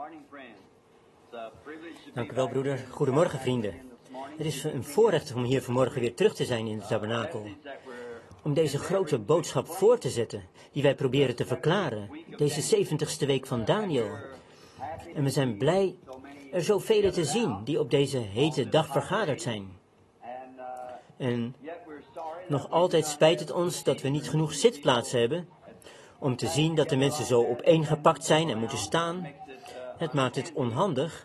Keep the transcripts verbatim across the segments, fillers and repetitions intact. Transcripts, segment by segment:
Dank u wel, broeder. Goedemorgen, vrienden. Het is een voorrecht om hier vanmorgen weer terug te zijn in de tabernakel. Om deze grote boodschap voor te zetten, die wij proberen te verklaren. Deze zeventigste week van Daniel. En we zijn blij er zoveel te zien die op deze hete dag vergaderd zijn. En nog altijd spijt het ons dat we niet genoeg zitplaatsen hebben om te zien dat de mensen zo opeengepakt zijn en moeten staan. Het maakt het onhandig.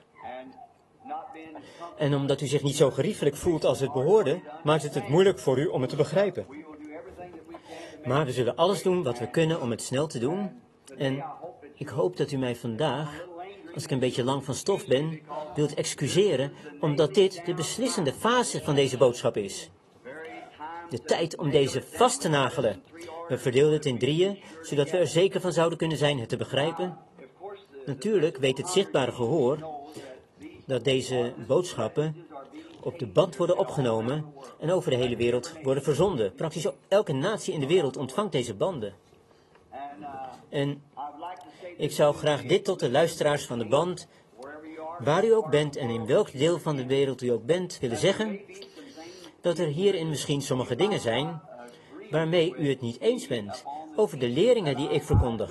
En omdat u zich niet zo geriefelijk voelt als het behoorde, maakt het het moeilijk voor u om het te begrijpen. Maar we zullen alles doen wat we kunnen om het snel te doen. En ik hoop dat u mij vandaag, als ik een beetje lang van stof ben, wilt excuseren, omdat dit de beslissende fase van deze boodschap is. De tijd om deze vast te nagelen. We verdeelden het in drieën, zodat we er zeker van zouden kunnen zijn het te begrijpen. Natuurlijk weet het zichtbare gehoor dat deze boodschappen op de band worden opgenomen en over de hele wereld worden verzonden. Praktisch elke natie in de wereld ontvangt deze banden. En ik zou graag dit tot de luisteraars van de band, waar u ook bent en in welk deel van de wereld u ook bent, willen zeggen dat er hierin misschien sommige dingen zijn waarmee u het niet eens bent over de leringen die ik verkondig.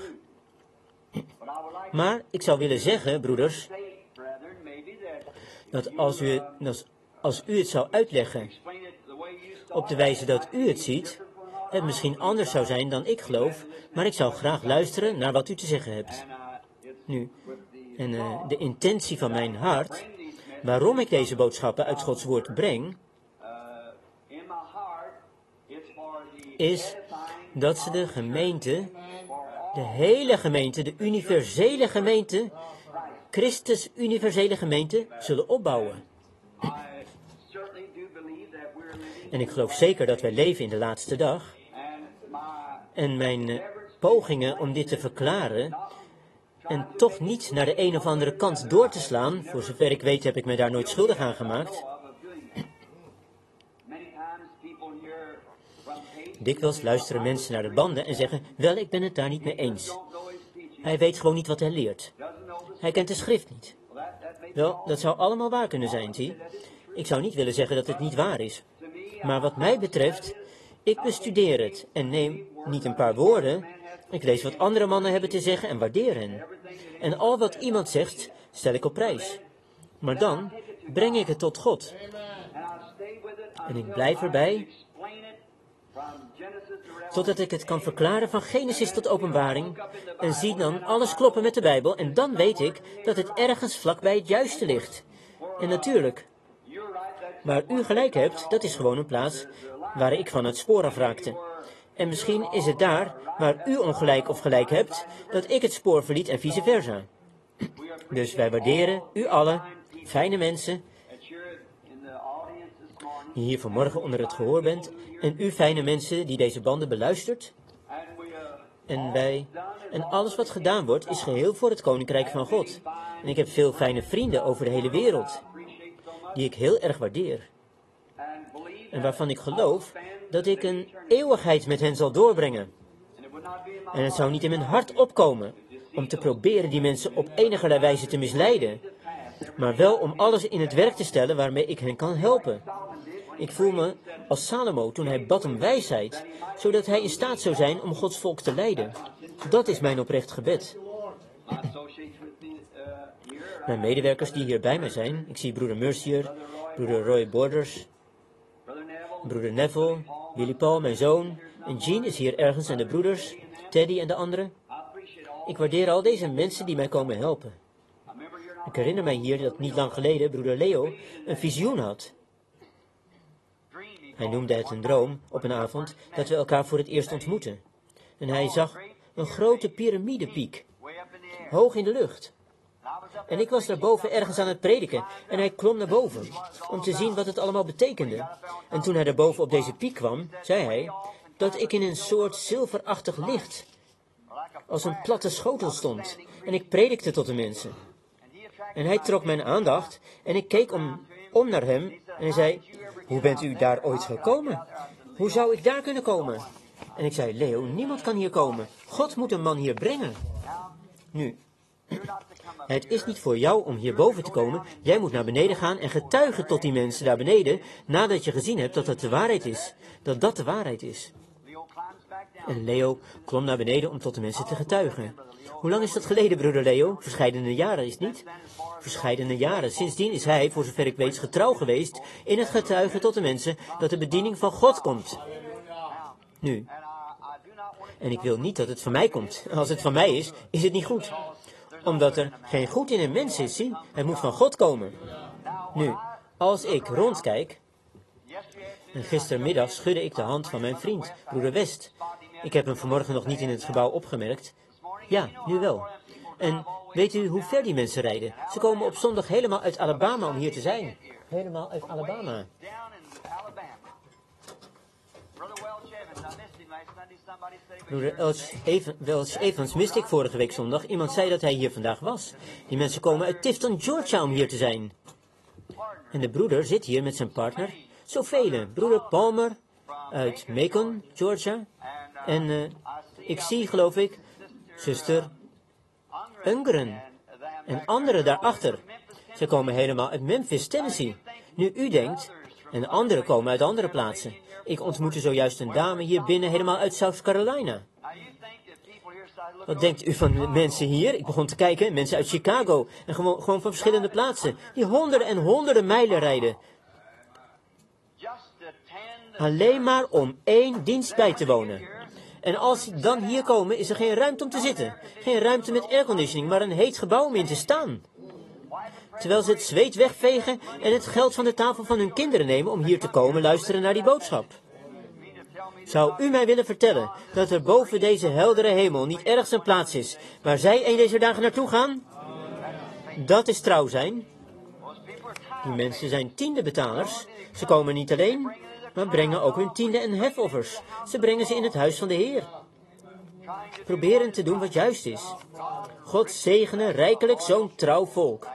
Maar ik zou willen zeggen, broeders, dat als u, dat als u het zou uitleggen op de wijze dat u het ziet, het misschien anders zou zijn dan ik geloof, maar ik zou graag luisteren naar wat u te zeggen hebt. Nu, en uh, de intentie van mijn hart, waarom ik deze boodschappen uit Gods woord breng, is dat ze de gemeente, de hele gemeente, de universele gemeente, Christus universele gemeente, zullen opbouwen. En ik geloof zeker dat wij leven in de laatste dag. En mijn uh, pogingen om dit te verklaren en toch niet naar de een of andere kant door te slaan, voor zover ik weet heb ik me daar nooit schuldig aan gemaakt. Dikwijls luisteren mensen naar de banden en zeggen, wel, ik ben het daar niet mee eens. Hij weet gewoon niet wat hij leert. Hij kent de schrift niet. Wel, dat zou allemaal waar kunnen zijn, zie. Ik zou niet willen zeggen dat het niet waar is. Maar wat mij betreft, ik bestudeer het en neem niet een paar woorden. Ik lees wat andere mannen hebben te zeggen en waardeer hen. En al wat iemand zegt, stel ik op prijs. Maar dan breng ik het tot God. En ik blijf erbij totdat ik het kan verklaren van Genesis tot Openbaring en zie dan alles kloppen met de Bijbel en dan weet ik dat het ergens vlakbij het juiste ligt. En natuurlijk, waar u gelijk hebt, dat is gewoon een plaats waar ik van het spoor afraakte. En misschien is het daar, waar u ongelijk of gelijk hebt, dat ik het spoor verliet en vice versa. Dus wij waarderen u allen, fijne mensen, die hier vanmorgen onder het gehoor bent, en u fijne mensen die deze banden beluistert. En wij, en alles wat gedaan wordt, is geheel voor het Koninkrijk van God. En ik heb veel fijne vrienden over de hele wereld, die ik heel erg waardeer. En waarvan ik geloof dat ik een eeuwigheid met hen zal doorbrengen. En het zou niet in mijn hart opkomen om te proberen die mensen op enige wijze te misleiden, maar wel om alles in het werk te stellen waarmee ik hen kan helpen. Ik voel me als Salomo toen hij bad om wijsheid, zodat hij in staat zou zijn om Gods volk te leiden. Dat is mijn oprecht gebed. Mijn medewerkers die hier bij mij zijn, ik zie broeder Mercier, broeder Roy Borders, broeder Neville, Willy Paul, mijn zoon, en Jean is hier ergens en de broeders, Teddy en de anderen. Ik waardeer al deze mensen die mij komen helpen. Ik herinner mij hier dat niet lang geleden broeder Leo een visioen had. Hij noemde het een droom op een avond dat we elkaar voor het eerst ontmoetten. En hij zag een grote piramidepiek, hoog in de lucht. En ik was daarboven ergens aan het prediken en hij klom naar boven, om te zien wat het allemaal betekende. En toen hij daarboven op deze piek kwam, zei hij dat ik in een soort zilverachtig licht, als een platte schotel stond. En ik predikte tot de mensen. En hij trok mijn aandacht en ik keek om, om naar hem en hij zei, hoe bent u daar ooit gekomen? Hoe zou ik daar kunnen komen? En ik zei, Leo, niemand kan hier komen. God moet een man hier brengen. Nu, Het is niet voor jou om hierboven te komen. Jij moet naar beneden gaan en getuigen tot die mensen daar beneden, nadat je gezien hebt dat het de waarheid is. Dat dat de waarheid is. En Leo klom naar beneden om tot de mensen te getuigen. Hoe lang is dat geleden, broeder Leo? Verscheidene jaren, is het niet? Verscheidene jaren. Sindsdien is hij, voor zover ik weet, getrouw geweest in het getuigen tot de mensen dat de bediening van God komt. Nu. En ik wil niet dat het van mij komt. Als het van mij is, is het niet goed. Omdat er geen goed in een mens is, zie. Het moet van God komen. Nu, als ik rondkijk. En gistermiddag schudde ik de hand van mijn vriend, broeder West. Ik heb hem vanmorgen nog niet in het gebouw opgemerkt. Ja, nu wel. En weet u hoe ver die mensen rijden? Ze komen op zondag helemaal uit Alabama om hier te zijn. Helemaal uit Alabama. Broeder Welch Evans miste ik vorige week zondag. Iemand zei dat hij hier vandaag was. Die mensen komen uit Tifton, Georgia om hier te zijn. En de broeder zit hier met zijn partner. Zoveel. Broeder Palmer uit Macon, Georgia. En uh, ik zie, geloof ik, zuster Ungeren en anderen daarachter. Ze komen helemaal uit Memphis, Tennessee. Nu u denkt, en de anderen komen uit andere plaatsen. Ik ontmoette zojuist een dame hier binnen helemaal uit South Carolina. Wat denkt u van de mensen hier? Ik begon te kijken, mensen uit Chicago en gewoon, gewoon van verschillende plaatsen. Die honderden en honderden mijlen rijden. Alleen maar om één dienst bij te wonen. En als ze dan hier komen, is er geen ruimte om te zitten. Geen ruimte met airconditioning, maar een heet gebouw om in te staan. Terwijl ze het zweet wegvegen en het geld van de tafel van hun kinderen nemen om hier te komen luisteren naar die boodschap. Zou u mij willen vertellen dat er boven deze heldere hemel niet ergens een plaats is waar zij een deze dagen naartoe gaan? Dat is trouw zijn. Die mensen zijn tiendebetalers. Ze komen niet alleen, maar brengen ook hun tiende en hefoffers. Ze brengen ze in het huis van de Heer. Proberen te doen wat juist is. God zegene rijkelijk zo'n trouw volk.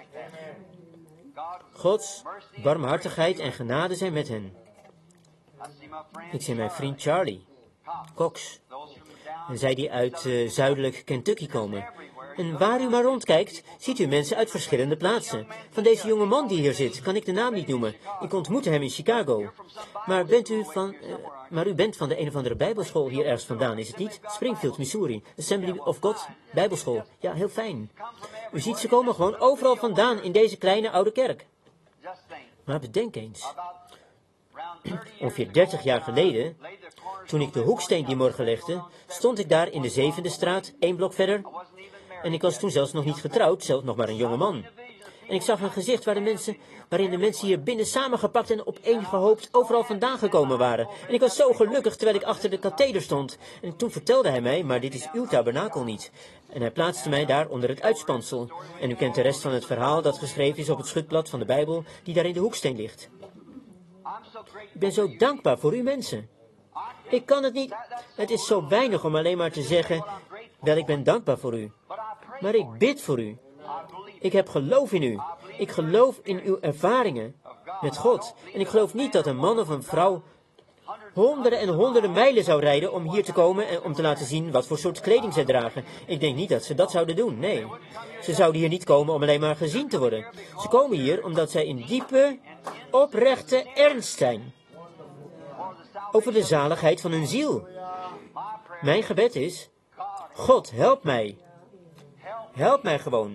Gods barmhartigheid en genade zijn met hen. Ik zie mijn vriend Charlie Cox. En zij die uit uh, zuidelijk Kentucky komen. En waar u maar rondkijkt, ziet u mensen uit verschillende plaatsen. Van deze jonge man die hier zit, kan ik de naam niet noemen. Ik ontmoette hem in Chicago. Maar bent u van, uh, maar u bent van de een of andere bijbelschool hier ergens vandaan, is het niet? Springfield, Missouri. Assembly of God Bijbelschool. Ja, heel fijn. U ziet, ze komen gewoon overal vandaan in deze kleine oude kerk. Maar bedenk eens. Ongeveer dertig jaar geleden, toen ik de hoeksteen die morgen legde, stond ik daar in de zevende straat, één blok verder. En ik was toen zelfs nog niet getrouwd, zelfs nog maar een jonge man. En ik zag een gezicht waar de mensen, waarin de mensen hier binnen samengepakt en opeengehoopt overal vandaan gekomen waren. En ik was zo gelukkig terwijl ik achter de katheder stond. En toen vertelde hij mij, maar dit is uw tabernakel niet. En hij plaatste mij daar onder het uitspansel. En u kent de rest van het verhaal dat geschreven is op het schutblad van de Bijbel, die daar in de hoeksteen ligt. Ik ben zo dankbaar voor u mensen. Ik kan het niet. Het is zo weinig om alleen maar te zeggen, wel, ik ben dankbaar voor u. Maar ik bid voor u. Ik heb geloof in u. Ik geloof in uw ervaringen met God. En ik geloof niet dat een man of een vrouw honderden en honderden mijlen zou rijden om hier te komen en om te laten zien wat voor soort kleding zij dragen. Ik denk niet dat ze dat zouden doen, nee. Ze zouden hier niet komen om alleen maar gezien te worden. Ze komen hier omdat zij in diepe, oprechte ernst zijn over de zaligheid van hun ziel. Mijn gebed is, God, help mij. Help mij gewoon.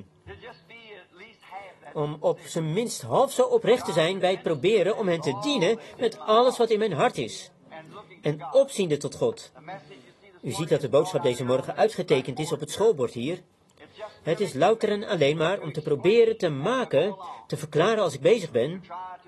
Om op zijn minst half zo oprecht te zijn bij het proberen om hen te dienen met alles wat in mijn hart is. En opziende tot God. U ziet dat de boodschap deze morgen uitgetekend is op het schoolbord hier. Het is louter en alleen maar om te proberen te maken, te verklaren als ik bezig ben,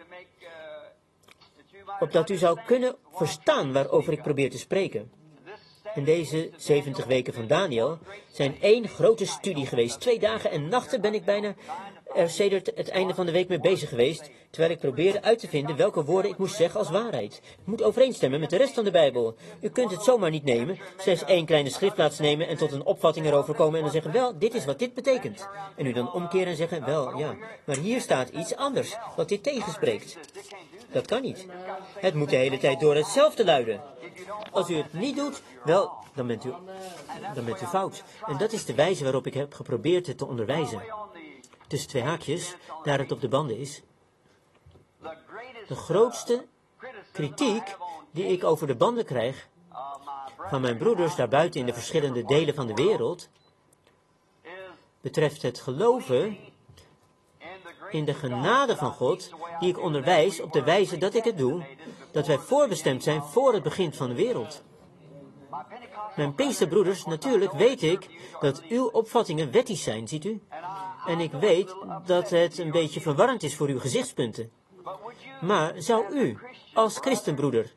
opdat u zou kunnen verstaan waarover ik probeer te spreken. In deze zeventig weken van Daniel zijn één grote studie geweest. Twee dagen en nachten ben ik bijna er sedert het einde van de week mee bezig geweest, terwijl ik probeerde uit te vinden welke woorden ik moest zeggen als waarheid. Het moet overeenstemmen met de rest van de Bijbel. U kunt het zomaar niet nemen, slechts één kleine schriftplaats nemen en tot een opvatting erover komen en dan zeggen, wel, dit is wat dit betekent. En u dan omkeren en zeggen, wel, ja, maar hier staat iets anders, wat dit tegenspreekt. Dat kan niet. Het moet de hele tijd door hetzelfde luiden. Als u het niet doet, wel, dan bent u, dan bent u fout. En dat is de wijze waarop ik heb geprobeerd het te onderwijzen. tussen twee haakjes, daar het op de banden is. De grootste kritiek die ik over de banden krijg van mijn broeders daarbuiten in de verschillende delen van de wereld, betreft het geloven in de genade van God, die ik onderwijs op de wijze dat ik het doe, dat wij voorbestemd zijn voor het begin van de wereld. Mijn Pinksterbroeders, natuurlijk weet ik dat uw opvattingen wettisch zijn, ziet u? En ik weet dat het een beetje verwarrend is voor uw gezichtspunten. Maar zou u, als christenbroeder,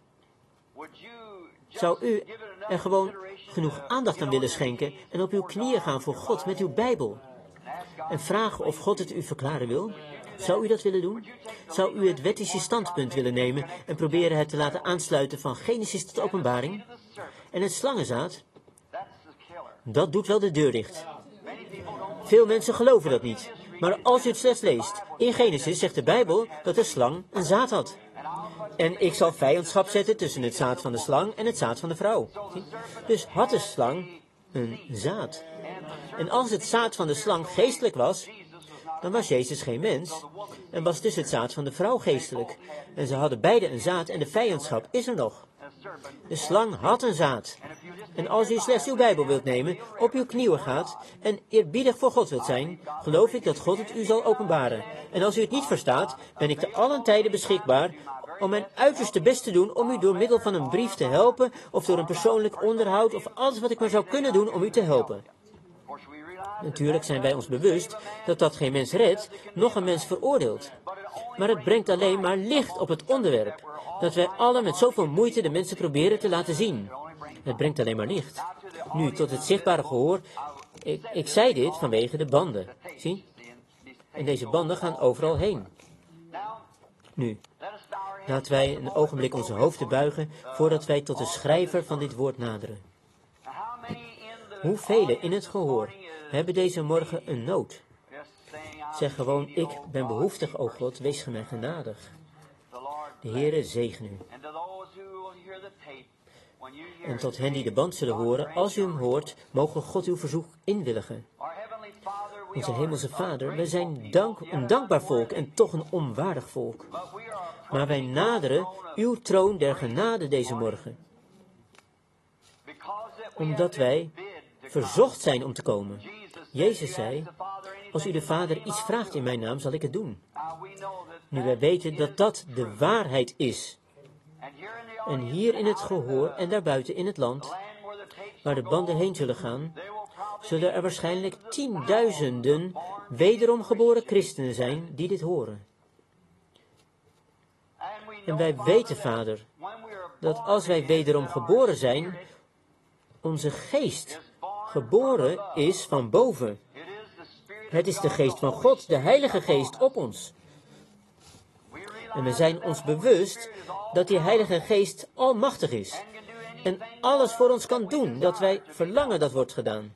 zou u er gewoon genoeg aandacht aan willen schenken en op uw knieën gaan voor God met uw Bijbel? En vragen of God het u verklaren wil? Zou u dat willen doen? Zou u het wettische standpunt willen nemen en proberen het te laten aansluiten van Genesis tot Openbaring? En het slangenzaad, dat doet wel de deur dicht. Veel mensen geloven dat niet. Maar als u het slechts leest, in Genesis zegt de Bijbel dat de slang een zaad had. En ik zal vijandschap zetten tussen het zaad van de slang en het zaad van de vrouw. Dus had de slang een zaad. En als het zaad van de slang geestelijk was, dan was Jezus geen mens. En was dus het zaad van de vrouw geestelijk. En ze hadden beide een zaad en de vijandschap is er nog. De slang had een zaad. En als u slechts uw Bijbel wilt nemen, op uw knieën gaat en eerbiedig voor God wilt zijn, geloof ik dat God het u zal openbaren. En als u het niet verstaat, ben ik te allen tijden beschikbaar om mijn uiterste best te doen om u door middel van een brief te helpen, of door een persoonlijk onderhoud, of alles wat ik maar zou kunnen doen om u te helpen. Natuurlijk zijn wij ons bewust dat dat geen mens redt, noch een mens veroordeelt. Maar het brengt alleen maar licht op het onderwerp, dat wij allen met zoveel moeite de mensen proberen te laten zien. Het brengt alleen maar licht. Nu, tot het zichtbare gehoor, ik, ik zei dit vanwege de banden, zie? En deze banden gaan overal heen. Nu, laten wij een ogenblik onze hoofden buigen, voordat wij tot de schrijver van dit woord naderen. Hoeveel in het gehoor hebben deze morgen een nood? Zeg gewoon, ik ben behoeftig, o God, wees mij genadig. De Heere zegen u. En tot hen die de band zullen horen, als u hem hoort, mogen God uw verzoek inwilligen. Onze hemelse Vader, wij zijn dank, een dankbaar volk en toch een onwaardig volk. Maar wij naderen uw troon der genade deze morgen. Omdat wij verzocht zijn om te komen. Jezus zei, als u de Vader iets vraagt in mijn naam, zal ik het doen. Nu wij weten dat dat de waarheid is. En hier in het gehoor en daarbuiten in het land, waar de banden heen zullen gaan, zullen er waarschijnlijk tienduizenden wederom geboren christenen zijn die dit horen. En wij weten, Vader, dat als wij wederom geboren zijn, onze geest geboren is van boven. Het is de geest van God, de Heilige Geest op ons. En we zijn ons bewust dat die Heilige Geest almachtig is. En alles voor ons kan doen dat wij verlangen dat wordt gedaan.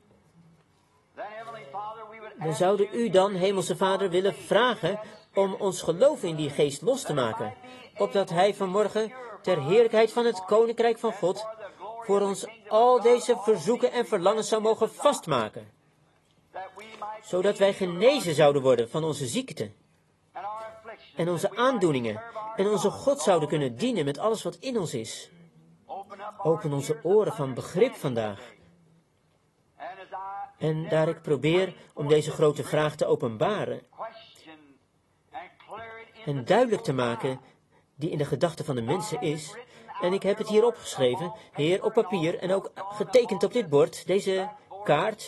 We zouden u dan, Hemelse Vader, willen vragen om ons geloof in die Geest los te maken. Opdat Hij vanmorgen ter heerlijkheid van het Koninkrijk van God voor ons al deze verzoeken en verlangens zou mogen vastmaken. Zodat wij genezen zouden worden van onze ziekte en onze aandoeningen en onze God zouden kunnen dienen met alles wat in ons is. Open onze oren van begrip vandaag. En daar ik probeer om deze grote vraag te openbaren en duidelijk te maken die in de gedachten van de mensen is. En ik heb het hier opgeschreven, Heer, op papier en ook getekend op dit bord, deze kaart.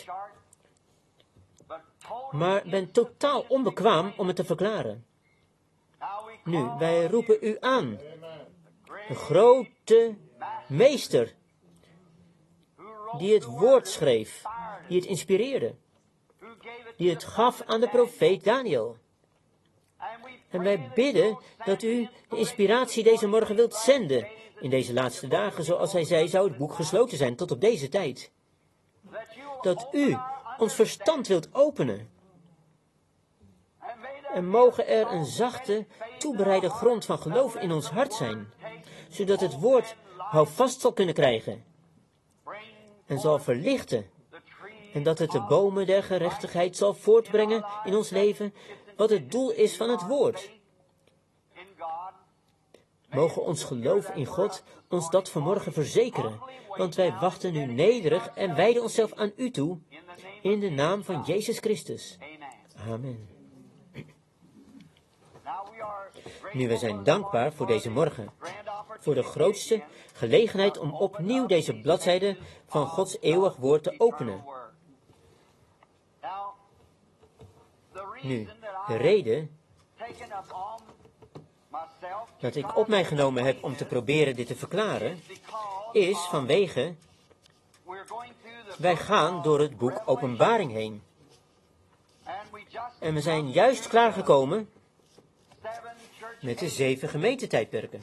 Maar ben totaal onbekwaam om het te verklaren. Nu, wij roepen u aan. De grote meester, die het woord schreef, die het inspireerde, die het gaf aan de profeet Daniel. En wij bidden dat u de inspiratie deze morgen wilt zenden. In deze laatste dagen, zoals hij zei, zou het boek gesloten zijn tot op deze tijd. Dat u ons verstand wilt openen. En mogen er een zachte, toebereide grond van geloof in ons hart zijn, zodat het woord houvast zal kunnen krijgen en zal verlichten En dat het de bomen der gerechtigheid zal voortbrengen in ons leven, wat het doel is van het woord. Mogen ons geloof in God ons dat vanmorgen verzekeren, want wij wachten nu nederig en wijden onszelf aan u toe, in de naam van Jezus Christus. Amen. Nu, wij zijn dankbaar voor deze morgen, voor de grootste gelegenheid om opnieuw deze bladzijde van Gods eeuwig woord te openen. Nu, de reden dat ik op mij genomen heb om te proberen dit te verklaren, is vanwege, wij gaan door het boek Openbaring heen. En we zijn juist klaargekomen met de zeven gemeentetijdperken.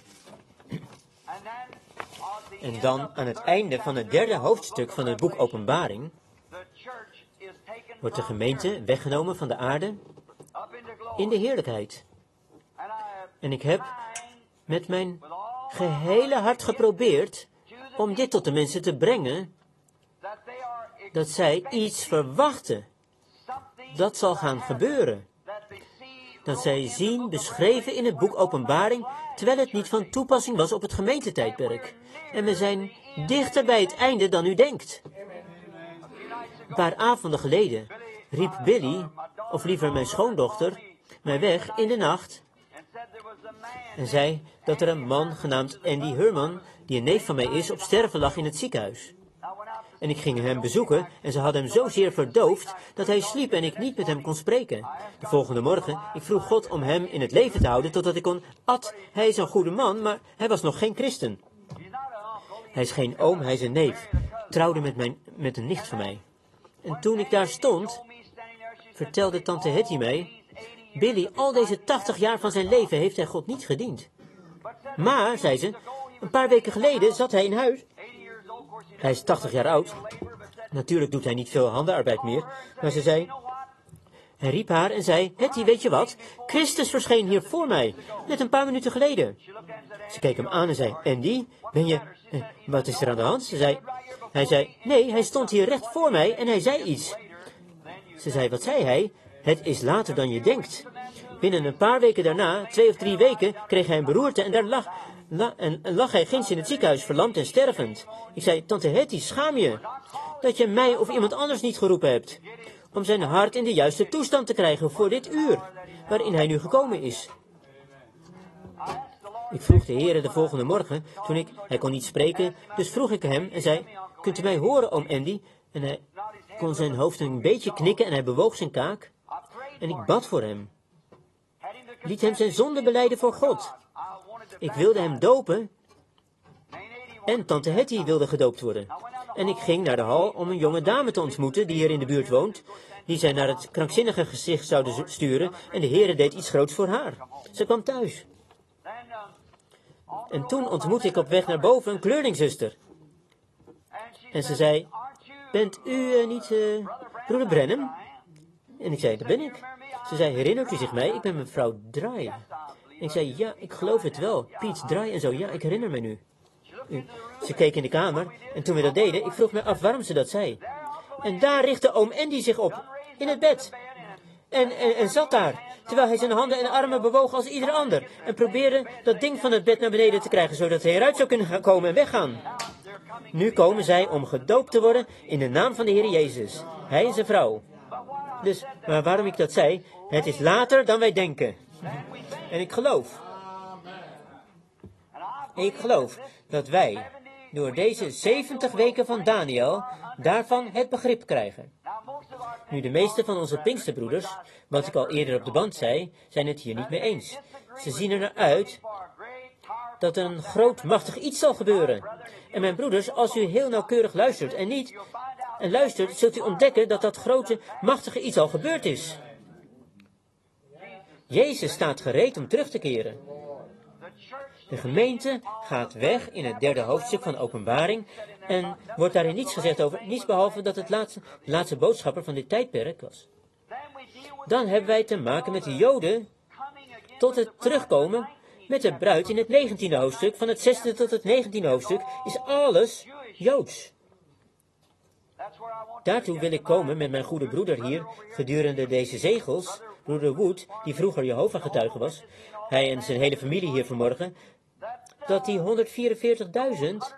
En dan aan het einde van het derde hoofdstuk van het boek Openbaring wordt de gemeente weggenomen van de aarde in de heerlijkheid. En ik heb met mijn gehele hart geprobeerd om dit tot de mensen te brengen, dat zij iets verwachten dat zal gaan gebeuren. Dat zij zien beschreven in het boek Openbaring, terwijl het niet van toepassing was op het gemeentetijdperk. En we zijn dichter bij het einde dan u denkt. Een paar avonden geleden riep Billy, of liever mijn schoondochter, mij weg in de nacht en zei dat er een man genaamd Andy Herman, die een neef van mij is, op sterven lag in het ziekenhuis. En ik ging hem bezoeken en ze hadden hem zozeer verdoofd dat hij sliep en ik niet met hem kon spreken. De volgende morgen, ik vroeg God om hem in het leven te houden totdat ik kon at. Hij is een goede man, maar hij was nog geen christen. Hij is geen oom, hij is een neef. Trouwde met, mijn, met een nicht van mij. En toen ik daar stond, vertelde tante Hetty mij, Billy, al deze tachtig jaar van zijn leven heeft hij God niet gediend. Maar, zei ze, een paar weken geleden zat hij in huis. Hij is tachtig jaar oud. Natuurlijk doet hij niet veel handenarbeid meer. Maar ze zei, hij riep haar en zei, Hetty, weet je wat? Christus verscheen hier voor mij, net een paar minuten geleden. Ze keek hem aan en zei, Andy, ben je, eh, wat is er aan de hand? Ze zei, hij zei, nee, hij stond hier recht voor mij en hij zei iets. Ze zei, wat zei hij? Het is later dan je denkt. Binnen een paar weken daarna, twee of drie weken, kreeg hij een beroerte en daar lag, la, en, en lag hij ginds in het ziekenhuis, verlamd en stervend. Ik zei, tante Hetty, schaam je dat je mij of iemand anders niet geroepen hebt, om zijn hart in de juiste toestand te krijgen voor dit uur, waarin hij nu gekomen is. Ik vroeg de Heere de volgende morgen, toen ik, hij kon niet spreken, dus vroeg ik hem en zei, kunt u mij horen, oom Andy? En hij kon zijn hoofd een beetje knikken en hij bewoog zijn kaak. En ik bad voor hem. Liet hem zijn zonde belijden voor God. Ik wilde hem dopen. En tante Hetty wilde gedoopt worden. En ik ging naar de hal om een jonge dame te ontmoeten die hier in de buurt woont, die zij naar het krankzinnige gezicht zouden sturen, en de Heere deed iets groots voor haar. Ze kwam thuis. En toen ontmoette ik op weg naar boven een kleurlingzuster. En ze zei, bent u uh, niet uh, broeder Brenham? En ik zei, dat ben ik. Ze zei, herinnert u zich mij? Ik ben mevrouw Dry. En ik zei, ja, ik geloof het wel. Piet Dry en zo, ja, ik herinner me nu. Ze keek in de kamer en toen we dat deden, ik vroeg me af waarom ze dat zei. En daar richtte oom Andy zich op, in het bed. En, en, en zat daar, terwijl hij zijn handen en armen bewoog als ieder ander. En probeerde dat ding van het bed naar beneden te krijgen, zodat hij eruit zou kunnen gaan komen en weggaan. Nu komen zij om gedoopt te worden in de naam van de Heer Jezus. Hij en zijn vrouw. Dus, maar waarom ik dat zei, het is later dan wij denken. En ik geloof. Ik geloof dat wij, door deze zeventig weken van Daniel, daarvan het begrip krijgen. Nu, de meeste van onze Pinksterbroeders, wat ik al eerder op de band zei, zijn het hier niet mee eens. Ze zien er naar uit dat er een groot, machtig iets zal gebeuren. En mijn broeders, als u heel nauwkeurig luistert en niet en luistert, zult u ontdekken dat dat grote, machtige iets al gebeurd is. Jezus staat gereed om terug te keren. De gemeente gaat weg in het derde hoofdstuk van de Openbaring en wordt daarin niets gezegd over, niets behalve dat het laatste, de laatste boodschapper van dit tijdperk was. Dan hebben wij te maken met de Joden tot het terugkomen met de bruid in het negentiende hoofdstuk. Van het zesde tot het negentiende hoofdstuk is alles Joods. Daartoe wil ik komen met mijn goede broeder hier gedurende deze zegels, broeder Wood, die vroeger Jehovah-getuige was, hij en zijn hele familie hier vanmorgen, dat die honderdvierenveertigduizend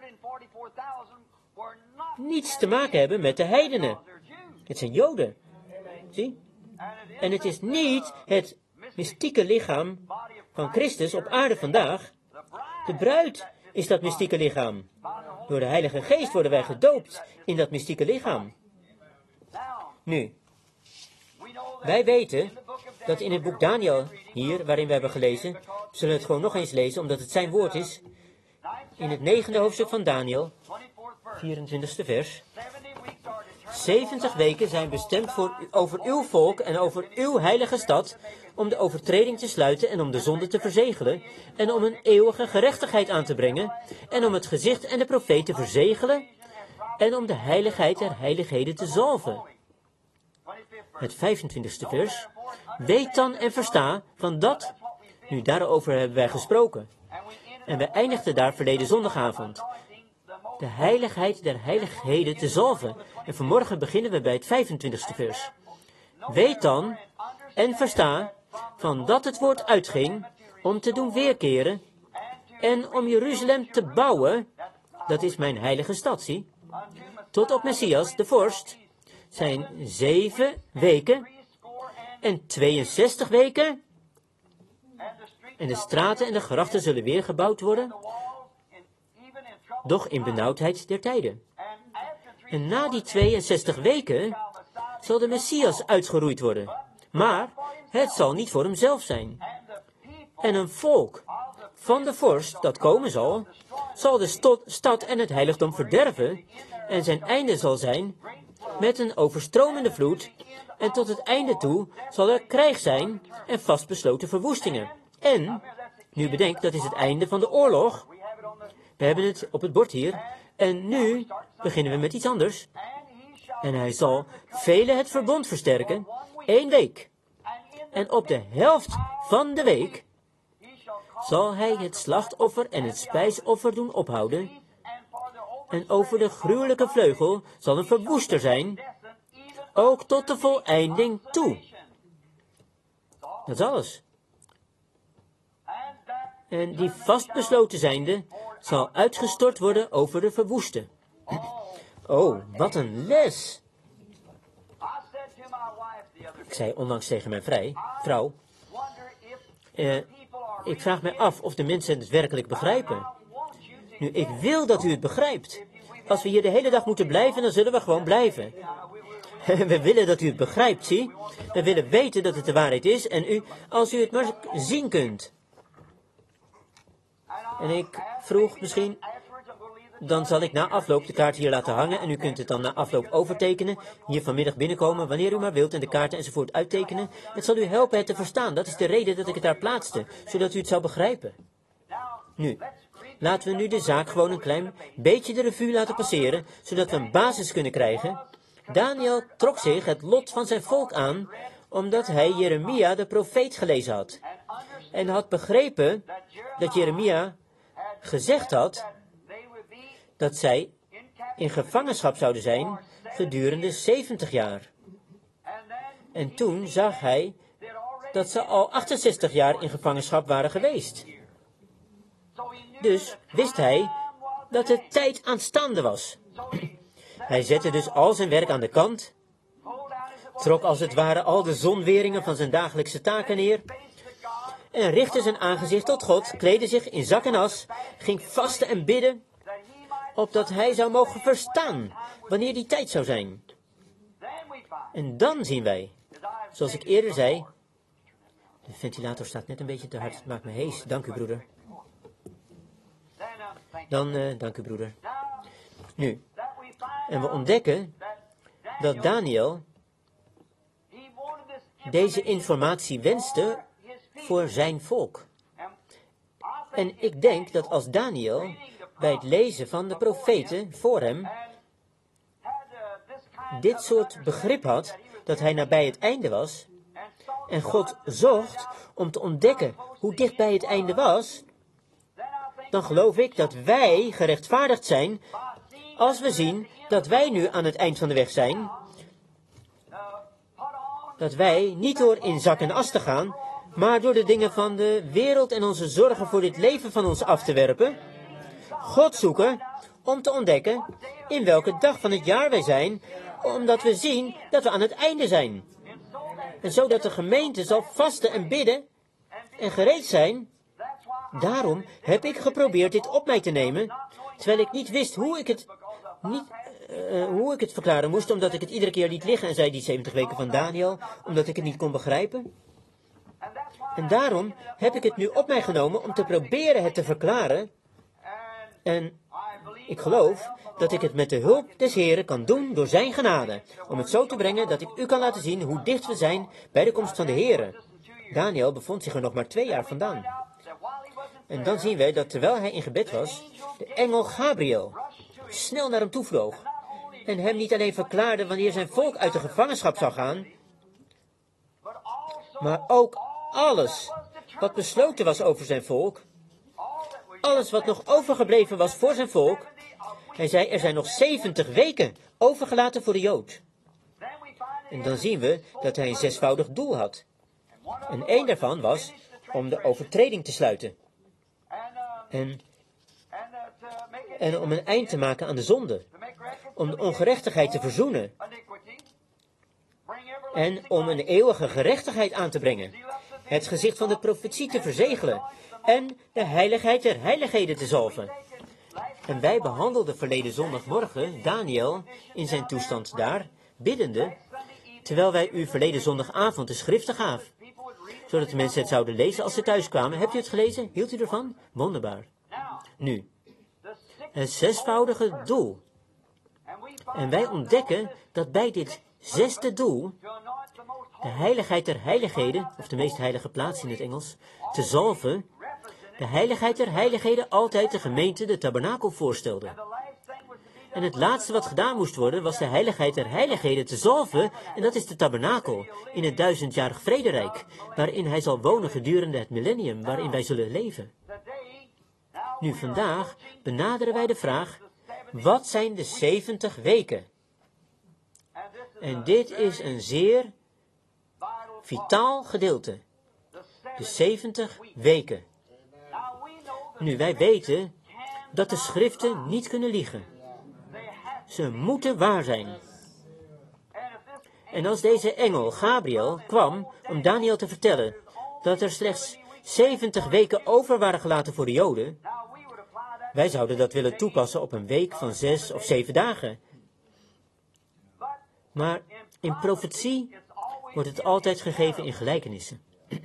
niets te maken hebben met de heidenen. Het zijn Joden. Zie? En het is niet het mystieke lichaam van Christus op aarde vandaag. De bruid is dat mystieke lichaam. Door de Heilige Geest worden wij gedoopt in dat mystieke lichaam. Nu, wij weten dat in het boek Daniel, hier, waarin we hebben gelezen, we zullen het gewoon nog eens lezen, omdat het zijn woord is, in het negende hoofdstuk van Daniel, vierentwintigste vers. zeventig weken zijn bestemd voor, over uw volk en over uw heilige stad, om de overtreding te sluiten en om de zonde te verzegelen, en om een eeuwige gerechtigheid aan te brengen, en om het gezicht en de profeet te verzegelen, en om de heiligheid der heiligheden te zalven. Het vijfentwintigste vers. Weet dan en versta van dat, nu daarover hebben wij gesproken. En wij eindigden daar verleden zondagavond. De heiligheid der heiligheden te zalven. En vanmorgen beginnen we bij het vijfentwintigste vers. Weet dan en versta van dat het woord uitging om te doen weerkeren en om Jeruzalem te bouwen, dat is mijn heilige stad, zie, tot op Messias, de vorst, zijn zeven weken en tweeënzestig weken. En de straten en de grachten zullen weer gebouwd worden, doch in benauwdheid der tijden. En na die tweeënzestig weken zal de Messias uitgeroeid worden. Maar het zal niet voor hemzelf zijn. En een volk van de vorst dat komen zal, zal de sto- stad en het heiligdom verderven. En zijn einde zal zijn met een overstromende vloed. En tot het einde toe zal er krijg zijn en vastbesloten verwoestingen. En, nu bedenk, dat is het einde van de oorlog. We hebben het op het bord hier. En nu beginnen we met iets anders. En hij zal velen het verbond versterken, één week. En op de helft van de week zal hij het slachtoffer en het spijsoffer doen ophouden. En over de gruwelijke vleugel zal een verwoester zijn, ook tot de voleinding toe. Dat is alles. En die vastbesloten zijnde zal uitgestort worden over de verwoeste. Oh, wat een les! Ik zei onlangs tegen mijn vrij, vrouw, uh, ik vraag mij af of de mensen het werkelijk begrijpen. Nu, ik wil dat u het begrijpt. Als we hier de hele dag moeten blijven, dan zullen we gewoon blijven. We willen dat u het begrijpt, zie. We willen weten dat het de waarheid is en u, als u het maar zien kunt. En ik vroeg misschien, dan zal ik na afloop de kaart hier laten hangen en u kunt het dan na afloop overtekenen, hier vanmiddag binnenkomen, wanneer u maar wilt, en de kaarten enzovoort uittekenen. Het zal u helpen het te verstaan. Dat is de reden dat ik het daar plaatste, zodat u het zou begrijpen. Nu, laten we nu de zaak gewoon een klein beetje de revue laten passeren, zodat we een basis kunnen krijgen. Daniel trok zich het lot van zijn volk aan, omdat hij Jeremia de profeet gelezen had. En had begrepen dat Jeremia gezegd had dat zij in gevangenschap zouden zijn gedurende zeventig jaar. En toen zag hij dat ze al achtenzestig jaar in gevangenschap waren geweest. Dus wist hij dat de tijd aanstaande was. Hij zette dus al zijn werk aan de kant, trok als het ware al de zonweringen van zijn dagelijkse taken neer en richtte zijn aangezicht tot God, kleedde zich in zak en as, ging vasten en bidden, opdat hij zou mogen verstaan wanneer die tijd zou zijn. En dan zien wij, zoals ik eerder zei, de ventilator staat net een beetje te hard, het maakt me hees. Dank u, broeder. Dan, uh, dank u, broeder. Nu, en we ontdekken dat Daniel deze informatie wenste voor zijn volk. En ik denk dat als Daniel bij het lezen van de profeten voor hem dit soort begrip had, dat hij nabij het einde was, en God zocht om te ontdekken hoe dicht bij het einde was, dan geloof ik dat wij gerechtvaardigd zijn als we zien dat wij nu aan het eind van de weg zijn, dat wij niet door in zak en as te gaan, maar door de dingen van de wereld en onze zorgen voor dit leven van ons af te werpen, God zoeken om te ontdekken in welke dag van het jaar wij zijn, omdat we zien dat we aan het einde zijn. En zodat de gemeente zal vasten en bidden en gereed zijn. Daarom heb ik geprobeerd dit op mij te nemen, terwijl ik niet wist hoe ik het, niet, uh, hoe ik het verklaren moest, omdat ik het iedere keer liet liggen en zei die zeventig weken van Daniel, omdat ik het niet kon begrijpen. En daarom heb ik het nu op mij genomen om te proberen het te verklaren. En ik geloof dat ik het met de hulp des Heren kan doen door zijn genade, om het zo te brengen dat ik u kan laten zien hoe dicht we zijn bij de komst van de Heren. Daniel bevond zich er nog maar twee jaar vandaan. En dan zien wij dat terwijl hij in gebed was, de engel Gabriel snel naar hem toe vloog en hem niet alleen verklaarde wanneer zijn volk uit de gevangenschap zou gaan, maar ook alles wat besloten was over zijn volk, alles wat nog overgebleven was voor zijn volk. Hij zei, er zijn nog zeventig weken overgelaten voor de Jood. En dan zien we dat hij een zesvoudig doel had. En één daarvan was om de overtreding te sluiten. En, en om een eind te maken aan de zonde. Om de ongerechtigheid te verzoenen. En om een eeuwige gerechtigheid aan te brengen. Het gezicht van de profetie te verzegelen. En de heiligheid der heiligheden te zalven. En wij behandelden verleden zondagmorgen Daniel in zijn toestand daar, biddende, terwijl wij u verleden zondagavond de schriften gaven, zodat de mensen het zouden lezen als ze thuis kwamen. Hebt u het gelezen? Hield u ervan? Wonderbaar. Nu, het zesvoudige doel. En wij ontdekken dat bij dit zesde doel, de heiligheid der heiligheden, of de meest heilige plaats in het Engels, te zalven, de heiligheid der heiligheden altijd de gemeente de tabernakel voorstelde. En het laatste wat gedaan moest worden, was de heiligheid der heiligheden te zalven, en dat is de tabernakel, in het duizendjarig vrederijk, waarin hij zal wonen gedurende het millennium, waarin wij zullen leven. Nu, vandaag benaderen wij de vraag, wat zijn de zeventig weken? En dit is een zeer vitaal gedeelte. De zeventig weken. Nu, wij weten dat de schriften niet kunnen liegen. Ze moeten waar zijn. En als deze engel, Gabriel, kwam om Daniel te vertellen dat er slechts zeventig weken over waren gelaten voor de Joden, wij zouden dat willen toepassen op een week van zes of zeven dagen. Maar in profetie wordt het altijd gegeven in gelijkenissen.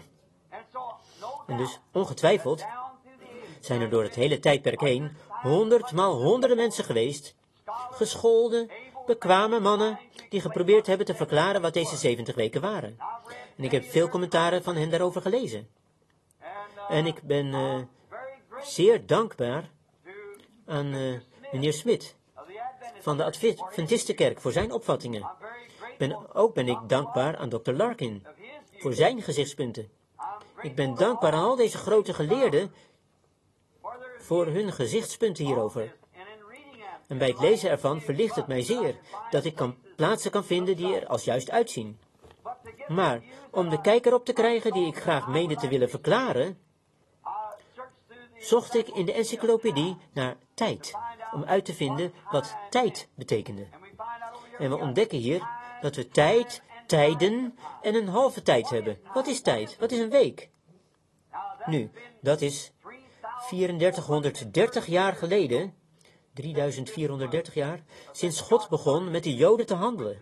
En dus, ongetwijfeld, zijn er door het hele tijdperk heen honderdmaal honderden mensen geweest, geschoolde, bekwame mannen, die geprobeerd hebben te verklaren wat deze zeventig weken waren. En ik heb veel commentaren van hen daarover gelezen. En ik ben uh, zeer dankbaar aan uh, meneer Smit van de Adventistenkerk voor zijn opvattingen. Ben, ook ben ik dankbaar aan dokter Larkin voor zijn gezichtspunten. Ik ben dankbaar aan al deze grote geleerden voor hun gezichtspunten hierover. En bij het lezen ervan verlicht het mij zeer dat ik kan, plaatsen kan vinden die er als juist uitzien. Maar om de kijker op te krijgen die ik graag meende te willen verklaren, zocht ik in de encyclopedie naar tijd, om uit te vinden wat tijd betekende. En we ontdekken hier dat we tijd, tijden en een halve tijd hebben. Wat is tijd? Wat is een week? Nu, dat is drieduizendvierhonderddertig jaar geleden, drieduizendvierhonderddertig jaar, sinds God begon met de Joden te handelen.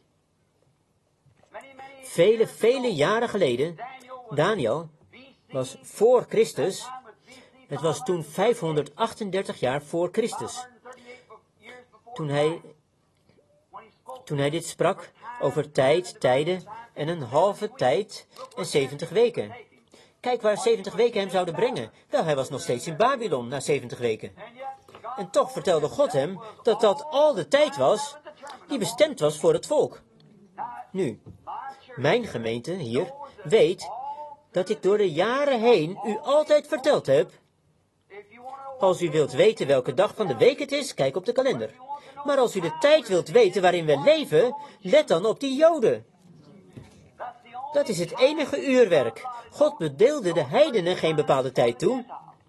Vele, vele jaren geleden, Daniel was voor Christus, het was toen vijfhonderdachtendertig jaar voor Christus, toen hij, toen hij dit sprak over tijd, tijden en een halve tijd en zeventig weken. Kijk waar zeventig weken hem zouden brengen. Wel, hij was nog steeds in Babylon na zeventig weken. En toch vertelde God hem dat dat al de tijd was die bestemd was voor het volk. Nu, mijn gemeente hier weet dat ik door de jaren heen u altijd verteld heb, Als u wilt weten welke dag van de week het is, kijk op de kalender. Maar als u de tijd wilt weten waarin we leven, let dan op die Joden. Dat is het enige uurwerk. God bedeelde de heidenen geen bepaalde tijd toe.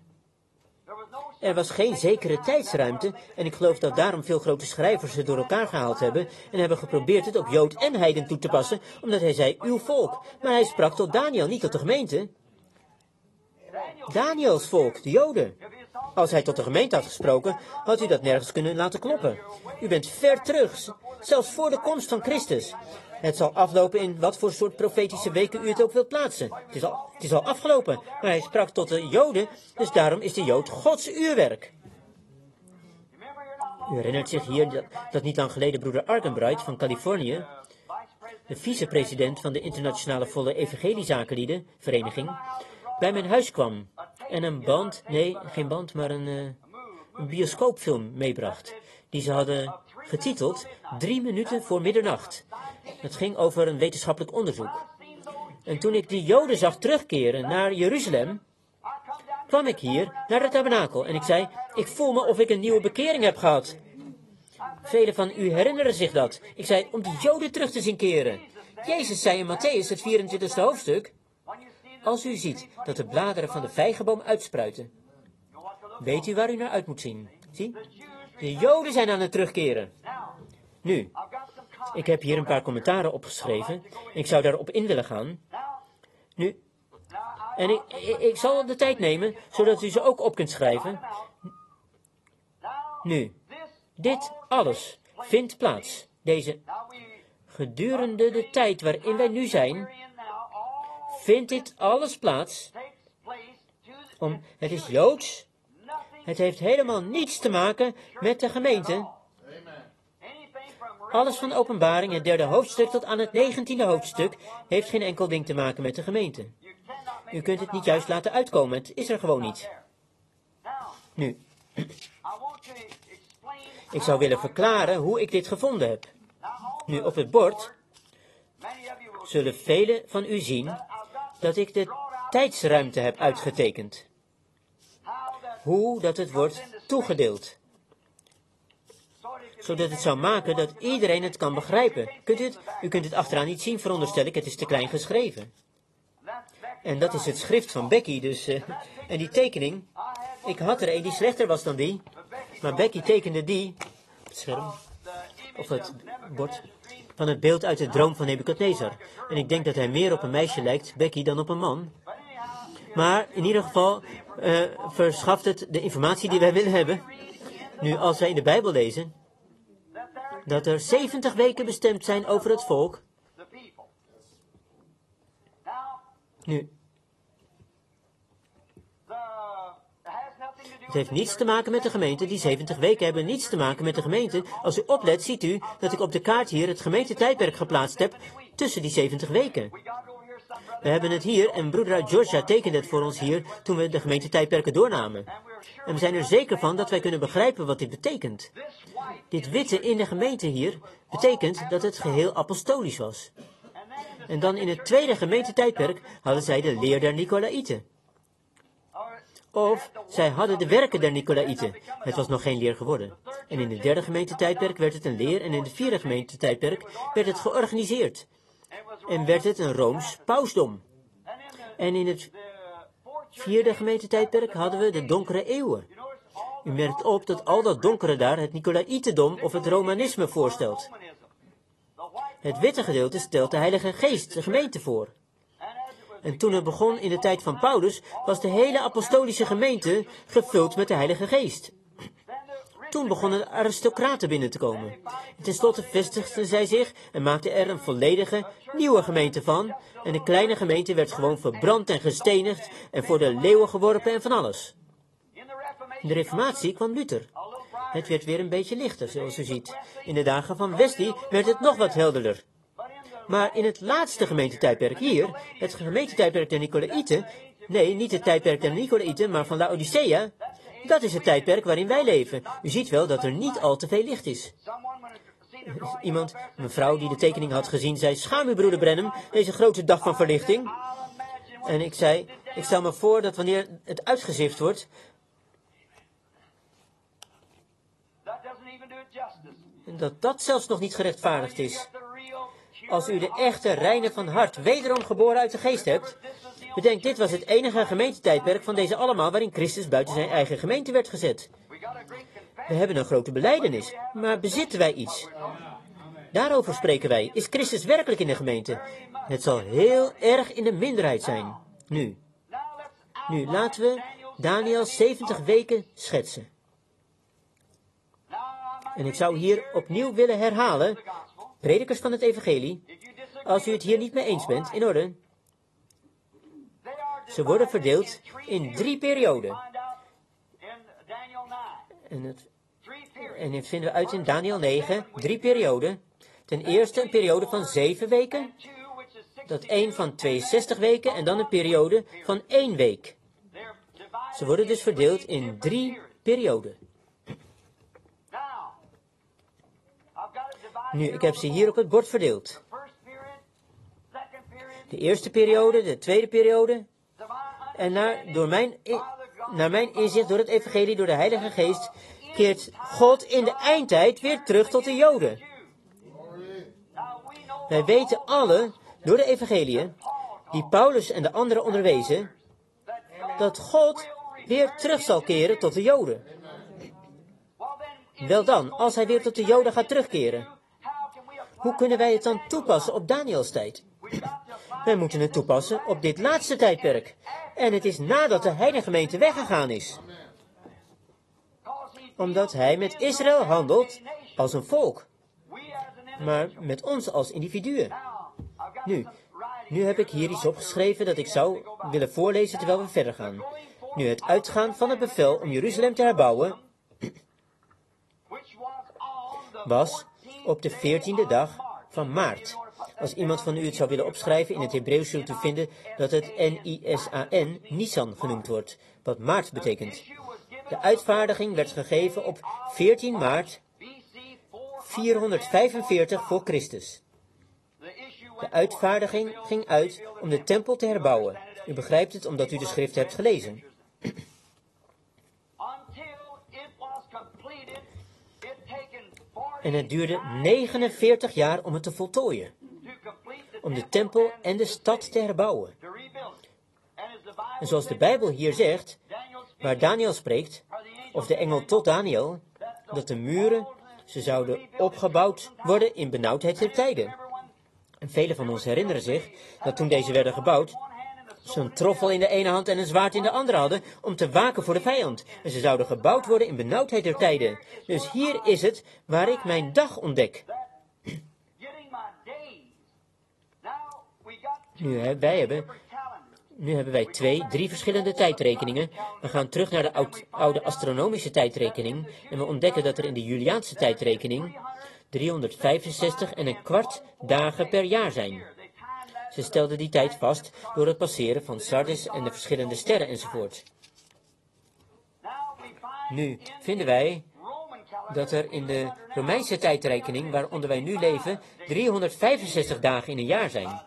Er was geen zekere tijdsruimte en ik geloof dat daarom veel grote schrijvers het door elkaar gehaald hebben en hebben geprobeerd het op Jood en heiden toe te passen, omdat hij zei uw volk. Maar hij sprak tot Daniel, niet tot de gemeente. Daniels volk, de Joden. Als hij tot de gemeente had gesproken, had u dat nergens kunnen laten kloppen. U bent ver terug, zelfs voor de komst van Christus. Het zal aflopen in wat voor soort profetische weken u het ook wilt plaatsen. Het is al, het is al afgelopen, maar hij sprak tot de Joden, dus daarom is de Jood Gods uurwerk. U herinnert zich hier dat, dat niet lang geleden broeder Arkenbright van Californië, de vicepresident van de Internationale Volle Evangeliezakenlieden Vereniging, bij mijn huis kwam en een band, nee, geen band, maar een, uh, een bioscoopfilm meebracht, die ze hadden getiteld Drie minuten voor middernacht. Het ging over een wetenschappelijk onderzoek. En toen ik die Joden zag terugkeren naar Jeruzalem, kwam ik hier naar de tabernakel en ik zei, ik voel me of ik een nieuwe bekering heb gehad. Velen van u herinneren zich dat. Ik zei, om die Joden terug te zien keren. Jezus zei in Matthäus, het vierentwintigste hoofdstuk, als u ziet dat de bladeren van de vijgenboom uitspruiten, weet u waar u naar uit moet zien. Zie, de Joden zijn aan het terugkeren. Nu, ik heb hier een paar commentaren opgeschreven. Ik zou daarop in willen gaan. Nu, en ik, ik, ik zal de tijd nemen, zodat u ze ook op kunt schrijven. Nu, dit alles vindt plaats. Deze, gedurende de tijd waarin wij nu zijn, vindt dit alles plaats. Om, het is Joods. Het heeft helemaal niets te maken met de gemeente. Alles van Openbaring, het derde hoofdstuk tot aan het negentiende hoofdstuk, heeft geen enkel ding te maken met de gemeente. U kunt het niet juist laten uitkomen, het is er gewoon niet. Nu, ik zou willen verklaren hoe ik dit gevonden heb. Nu, op het bord zullen velen van u zien dat ik de tijdsruimte heb uitgetekend. Hoe dat het wordt toegedeeld. Zodat het zou maken dat iedereen het kan begrijpen. Kunt u, het? U kunt het achteraan niet zien, veronderstel ik, het is te klein geschreven. En dat is het schrift van Becky, dus... Uh, en die tekening, ik had er een die slechter was dan die, maar Becky tekende die, het scherm, of het bord, van het beeld uit de droom van Nebukadnezar. En ik denk dat hij meer op een meisje lijkt, Becky, dan op een man. Maar in ieder geval uh, verschaft het de informatie die wij willen hebben. Nu, als wij in de Bijbel lezen dat er zeventig weken bestemd zijn over het volk. Nu, het heeft niets te maken met de gemeente. Die zeventig weken hebben niets te maken met de gemeente. Als u oplet, ziet u dat ik op de kaart hier het gemeentetijdperk geplaatst heb tussen die zeventig weken. We hebben het hier, en broeder uit Georgia tekende het voor ons hier toen we de gemeentetijdperken doornamen. En we zijn er zeker van dat wij kunnen begrijpen wat dit betekent. Dit witte in de gemeente hier betekent dat het geheel apostolisch was. En dan in het tweede gemeentetijdperk hadden zij de leer der Nicolaïten. Of zij hadden de werken der Nicolaïten. Het was nog geen leer geworden. En in het derde gemeentetijdperk werd het een leer en in het vierde gemeentetijdperk werd het georganiseerd. En werd het een Rooms pausdom. En in het vierde gemeentetijdperk hadden we de donkere eeuwen. U merkt op dat al dat donkere daar het Nicolaïtendom of het Romanisme voorstelt. Het witte gedeelte stelt de Heilige Geest, de gemeente, voor. En toen het begon in de tijd van Paulus, was de hele apostolische gemeente gevuld met de Heilige Geest. Toen begonnen de aristocraten binnen te komen. En tenslotte vestigden zij zich en maakten er een volledige nieuwe gemeente van. En de kleine gemeente werd gewoon verbrand en gestenigd en voor de leeuwen geworpen en van alles. In de Reformatie kwam Luther. Het werd weer een beetje lichter, zoals u ziet. In de dagen van Wesley werd het nog wat helderder. Maar in het laatste gemeentetijdperk hier, het gemeentetijdperk der Nicolaïten, nee, niet het tijdperk der Nicolaïten, maar van Laodicea, dat is het tijdperk waarin wij leven. U ziet wel dat er niet al te veel licht is. Iemand, een vrouw die de tekening had gezien, zei, schaam u broeder Branham, deze grote dag van verlichting. En ik zei, ik stel me voor dat wanneer het uitgezift wordt, En dat dat zelfs nog niet gerechtvaardigd is. Als u de echte, reine van hart, wederom geboren uit de geest hebt, bedenk, dit was het enige gemeentetijdperk van deze allemaal waarin Christus buiten zijn eigen gemeente werd gezet. We hebben een grote belijdenis, maar bezitten wij iets? Daarover spreken wij. Is Christus werkelijk in de gemeente? Het zal heel erg in de minderheid zijn. Nu, nu laten we Daniel zeventig weken schetsen. En ik zou hier opnieuw willen herhalen, predikers van het evangelie, als u het hier niet mee eens bent, in orde. Ze worden verdeeld in drie perioden. En, het, en dit vinden we uit in Daniel negen, drie perioden. Ten eerste een periode van zeven weken, dat een van tweeënzestig weken en dan een periode van één week. Ze worden dus verdeeld in drie perioden. Nu, ik heb ze hier op het bord verdeeld. De eerste periode, de tweede periode. En naar, door mijn, naar mijn inzicht, door het evangelie, door de Heilige Geest, keert God in de eindtijd weer terug tot de Joden. Wij weten alle, door de evangeliën, die Paulus en de anderen onderwezen, dat God weer terug zal keren tot de Joden. Wel dan, als hij weer tot de Joden gaat terugkeren, hoe kunnen wij het dan toepassen op Daniels tijd? Wij moeten het toepassen op dit laatste tijdperk. En het is nadat de heidengemeente weggegaan is. Omdat hij met Israël handelt als een volk. Maar met ons als individuen. Nu, nu heb ik hier iets opgeschreven dat ik zou willen voorlezen terwijl we verder gaan. Nu, het uitgaan van het bevel om Jeruzalem te herbouwen was op de veertiende dag van maart. Als iemand van u het zou willen opschrijven, in het Hebreeuws zult u vinden dat het N I S A N, Nisan, genoemd wordt, wat maart betekent. De uitvaardiging werd gegeven op veertien maart vierhonderdvijfenveertig voor Christus. De uitvaardiging ging uit om de tempel te herbouwen. U begrijpt het omdat u de schrift hebt gelezen. En het duurde negenenveertig jaar om het te voltooien. Om de tempel en de stad te herbouwen. En zoals de Bijbel hier zegt, waar Daniel spreekt, of de engel tot Daniel, dat de muren, ze zouden opgebouwd worden in benauwdheid der tijden. En velen van ons herinneren zich dat toen deze werden gebouwd, ze een troffel in de ene hand en een zwaard in de andere hadden om te waken voor de vijand. En ze zouden gebouwd worden in benauwdheid der tijden. Dus hier is het waar ik mijn dag ontdek. Nu, hè, wij hebben, nu hebben wij twee, drie verschillende tijdrekeningen. We gaan terug naar de oud, oude astronomische tijdrekening en we ontdekken dat er in de Juliaanse tijdrekening driehonderdvijfenzestig en een kwart dagen per jaar zijn. Ze stelden die tijd vast door het passeren van Sardis en de verschillende sterren enzovoort. Nu vinden wij dat er in de Romeinse tijdrekening, waaronder wij nu leven, driehonderdvijfenzestig dagen in een jaar zijn.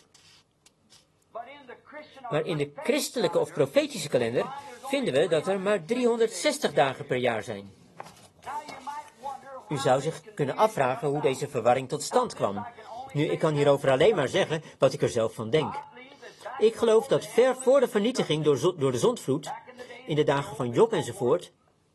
Maar in de christelijke of profetische kalender vinden we dat er maar driehonderdzestig dagen per jaar zijn. U zou zich kunnen afvragen hoe deze verwarring tot stand kwam. Nu, ik kan hierover alleen maar zeggen wat ik er zelf van denk. Ik geloof dat ver voor de vernietiging door, door de zondvloed, in de dagen van Job enzovoort,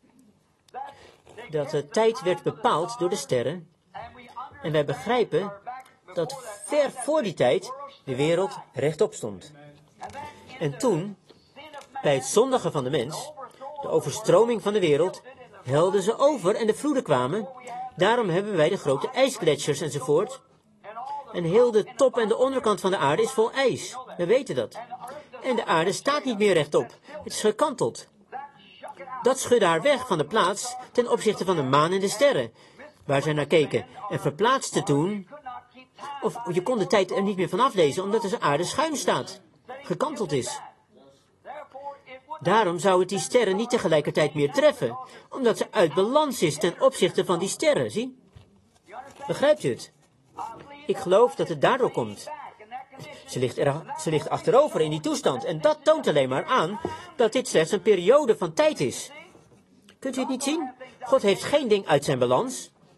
dat de tijd werd bepaald door de sterren. En wij begrijpen dat ver voor die tijd de wereld rechtop stond. En toen, bij het zondigen van de mens, de overstroming van de wereld, helden ze over en de vloeden kwamen. Daarom hebben wij de grote ijsgletsjers enzovoort. En heel de top en de onderkant van de aarde is vol ijs. We weten dat. En de aarde staat niet meer rechtop. Het is gekanteld. Dat schudde haar weg van de plaats ten opzichte van de maan en de sterren, waar zij naar keken, en verplaatste toen, of je kon de tijd er niet meer van aflezen, omdat de aarde schuin staat, gekanteld is. Daarom zou het die sterren niet tegelijkertijd meer treffen, omdat ze uit balans is ten opzichte van die sterren, zie? Begrijpt u het? Ik geloof dat het daardoor komt. Ze ligt, er, ze ligt achterover in die toestand en dat toont alleen maar aan dat dit slechts een periode van tijd is. Kunt u het niet zien? God heeft geen ding uit zijn balans.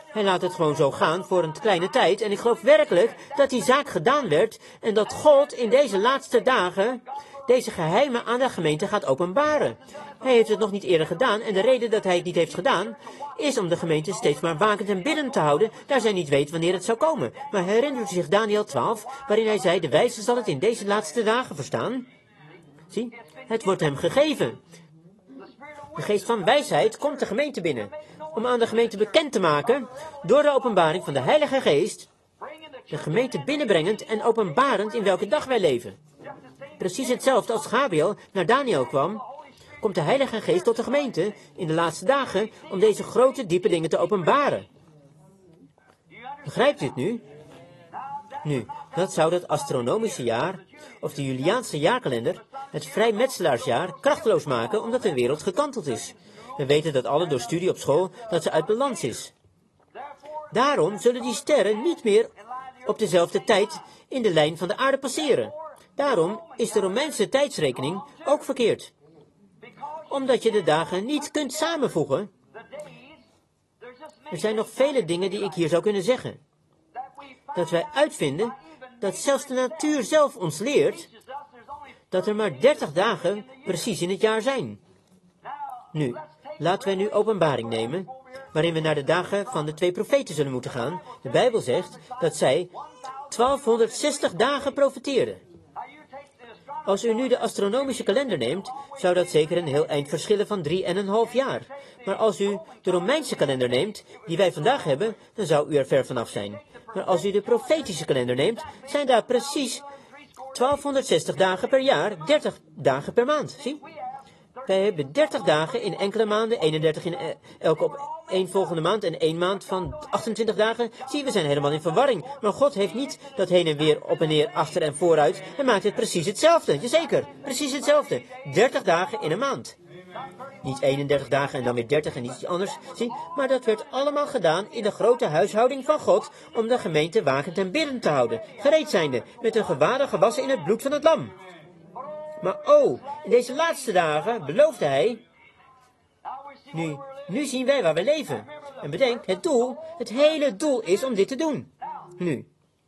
Hij laat het gewoon zo gaan voor een kleine tijd. En ik geloof werkelijk dat die zaak gedaan werd. En dat God in deze laatste dagen deze geheimen aan de gemeente gaat openbaren. Hij heeft het nog niet eerder gedaan. En de reden dat hij het niet heeft gedaan, is om de gemeente steeds maar wakend en biddend te houden, daar zij niet weet wanneer het zou komen. Maar herinnert u zich Daniel twaalf, waarin hij zei, de wijze zal het in deze laatste dagen verstaan? Zie, het wordt hem gegeven. De geest van wijsheid komt de gemeente binnen, om aan de gemeente bekend te maken, door de openbaring van de Heilige Geest, de gemeente binnenbrengend en openbarend in welke dag wij leven. Precies hetzelfde als Gabriel naar Daniel kwam, komt de Heilige Geest tot de gemeente in de laatste dagen om deze grote, diepe dingen te openbaren. Begrijpt u het nu? Nu, dat zou dat astronomische jaar, of de Juliaanse jaarkalender, het vrijmetselaarsjaar, krachteloos maken, omdat de wereld gekanteld is. We weten dat alle door studie op school, dat ze uit balans is. Daarom zullen die sterren niet meer op dezelfde tijd in de lijn van de aarde passeren. Daarom is de Romeinse tijdsrekening ook verkeerd. Omdat je de dagen niet kunt samenvoegen. Er zijn nog vele dingen die ik hier zou kunnen zeggen. Dat wij uitvinden dat zelfs de natuur zelf ons leert dat er maar dertig dagen precies in het jaar zijn. Nu, laten wij nu openbaring nemen, waarin we naar de dagen van de twee profeten zullen moeten gaan. De Bijbel zegt dat zij twaalfhonderdzestig dagen profeteerden. Als u nu de astronomische kalender neemt, zou dat zeker een heel eind verschillen van drie en een half jaar. Maar als u de Romeinse kalender neemt, die wij vandaag hebben, dan zou u er ver vanaf zijn. Maar als u de profetische kalender neemt, zijn daar precies twaalfhonderdzestig dagen per jaar, dertig dagen per maand. Zie? Wij hebben dertig dagen in enkele maanden, eenendertig in elke op één volgende maand en één maand van achtentwintig dagen. Zie, we zijn helemaal in verwarring. Maar God heeft niet dat heen en weer, op en neer, achter en vooruit. Hij maakt het precies hetzelfde. Jazeker, precies hetzelfde. dertig dagen in een maand. Niet eenendertig dagen en dan weer dertig en iets anders. Zie, maar dat werd allemaal gedaan in de grote huishouding van God, om de gemeente wakend en biddend te houden, gereed zijnde, met hun gewaden gewassen in het bloed van het lam. Maar oh, in deze laatste dagen beloofde hij, nu, nu zien wij waar we leven. En bedenk, het doel, het hele doel is om dit te doen. Nu,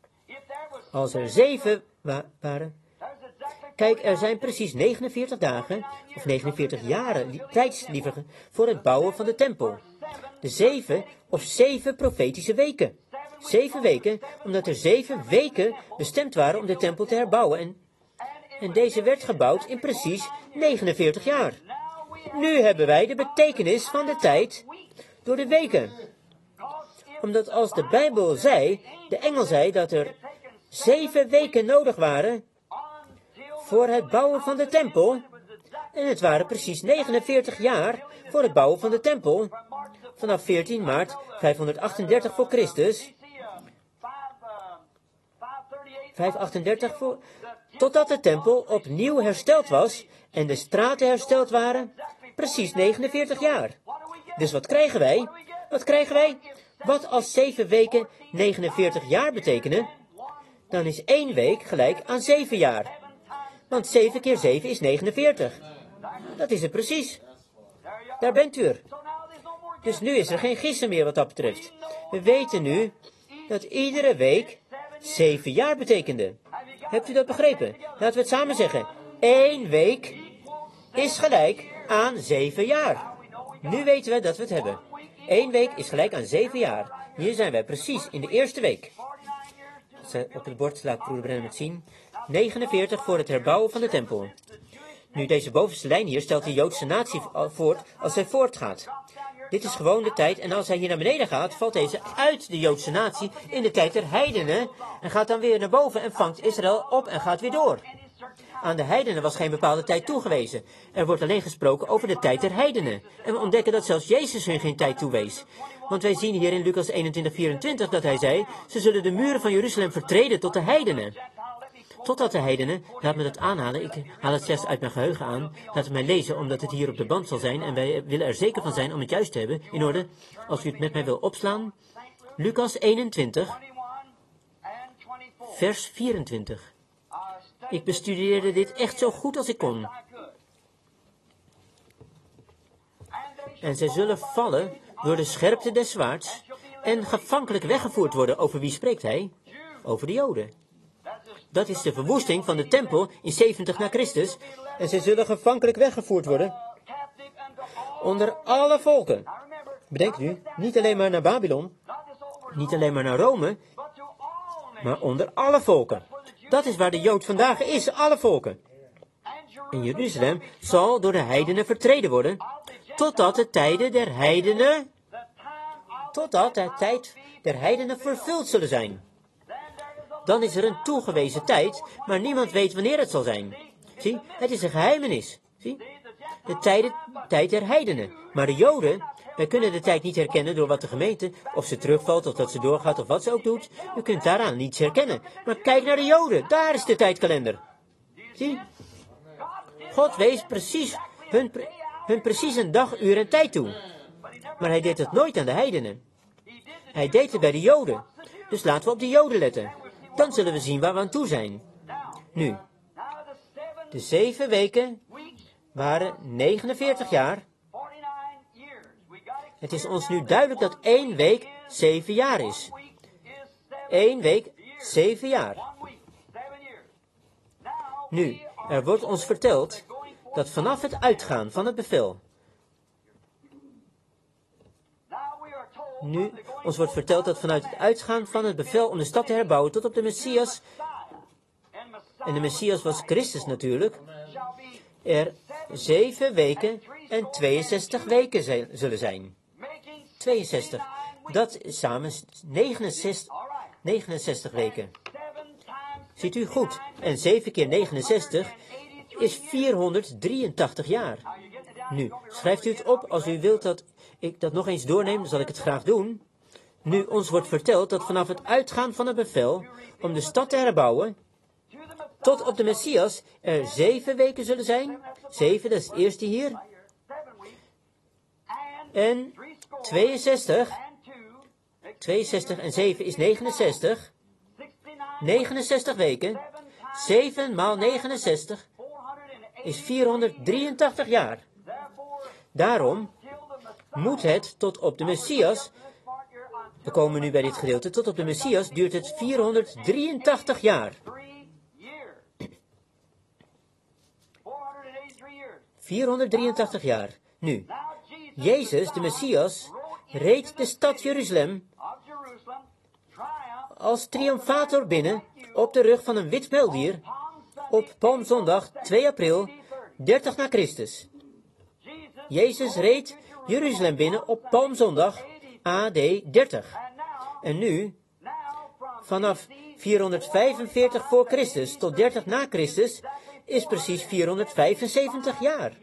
als er zeven wa waren, kijk, er zijn precies negenenveertig dagen, of negenenveertig jaren, tijds liever, voor het bouwen van de tempel. De zeven of zeven profetische weken. Zeven weken, omdat er zeven weken bestemd waren om de tempel te herbouwen. En, en deze werd gebouwd in precies negenenveertig jaar. Nu hebben wij de betekenis van de tijd door de weken. Omdat als de Bijbel zei, de engel zei dat er zeven weken nodig waren voor het bouwen van de tempel. En het waren precies negenenveertig jaar voor het bouwen van de tempel. Vanaf veertien maart vijfhonderdachtendertig voor Christus. vijfhonderdachtendertig voor... Totdat de tempel opnieuw hersteld was en de straten hersteld waren. Precies negenenveertig jaar. Dus wat krijgen wij? Wat krijgen wij? Wat als zeven weken negenenveertig jaar betekenen? Dan is één week gelijk aan zeven jaar. Want zeven keer zeven is negenenveertig. Dat is het precies. Daar bent u er. Dus nu is er geen gissen meer wat dat betreft. We weten nu dat iedere week zeven jaar betekende. Hebt u dat begrepen? Laten we het samen zeggen. Eén week is gelijk aan zeven jaar. Nu weten we dat we het hebben. Eén week is gelijk aan zeven jaar. Hier zijn wij precies in de eerste week. Op het bord laat broeder Branham het zien. negenenveertig voor het herbouwen van de tempel. Nu, deze bovenste lijn hier stelt de Joodse natie voort als zij voortgaat. Dit is gewoon de tijd, en als hij hier naar beneden gaat, valt deze uit de Joodse natie in de tijd der heidenen, en gaat dan weer naar boven en vangt Israël op en gaat weer door. Aan de heidenen was geen bepaalde tijd toegewezen. Er wordt alleen gesproken over de tijd der heidenen. En we ontdekken dat zelfs Jezus hun geen tijd toewees. Want wij zien hier in Lucas eenentwintig, vierentwintig dat hij zei, ze zullen de muren van Jeruzalem vertreden tot de heidenen. Totdat de heidenen, laat me dat aanhalen, ik haal het slechts uit mijn geheugen aan, laat het mij lezen, omdat het hier op de band zal zijn, en wij willen er zeker van zijn om het juist te hebben, in orde, als u het met mij wil opslaan, Lucas eenentwintig, vers vierentwintig. Ik bestudeerde dit echt zo goed als ik kon. En zij zullen vallen door de scherpte des zwaards, en gevankelijk weggevoerd worden. Over wie spreekt hij? Over de Joden. Dat is de verwoesting van de tempel in zeventig na Christus. En ze zullen gevankelijk weggevoerd worden onder alle volken. Bedenk nu, niet alleen maar naar Babylon, niet alleen maar naar Rome, maar onder alle volken. Dat is waar de Jood vandaag is, alle volken. En Jeruzalem zal door de heidenen vertreden worden, totdat de tijden der heidenen, totdat de tijd der heidenen vervuld zullen zijn. Dan is er een toegewezen tijd, maar niemand weet wanneer het zal zijn. Zie, het is een geheimenis. Zie, de tijden, tijd der heidenen. Maar de Joden, wij kunnen de tijd niet herkennen door wat de gemeente, of ze terugvalt, of dat ze doorgaat, of wat ze ook doet. U kunt daaraan niets herkennen. Maar kijk naar de Joden, daar is de tijdkalender. Zie, God wees precies hun, hun precies een dag, uur en tijd toe. Maar hij deed het nooit aan de heidenen. Hij deed het bij de Joden. Dus laten we op de Joden letten. Dan zullen we zien waar we aan toe zijn. Nu, de zeven weken waren negenenveertig jaar. Het is ons nu duidelijk dat één week zeven jaar is. Eén week zeven jaar. Nu, er wordt ons verteld dat vanaf het uitgaan van het bevel. Nu, ons wordt verteld dat vanuit het uitgaan van het bevel om de stad te herbouwen tot op de Messias, en de Messias was Christus natuurlijk, er zeven weken en tweeënzestig weken zijn, zullen zijn. tweeënzestig. Dat is samen negenenzestig, negenenzestig weken. Ziet u goed? En zeven keer negenenzestig is vierhonderddrieëntachtig jaar. Nu, schrijft u het op als u wilt dat ik dat nog eens doorneem, dan zal ik het graag doen. Nu, ons wordt verteld dat vanaf het uitgaan van het bevel om de stad te herbouwen, tot op de Messias er zeven weken zullen zijn. Zeven, dat is het eerste hier. En tweeënzestig. tweeënzestig en zeven is negenenzestig. negenenzestig weken. zeven maal negenenzestig is vierhonderddrieëntachtig jaar. Daarom moet het tot op de Messias, we komen nu bij dit gedeelte, tot op de Messias duurt het vierhonderddrieëntachtig jaar. vierhonderddrieëntachtig jaar. Nu, Jezus, de Messias, reed de stad Jeruzalem als triomfator binnen op de rug van een wit muildier op Palmzondag twee april dertig na Christus. Jezus reed Jeruzalem binnen op Palmzondag A D dertig. En nu, vanaf vierhonderdvijfenveertig voor Christus tot dertig na Christus, is precies vierhonderdvijfenzeventig jaar.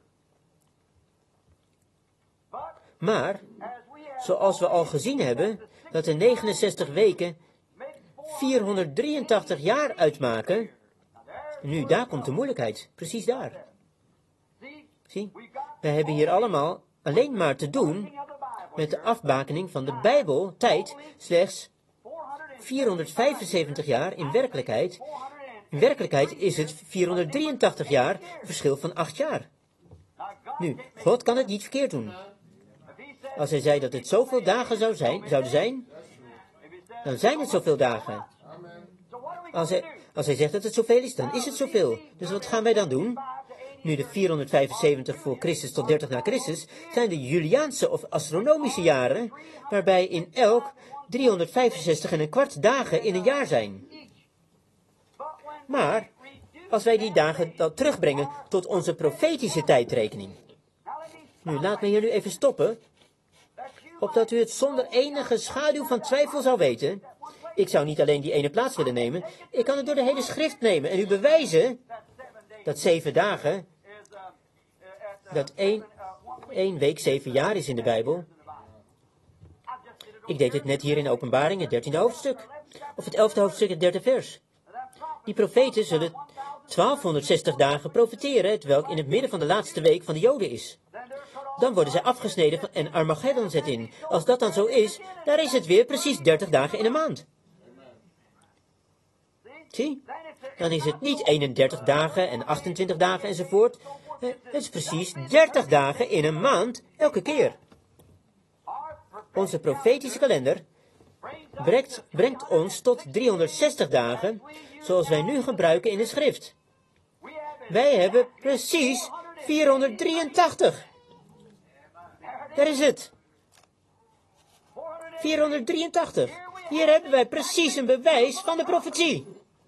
Maar, zoals we al gezien hebben, dat de negenenzestig weken vierhonderddrieëntachtig jaar uitmaken, nu, daar komt de moeilijkheid, precies daar. Zie, we hebben hier allemaal alleen maar te doen met de afbakening van de Bijbel, tijd, slechts vierhonderdvijfenzeventig jaar in werkelijkheid. In werkelijkheid is het vierhonderddrieëntachtig jaar, een verschil van acht jaar. Nu, God kan het niet verkeerd doen. Als hij zei dat het zoveel dagen zou zijn, zouden zijn, dan zijn het zoveel dagen. Als hij, als hij zegt dat het zoveel is, dan is het zoveel. Dus wat gaan wij dan doen? Nu de vierhonderdvijfenzeventig voor Christus tot dertig na Christus zijn de Juliaanse of astronomische jaren, waarbij in elk driehonderdvijfenzestig en een kwart dagen in een jaar zijn. Maar, als wij die dagen dan terugbrengen tot onze profetische tijdrekening. Nu, laat me hier nu even stoppen, opdat u het zonder enige schaduw van twijfel zou weten. Ik zou niet alleen die ene plaats willen nemen, ik kan het door de hele schrift nemen en u bewijzen dat zeven dagen, dat één, één week zeven jaar is in de Bijbel. Ik deed het net hier in Openbaring, het dertiende hoofdstuk, of het elfde hoofdstuk, het derde vers. Die profeten zullen twaalfhonderdzestig dagen profeteren, terwijl in het midden van de laatste week van de Joden is. Dan worden zij afgesneden en Armageddon zet in. Als dat dan zo is, daar is het weer precies dertig dagen in een maand. Zie? Dan is het niet eenendertig dagen en achtentwintig dagen enzovoort. Het is precies dertig dagen in een maand, elke keer. Onze profetische kalender brengt, brengt ons tot driehonderdzestig dagen, zoals wij nu gebruiken in de schrift. Wij hebben precies vierhonderddrieëntachtig. Daar is het. vierhonderddrieëntachtig. Hier hebben wij precies een bewijs van de profetie.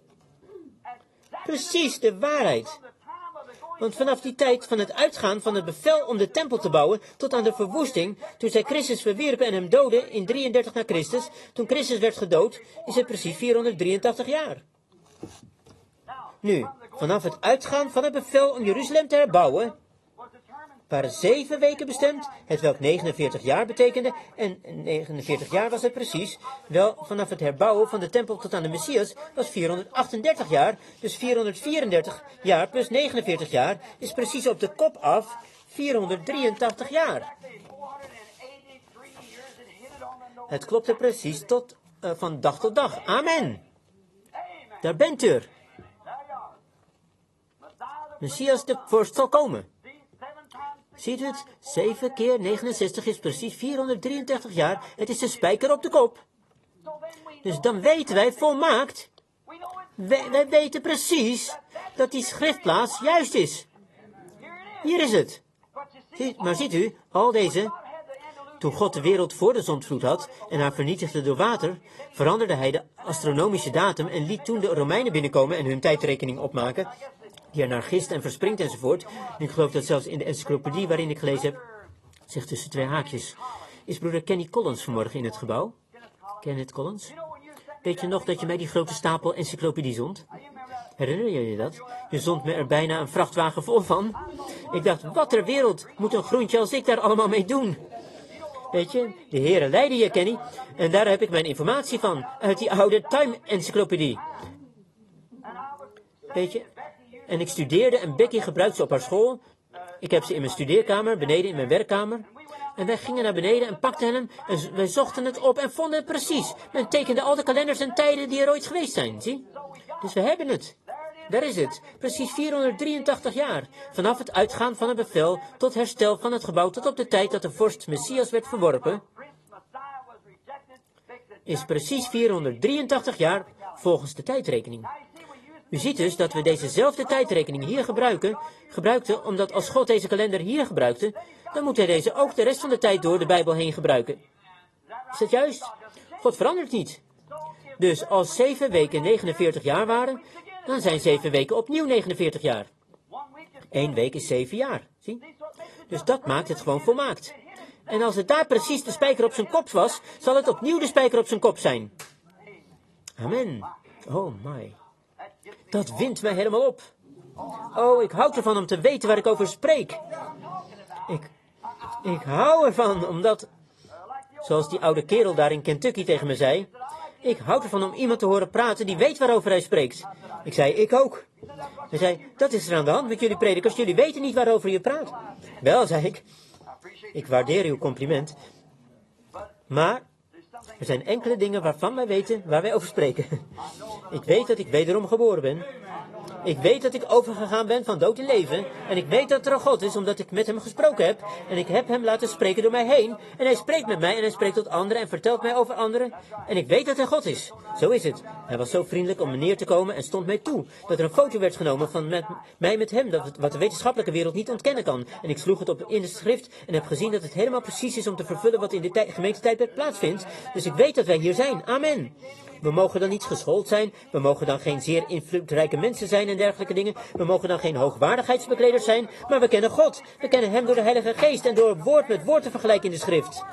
Precies de waarheid. Want vanaf die tijd van het uitgaan van het bevel om de tempel te bouwen tot aan de verwoesting, toen zij Christus verwierpen en hem doden in drieëndertig na Christus, toen Christus werd gedood, is het precies vierhonderddrieëntachtig jaar. Nu, vanaf het uitgaan van het bevel om Jeruzalem te herbouwen, waren zeven weken bestemd, hetwelk negenenveertig jaar betekende, en negenenveertig jaar was het precies, wel vanaf het herbouwen van de tempel tot aan de Messias was vierhonderdachtendertig jaar, dus vierhonderdvierendertig jaar plus negenenveertig jaar is precies op de kop af vierhonderddrieëntachtig jaar. Het klopte precies tot, uh, van dag tot dag. Amen. Daar bent u. Messias de vorst zal komen. Ziet u het? zeven keer negenenzestig is precies vierhonderddrieëntachtig jaar. Het is de spijker op de kop. Dus dan weten wij volmaakt. Wij, wij weten precies dat die schriftplaats juist is. Hier is het. Ziet, maar ziet u, al deze... Toen God de wereld voor de zondvloed had en haar vernietigde door water, veranderde hij de astronomische datum en liet toen de Romeinen binnenkomen en hun tijdrekening opmaken, die er naar gist en verspringt enzovoort. En ik geloof dat zelfs in de encyclopedie waarin ik gelezen heb, zegt tussen twee haakjes, is broeder Kenny Collins vanmorgen in het gebouw? Kenneth Collins? Weet je nog dat je mij die grote stapel encyclopedie zond? Herinner je je dat? Je zond me er bijna een vrachtwagen vol van. Ik dacht, wat ter wereld moet een groentje als ik daar allemaal mee doen? Weet je, de heren leiden je, Kenny. En daar heb ik mijn informatie van, uit die oude Time-encyclopedie. Weet je, en ik studeerde en Becky gebruikte ze op haar school. Ik heb ze in mijn studeerkamer, beneden in mijn werkkamer. En wij gingen naar beneden en pakten hem en wij zochten het op en vonden het precies. Men tekende al de kalenders en tijden die er ooit geweest zijn, zie? Dus we hebben het. Daar is het. Precies vierhonderddrieëntachtig jaar. Vanaf het uitgaan van het bevel tot herstel van het gebouw tot op de tijd dat de vorst Messias werd verworpen, is precies vierhonderddrieëntachtig jaar volgens de tijdrekening. U ziet dus dat we dezezelfde tijdrekening hier gebruiken, gebruikten, omdat als God deze kalender hier gebruikte, dan moet hij deze ook de rest van de tijd door de Bijbel heen gebruiken. Is dat juist? God verandert niet. Dus als zeven weken negenenveertig jaar waren, dan zijn zeven weken opnieuw negenenveertig jaar. Eén week is zeven jaar, zie? Dus dat maakt het gewoon volmaakt. En als het daar precies de spijker op zijn kop was, zal het opnieuw de spijker op zijn kop zijn. Amen. Oh my. Dat wint mij helemaal op. Oh, ik hou ervan om te weten waar ik over spreek. Ik, ik hou ervan, omdat, zoals die oude kerel daar in Kentucky tegen me zei, ik hou ervan om iemand te horen praten die weet waarover hij spreekt. Ik zei, ik ook. Hij zei, dat is er aan de hand met jullie predikers, jullie weten niet waarover je praat. Wel, zei ik, ik waardeer uw compliment, maar er zijn enkele dingen waarvan wij weten waar wij over spreken. Ik weet dat ik wederom geboren ben. Ik weet dat ik overgegaan ben van dood in leven. En ik weet dat er een God is, omdat ik met hem gesproken heb. En ik heb hem laten spreken door mij heen. En hij spreekt met mij en hij spreekt tot anderen en vertelt mij over anderen. En ik weet dat hij God is. Zo is het. Hij was zo vriendelijk om me neer te komen en stond mij toe. Dat er een foto werd genomen van met, mij met hem. Dat het, wat de wetenschappelijke wereld niet ontkennen kan. En ik sloeg het op in de schrift en heb gezien dat het helemaal precies is om te vervullen wat in de tij, gemeentetijdperk plaatsvindt. Dus ik weet dat wij hier zijn. Amen. We mogen dan niet geschoold zijn. We mogen dan geen zeer invloedrijke mensen zijn en dergelijke dingen. We mogen dan geen hoogwaardigheidsbekleders zijn. Maar we kennen God. We kennen hem door de Heilige Geest en door woord met woord te vergelijken in de schrift.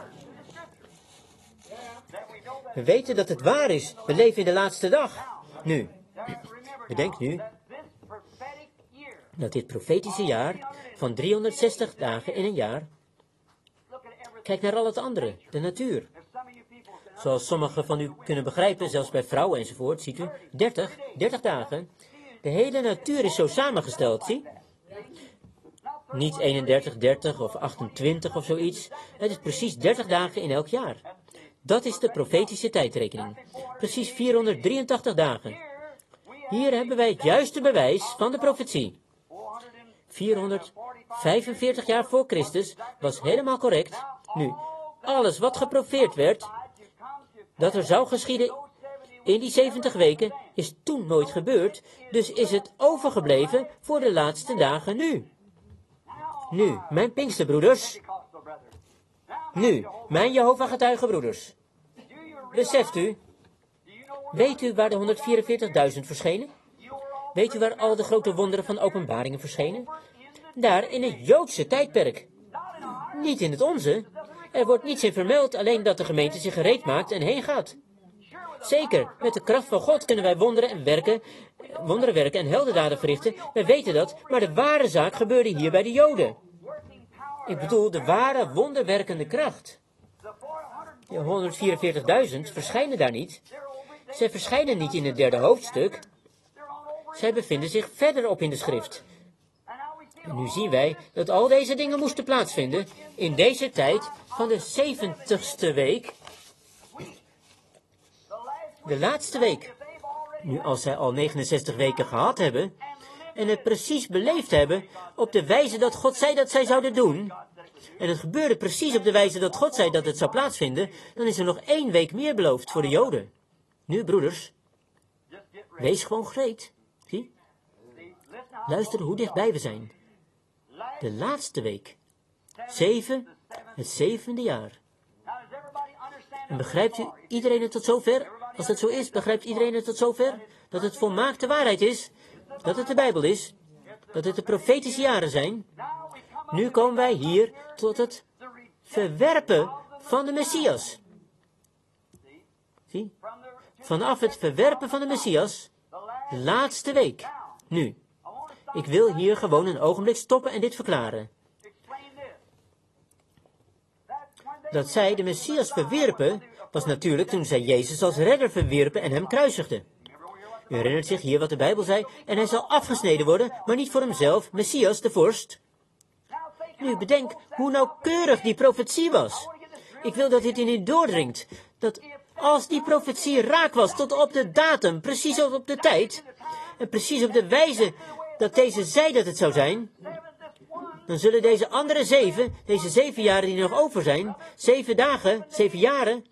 We weten dat het waar is. We leven in de laatste dag. Nu, bedenk nu dat dit profetische jaar van driehonderdzestig dagen in een jaar, kijk naar al het andere, de natuur. Zoals sommigen van u kunnen begrijpen, zelfs bij vrouwen enzovoort, ziet u, dertig, dertig dagen. De hele natuur is zo samengesteld, zie? Niet eenendertig, dertig of achtentwintig of zoiets. Het is precies dertig dagen in elk jaar. Dat is de profetische tijdrekening. Precies vierhonderddrieëntachtig dagen. Hier hebben wij het juiste bewijs van de profetie. vierhonderdvijfenveertig jaar voor Christus was helemaal correct. Nu, alles wat geprofeerd werd, dat er zou geschieden in die zeventig weken, is toen nooit gebeurd, dus is het overgebleven voor de laatste dagen nu. Nu, mijn Pinksterbroeders, nu, mijn Jehovah-getuigenbroeders, beseft u, weet u waar de honderdvierenveertigduizend verschenen? Weet u waar al de grote wonderen van openbaringen verschenen? Daar in het Joodse tijdperk. Niet in het onze. Er wordt niets in vermeld, alleen dat de gemeente zich gereed maakt en heen gaat. Zeker, met de kracht van God kunnen wij wonderen en werken, wonderen werken en heldendaden verrichten. Wij weten dat, maar de ware zaak gebeurde hier bij de Joden. Ik bedoel, de ware wonderwerkende kracht. De honderdvierenveertigduizend verschijnen daar niet. Zij verschijnen niet in het derde hoofdstuk. Zij bevinden zich verderop in de schrift. En nu zien wij dat al deze dingen moesten plaatsvinden in deze tijd van de zeventigste week. De laatste week. Nu, als zij al negenenzestig weken gehad hebben en het precies beleefd hebben op de wijze dat God zei dat zij zouden doen, en het gebeurde precies op de wijze dat God zei dat het zou plaatsvinden, dan is er nog één week meer beloofd voor de Joden. Nu, broeders, wees gewoon gereed. Zie? Luister hoe dichtbij we zijn. De laatste week. Zeven, het zevende jaar. En begrijpt u iedereen het tot zover? Als dat zo is, begrijpt iedereen het tot zover? Dat het volmaakte waarheid is? Dat het de Bijbel is? Dat het de profetische jaren zijn? Nu komen wij hier tot het verwerpen van de Messias. Zie? Vanaf het verwerpen van de Messias, de laatste week. Nu, ik wil hier gewoon een ogenblik stoppen en dit verklaren. Dat zij de Messias verwierpen, was natuurlijk toen zij Jezus als redder verwierpen en hem kruisigden. U herinnert zich hier wat de Bijbel zei, en hij zal afgesneden worden, maar niet voor hemzelf, Messias de vorst. Nu, bedenk hoe nauwkeurig die profetie was. Ik wil dat dit in u doordringt, dat als die profetie raak was tot op de datum, precies op de tijd, en precies op de wijze dat deze zei dat het zou zijn, dan zullen deze andere zeven, deze zeven jaren die nog over zijn, zeven dagen, zeven jaren,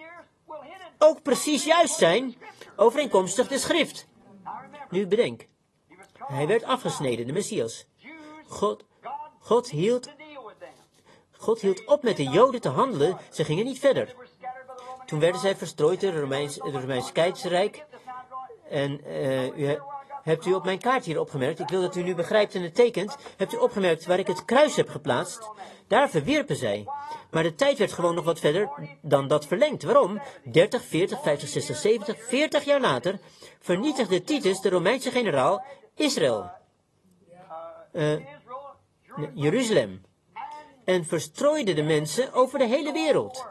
ook precies juist zijn, overeenkomstig de schrift. Nu bedenk, hij werd afgesneden, de Messias. God, God hield, God hield op met de Joden te handelen, ze gingen niet verder. Toen werden zij verstrooid door het Romeins, het Romeins Keizerrijk. En uh, u hebt u op mijn kaart hier opgemerkt, ik wil dat u nu begrijpt en het tekent, hebt u opgemerkt waar ik het kruis heb geplaatst? Daar verwierpen zij. Maar de tijd werd gewoon nog wat verder dan dat verlengd. Waarom? dertig, veertig, vijftig, zestig, zeventig, veertig jaar later vernietigde Titus, de Romeinse generaal, Israël. Uh, Jeruzalem. En verstrooide de mensen over de hele wereld.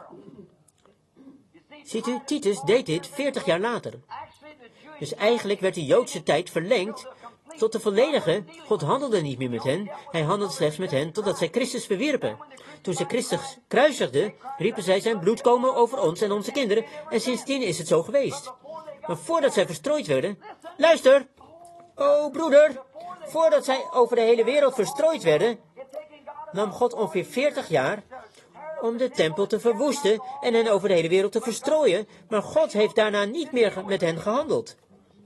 Ziet u, Titus deed dit veertig jaar later. Dus eigenlijk werd de Joodse tijd verlengd tot de volledige. God handelde niet meer met hen, hij handelde slechts met hen totdat zij Christus verwierpen. Toen ze Christus kruisigden, riepen zij zijn bloed komen over ons en onze kinderen, en sindsdien is het zo geweest. Maar voordat zij verstrooid werden, luister, o broeder, voordat zij over de hele wereld verstrooid werden, nam God ongeveer veertig jaar om de tempel te verwoesten en hen over de hele wereld te verstrooien, maar God heeft daarna niet meer met hen gehandeld.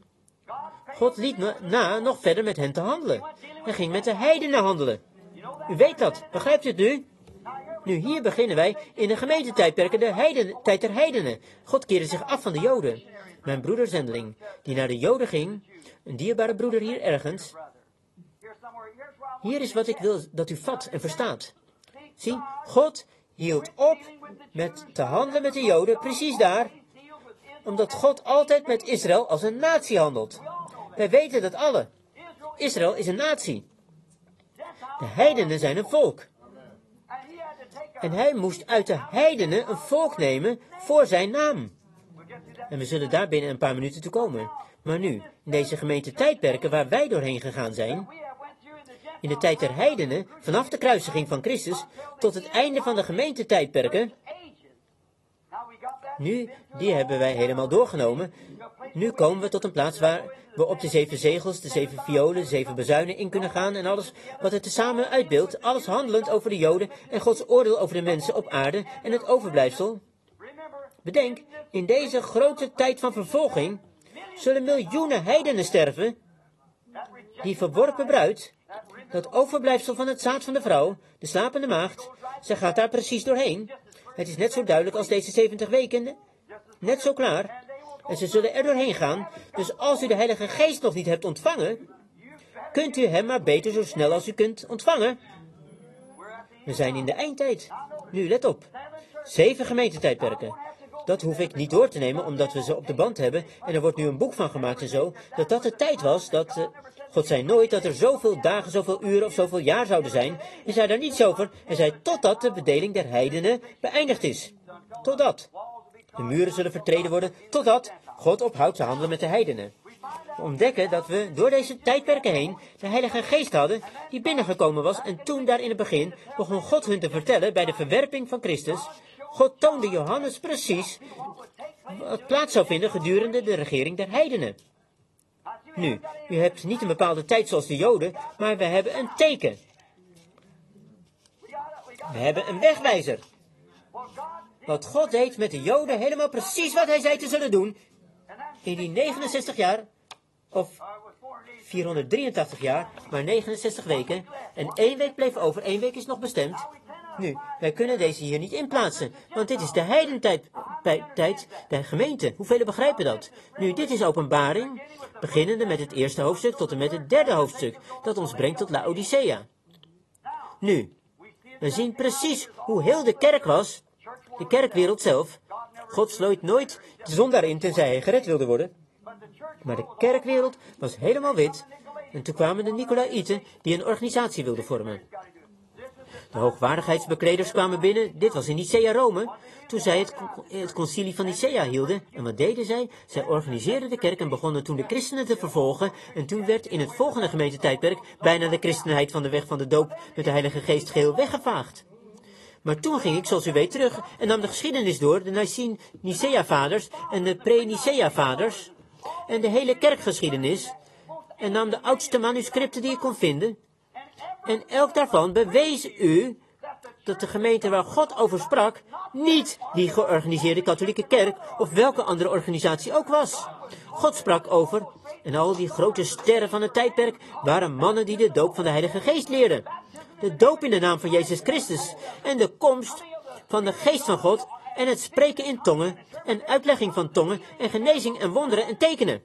God liet na, na nog verder met hen te handelen. Hij ging met de heidenen handelen. U weet dat, begrijpt u het nu? Nu, hier beginnen wij in de gemeentetijdperken, de heiden, tijd der heidenen. God keerde zich af van de Joden. Mijn broeder zendeling, die naar de Joden ging, een dierbare broeder hier ergens. Hier is wat ik wil dat u vat en verstaat. Zie, God hield op met te handelen met de Joden, precies daar, omdat God altijd met Israël als een natie handelt. Wij weten dat alle. Israël is een natie. De heidenen zijn een volk. En hij moest uit de heidenen een volk nemen voor zijn naam. En we zullen daar binnen een paar minuten toe komen. Maar nu, in deze gemeente tijdperken waar wij doorheen gegaan zijn, in de tijd der heidenen, vanaf de kruisiging van Christus, tot het einde van de gemeentetijdperken, Nu, die hebben wij helemaal doorgenomen. Nu komen we tot een plaats waar we op de zeven zegels, de zeven violen, de zeven bazuinen in kunnen gaan en alles wat het tezamen uitbeeldt, alles handelend over de Joden en Gods oordeel over de mensen op aarde en het overblijfsel. Bedenk, in deze grote tijd van vervolging zullen miljoenen heidenen sterven. Die verworpen bruid, dat overblijfsel van het zaad van de vrouw, de slapende maagd, zij gaat daar precies doorheen. Het is net zo duidelijk als deze zeventig weken, net zo klaar. En ze zullen er doorheen gaan. Dus als u de Heilige Geest nog niet hebt ontvangen, kunt u hem maar beter zo snel als u kunt ontvangen. We zijn in de eindtijd. Nu, let op. Zeven gemeentetijdperken. Dat hoef ik niet door te nemen, omdat we ze op de band hebben. En er wordt nu een boek van gemaakt en zo. Dat dat de tijd was dat... Uh, God zei nooit dat er zoveel dagen, zoveel uren of zoveel jaar zouden zijn. Hij zei daar niets over. Hij zei totdat de bedeling der heidenen beëindigd is. Totdat. De muren zullen vertreden worden, totdat God ophoudt te handelen met de heidenen. We ontdekken dat we door deze tijdperken heen de Heilige Geest hadden die binnengekomen was. En toen daar in het begin begon God hun te vertellen bij de verwerping van Christus. God toonde Johannes precies wat plaats zou vinden gedurende de regering der heidenen. Nu, u hebt niet een bepaalde tijd zoals de Joden, maar we hebben een teken. We hebben een wegwijzer. Wat God deed met de Joden, helemaal precies wat hij zei te zullen doen. In die negenenzestig jaar, of vierhonderddrieëntachtig jaar, maar negenenzestig weken. En één week bleef over, één week is nog bestemd. Nu, wij kunnen deze hier niet inplaatsen, want dit is de heidentijd, tijd, de gemeente. Hoeveel begrijpen dat? Nu, dit is openbaring, beginnende met het eerste hoofdstuk tot en met het derde hoofdstuk, dat ons brengt tot Laodicea. Nu, we zien precies hoe heel de kerk was, de kerkwereld zelf. God sloot nooit de zondaar in, tenzij hij gered wilde worden. Maar de kerkwereld was helemaal wit, en toen kwamen de Nicolaïten die een organisatie wilden vormen. De hoogwaardigheidsbekleders kwamen binnen, dit was in Nicea Rome, toen zij het, het concilie van Nicea hielden. En wat deden zij? Zij organiseerden de kerk en begonnen toen de christenen te vervolgen. En toen werd in het volgende gemeentetijdperk bijna de christenheid van de weg van de doop met de Heilige Geest geheel weggevaagd. Maar toen ging ik, zoals u weet, terug en nam de geschiedenis door, de Nicea-vaders en de pre-Nicea-vaders en de hele kerkgeschiedenis en nam de oudste manuscripten die ik kon vinden. En elk daarvan bewees u dat de gemeente waar God over sprak niet die georganiseerde katholieke kerk of welke andere organisatie ook was. God sprak over, en al die grote sterren van het tijdperk waren mannen die de doop van de Heilige Geest leerden. De doop in de naam van Jezus Christus en de komst van de Geest van God en het spreken in tongen en uitlegging van tongen en genezing en wonderen en tekenen.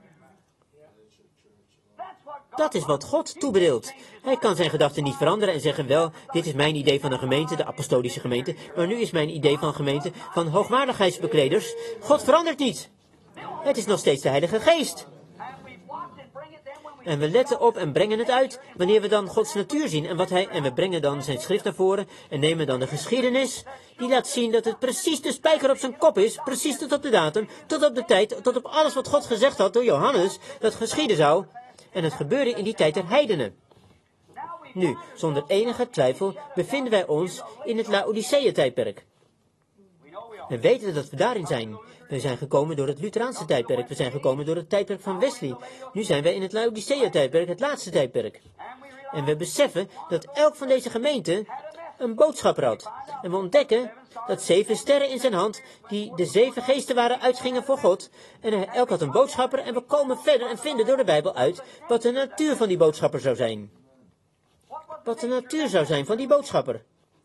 Dat is wat God toebedeelt. Hij kan zijn gedachten niet veranderen en zeggen, wel, dit is mijn idee van een gemeente, de apostolische gemeente, maar nu is mijn idee van een gemeente van hoogwaardigheidsbekleders. God verandert niet. Het is nog steeds de Heilige Geest. En we letten op en brengen het uit wanneer we dan Gods natuur zien en wat hij, en we brengen dan zijn schrift naar voren en nemen dan de geschiedenis, die laat zien dat het precies de spijker op zijn kop is, precies tot op de datum, tot op de tijd, tot op alles wat God gezegd had door Johannes, dat geschieden zou. En het gebeurde in die tijd der heidenen. Nu, zonder enige twijfel, bevinden wij ons in het Laodicea-tijdperk. We weten dat we daarin zijn. We zijn gekomen door het Lutheraanse tijdperk. We zijn gekomen door het tijdperk van Wesley. Nu zijn wij in het Laodicea-tijdperk, het laatste tijdperk. En we beseffen dat elk van deze gemeenten een boodschapper had. En we ontdekken dat zeven sterren in zijn hand, die de zeven geesten waren, uitgingen voor God. En elk had een boodschapper en we komen verder en vinden door de Bijbel uit wat de natuur van die boodschapper zou zijn. Wat de natuur zou zijn van die boodschapper.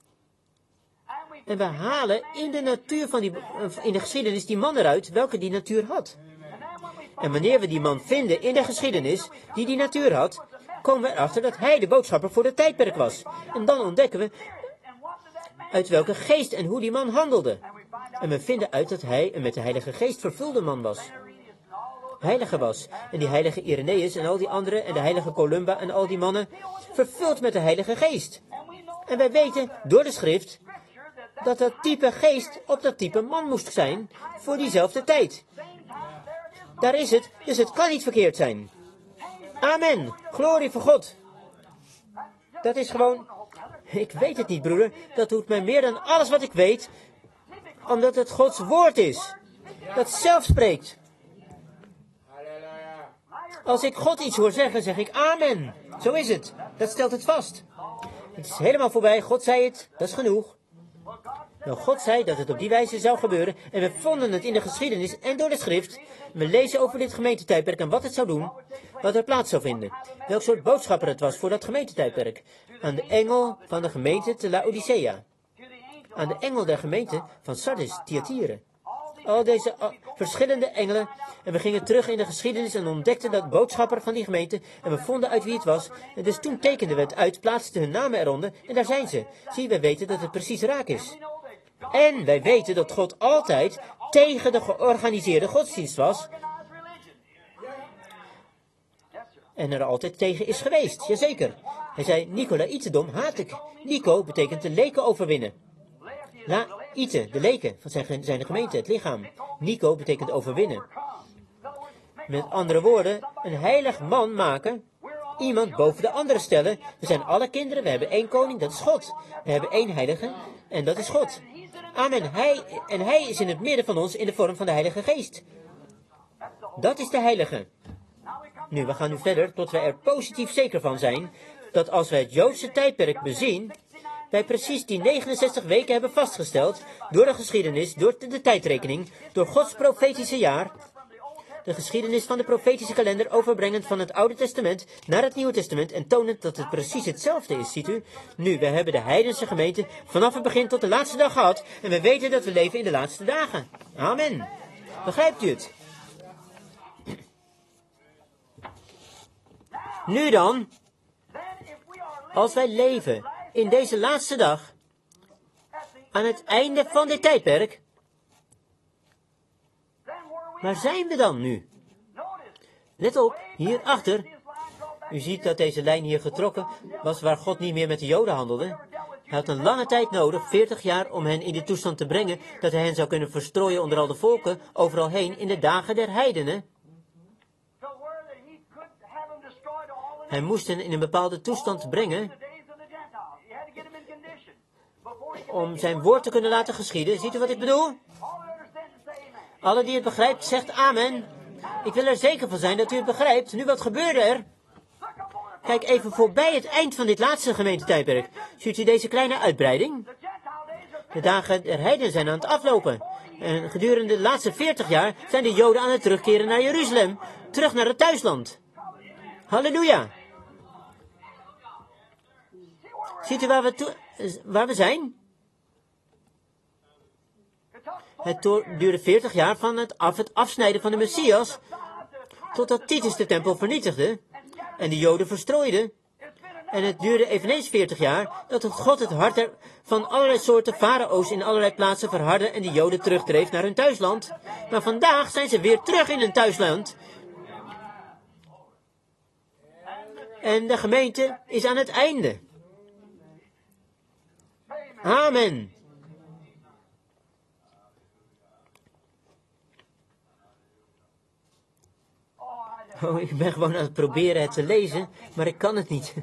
En we halen in de natuur van die, in de geschiedenis die man eruit, welke die natuur had. En wanneer we die man vinden in de geschiedenis, die die natuur had, komen we erachter dat hij de boodschapper voor het tijdperk was. En dan ontdekken we uit welke geest en hoe die man handelde. En we vinden uit dat hij een met de Heilige Geest vervulde man was. Heilige was. En die heilige Irenaeus en al die anderen en de heilige Columba en al die mannen, vervuld met de Heilige Geest. En wij weten door de schrift dat dat type geest op dat type man moest zijn voor diezelfde tijd. Daar is het, dus het kan niet verkeerd zijn. Amen. Glorie voor God. Dat is gewoon... Ik weet het niet, broeder. Dat doet mij meer dan alles wat ik weet. Omdat het Gods woord is. Dat zelf spreekt. Als ik God iets hoor zeggen, zeg ik amen. Zo is het. Dat stelt het vast. Het is helemaal voorbij. God zei het. Dat is genoeg. Nou, God zei dat het op die wijze zou gebeuren. En we vonden het in de geschiedenis en door de schrift. We lezen over dit gemeentetijdperk en wat het zou doen. Wat er plaats zou vinden. Welk soort boodschapper het was voor dat gemeentetijdperk. Aan de engel van de gemeente te Laodicea. Aan de engel der gemeente van Sardis, Thyatire. Al deze uh, verschillende engelen. En we gingen terug in de geschiedenis en ontdekten dat boodschapper van die gemeente. En we vonden uit wie het was. En dus toen tekenden we het uit, plaatsten hun namen eronder. En daar zijn ze. Zie, wij weten dat het precies raak is. En wij weten dat God altijd tegen de georganiseerde godsdienst was. En er altijd tegen is geweest, jazeker. Hij zei, Nicolaïtendom haat ik. Nico betekent de leken overwinnen. Laïte, de leken van zijn, zijn gemeente, het lichaam. Nico betekent overwinnen. Met andere woorden, een heilig man maken, iemand boven de andere stellen. We zijn alle kinderen, we hebben één koning, dat is God. We hebben één heilige en dat is God. Amen. Hij, en hij is in het midden van ons in de vorm van de Heilige Geest. Dat is de heilige. Nu, we gaan nu verder tot wij er positief zeker van zijn dat als wij het Joodse tijdperk bezien, wij precies die negenenzestig weken hebben vastgesteld door de geschiedenis, door de, de tijdrekening, door Gods profetische jaar, de geschiedenis van de profetische kalender overbrengend van het Oude Testament naar het Nieuwe Testament en tonend dat het precies hetzelfde is, ziet u. Nu, we hebben de heidense gemeente vanaf het begin tot de laatste dag gehad en we weten dat we leven in de laatste dagen. Amen. Begrijpt u het? Nu dan, als wij leven in deze laatste dag, aan het einde van dit tijdperk, waar zijn we dan nu? Let op, hierachter. U ziet dat deze lijn hier getrokken was waar God niet meer met de Joden handelde. Hij had een lange tijd nodig, veertig jaar, om hen in de toestand te brengen dat hij hen zou kunnen verstrooien onder al de volken, overal heen, in de dagen der heidenen. Hij moest hen in een bepaalde toestand brengen om zijn woord te kunnen laten geschieden. Ziet u wat ik bedoel? Alle die het begrijpt, zegt amen. Ik wil er zeker van zijn dat u het begrijpt. Nu, wat gebeurde er? Kijk even voorbij het eind van dit laatste gemeentetijdperk. Ziet u deze kleine uitbreiding? De dagen der heidenen zijn aan het aflopen. En gedurende de laatste veertig jaar zijn de Joden aan het terugkeren naar Jeruzalem. Terug naar het thuisland. Halleluja. Ziet u waar we, toe, waar we zijn? Het duurde veertig jaar van het, af, het afsnijden van de Messias, totdat Titus de tempel vernietigde en de Joden verstrooide. En het duurde eveneens veertig jaar dat het God het hart er van allerlei soorten farao's in allerlei plaatsen verhardde en de Joden terugdreef naar hun thuisland. Maar vandaag zijn ze weer terug in hun thuisland. En de gemeente is aan het einde. Amen. Oh, ik ben gewoon aan het proberen het te lezen, maar ik kan het niet.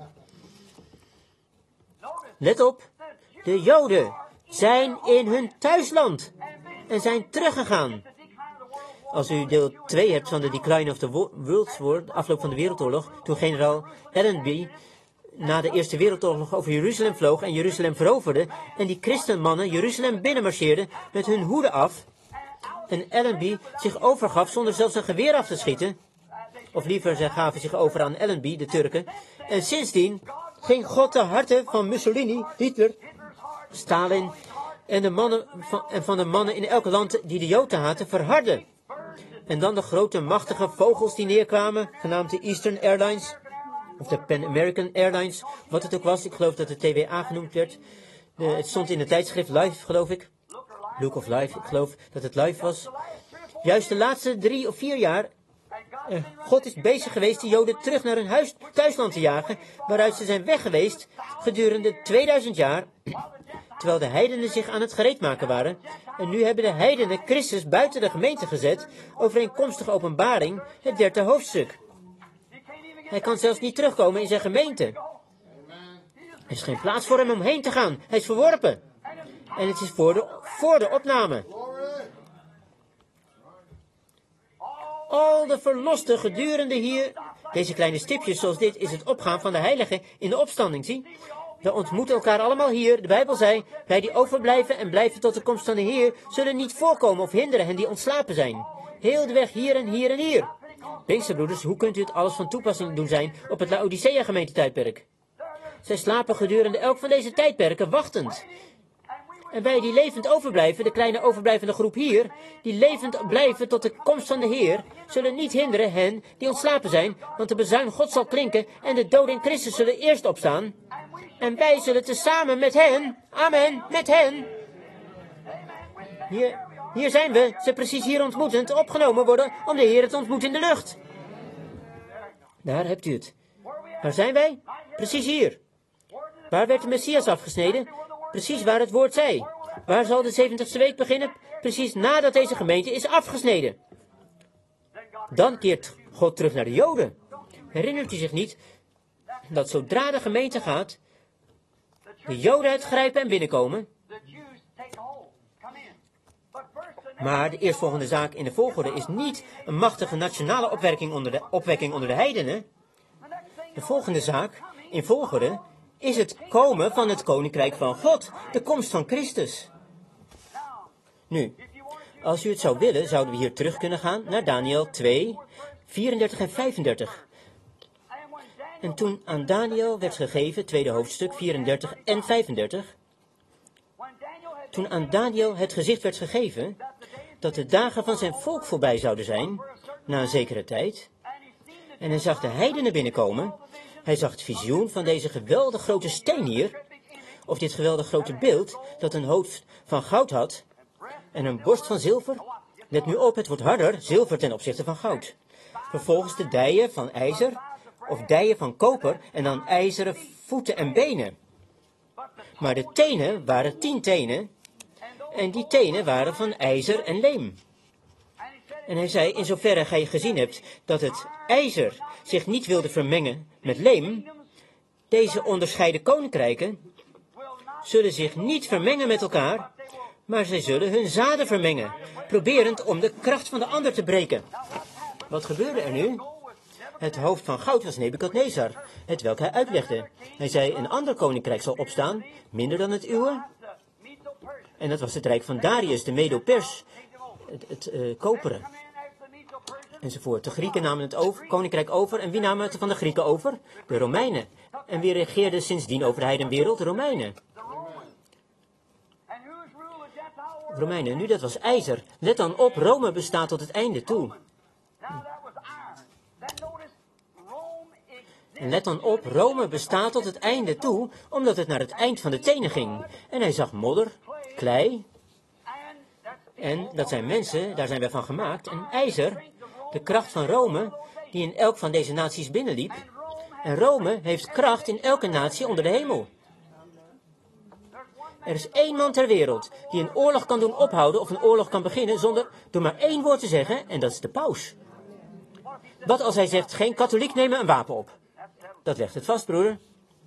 Let op, de Joden zijn in hun thuisland en zijn teruggegaan. Als u deel twee hebt van de Decline of the World War, de afloop van de Wereldoorlog, toen generaal Allenby na de Eerste Wereldoorlog over Jeruzalem vloog en Jeruzalem veroverde, en die christenmannen Jeruzalem binnenmarcheerden met hun hoeden af, en Allenby zich overgaf zonder zelfs een geweer af te schieten, of liever, zij gaven zich over aan Allenby, de Turken, en sindsdien ging God de harten van Mussolini, Hitler, Stalin en, de mannen van, en van de mannen in elk land die de Joden haatten verharden. En dan de grote machtige vogels die neerkwamen, genaamd de Eastern Airlines, of de Pan American Airlines, wat het ook was. Ik geloof dat de T W A genoemd werd. De, het stond in het tijdschrift Life, geloof ik. Look of Life, ik geloof dat het Life was. Juist de laatste drie of vier jaar, eh, God is bezig geweest de Joden terug naar hun huis, thuisland te jagen, waaruit ze zijn weg geweest gedurende tweeduizend jaar, terwijl de heidenen zich aan het gereedmaken waren. En nu hebben de heidenen Christus buiten de gemeente gezet, overeenkomstig Openbaring, het derde hoofdstuk. Hij kan zelfs niet terugkomen in zijn gemeente. Er is geen plaats voor hem om heen te gaan. Hij is verworpen. En het is voor de, voor de opname. Al de verlosten gedurende hier, deze kleine stipjes zoals dit, is het opgaan van de heiligen in de opstanding, zie. We ontmoeten elkaar allemaal hier. De Bijbel zei, wij die overblijven en blijven tot de komst van de Heer, zullen niet voorkomen of hinderen hen die ontslapen zijn. Heel de weg hier en hier en hier. Pinksterbroeders, hoe kunt u het alles van toepassing doen zijn op het Laodicea gemeentetijdperk? Zij slapen gedurende elk van deze tijdperken wachtend. En wij die levend overblijven, de kleine overblijvende groep hier, die levend blijven tot de komst van de Heer, zullen niet hinderen hen die ontslapen zijn, want de bezuin God zal klinken en de doden in Christus zullen eerst opstaan. En wij zullen tezamen met hen, amen, met hen. Hier, hier zijn we, ze precies hier ontmoetend, opgenomen worden om de Heer te ontmoeten in de lucht. Daar hebt u het. Waar zijn wij? Precies hier. Waar werd de Messias afgesneden? Precies waar het woord zei. Waar zal de zeventigste week beginnen? Precies nadat deze gemeente is afgesneden. Dan keert God terug naar de Joden. Herinnert u zich niet dat zodra de gemeente gaat, de Joden uitgrijpen en binnenkomen? Maar de eerstvolgende zaak in de volgorde is niet een machtige nationale opwekking onder de, opwekking onder de heidenen. De volgende zaak in volgorde is het komen van het koninkrijk van God, de komst van Christus. Nu, als u het zou willen, zouden we hier terug kunnen gaan naar Daniel twee, vierendertig en vijfendertig. En toen aan Daniel werd gegeven, tweede hoofdstuk, vierendertig en vijfendertig. Toen aan Daniel het gezicht werd gegeven dat de dagen van zijn volk voorbij zouden zijn, na een zekere tijd. En hij zag de heidenen binnenkomen. Hij zag het visioen van deze geweldig grote steen hier, of dit geweldig grote beeld, dat een hoofd van goud had en een borst van zilver. Let nu op, het wordt harder, zilver ten opzichte van goud. Vervolgens de dijen van ijzer, of dijen van koper, en dan ijzeren voeten en benen. Maar de tenen waren tien tenen, en die tenen waren van ijzer en leem. En hij zei, in zoverre gij gezien hebt dat het ijzer zich niet wilde vermengen met leem, deze onderscheiden koninkrijken zullen zich niet vermengen met elkaar, maar zij zullen hun zaden vermengen, proberend om de kracht van de ander te breken. Wat gebeurde er nu? Het hoofd van goud was Nebukadnezar, het welk hij uitlegde. Hij zei, een ander koninkrijk zal opstaan, minder dan het uwe. En dat was het rijk van Darius, de Medo-Pers, het, het uh, koperen. Enzovoort. De Grieken namen het over, koninkrijk over. En wie namen het van de Grieken over? De Romeinen. En wie regeerde sindsdien over de heidenwereld? De Romeinen. Romeinen, nu dat was ijzer. Let dan op, Rome bestaat tot het einde toe. En let dan op, Rome bestaat tot het einde toe, omdat het naar het eind van de tenen ging. En hij zag modder, klei. En dat zijn mensen, daar zijn wij van gemaakt. En ijzer, de kracht van Rome, die in elk van deze naties binnenliep. En Rome heeft kracht in elke natie onder de hemel. Er is één man ter wereld die een oorlog kan doen ophouden of een oorlog kan beginnen zonder door maar één woord te zeggen, en dat is de paus. Wat als hij zegt, geen katholiek nemen een wapen op? Dat legt het vast, broeder.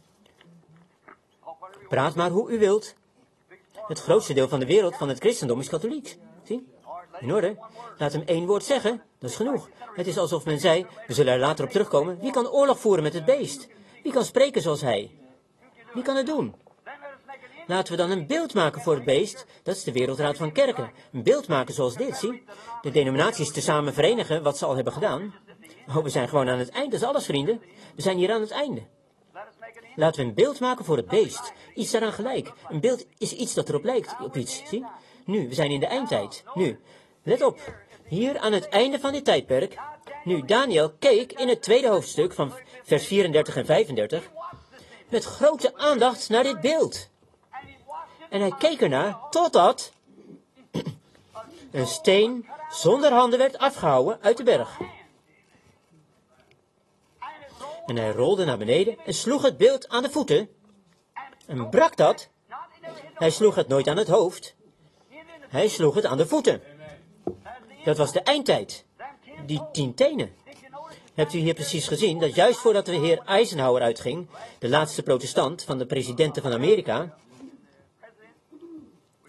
Praat maar hoe u wilt. Het grootste deel van de wereld van het christendom is katholiek. Zie? In orde. Laat hem één woord zeggen. Dat is genoeg. Het is alsof men zei, we zullen er later op terugkomen. Wie kan oorlog voeren met het beest? Wie kan spreken zoals hij? Wie kan het doen? Laten we dan een beeld maken voor het beest. Dat is de Wereldraad van Kerken. Een beeld maken zoals dit, zie? De denominaties tezamen verenigen wat ze al hebben gedaan. Oh, we zijn gewoon aan het eind. Dat is alles, vrienden. We zijn hier aan het einde. Laten we een beeld maken voor het beest. Iets daaraan gelijk. Een beeld is iets dat erop lijkt, op iets, zie? Nu, we zijn in de eindtijd. Nu, let op. Hier aan het einde van dit tijdperk. Nu, Daniel keek in het tweede hoofdstuk van vers vierendertig en vijfendertig... met grote aandacht naar dit beeld. En hij keek ernaar totdat een steen zonder handen werd afgehouwen uit de berg. En hij rolde naar beneden en sloeg het beeld aan de voeten en brak dat. Hij sloeg het nooit aan het hoofd. Hij sloeg het aan de voeten. Dat was de eindtijd. Die tien tenen. Hebt u hier precies gezien dat juist voordat de heer Eisenhower uitging, de laatste protestant van de presidenten van Amerika,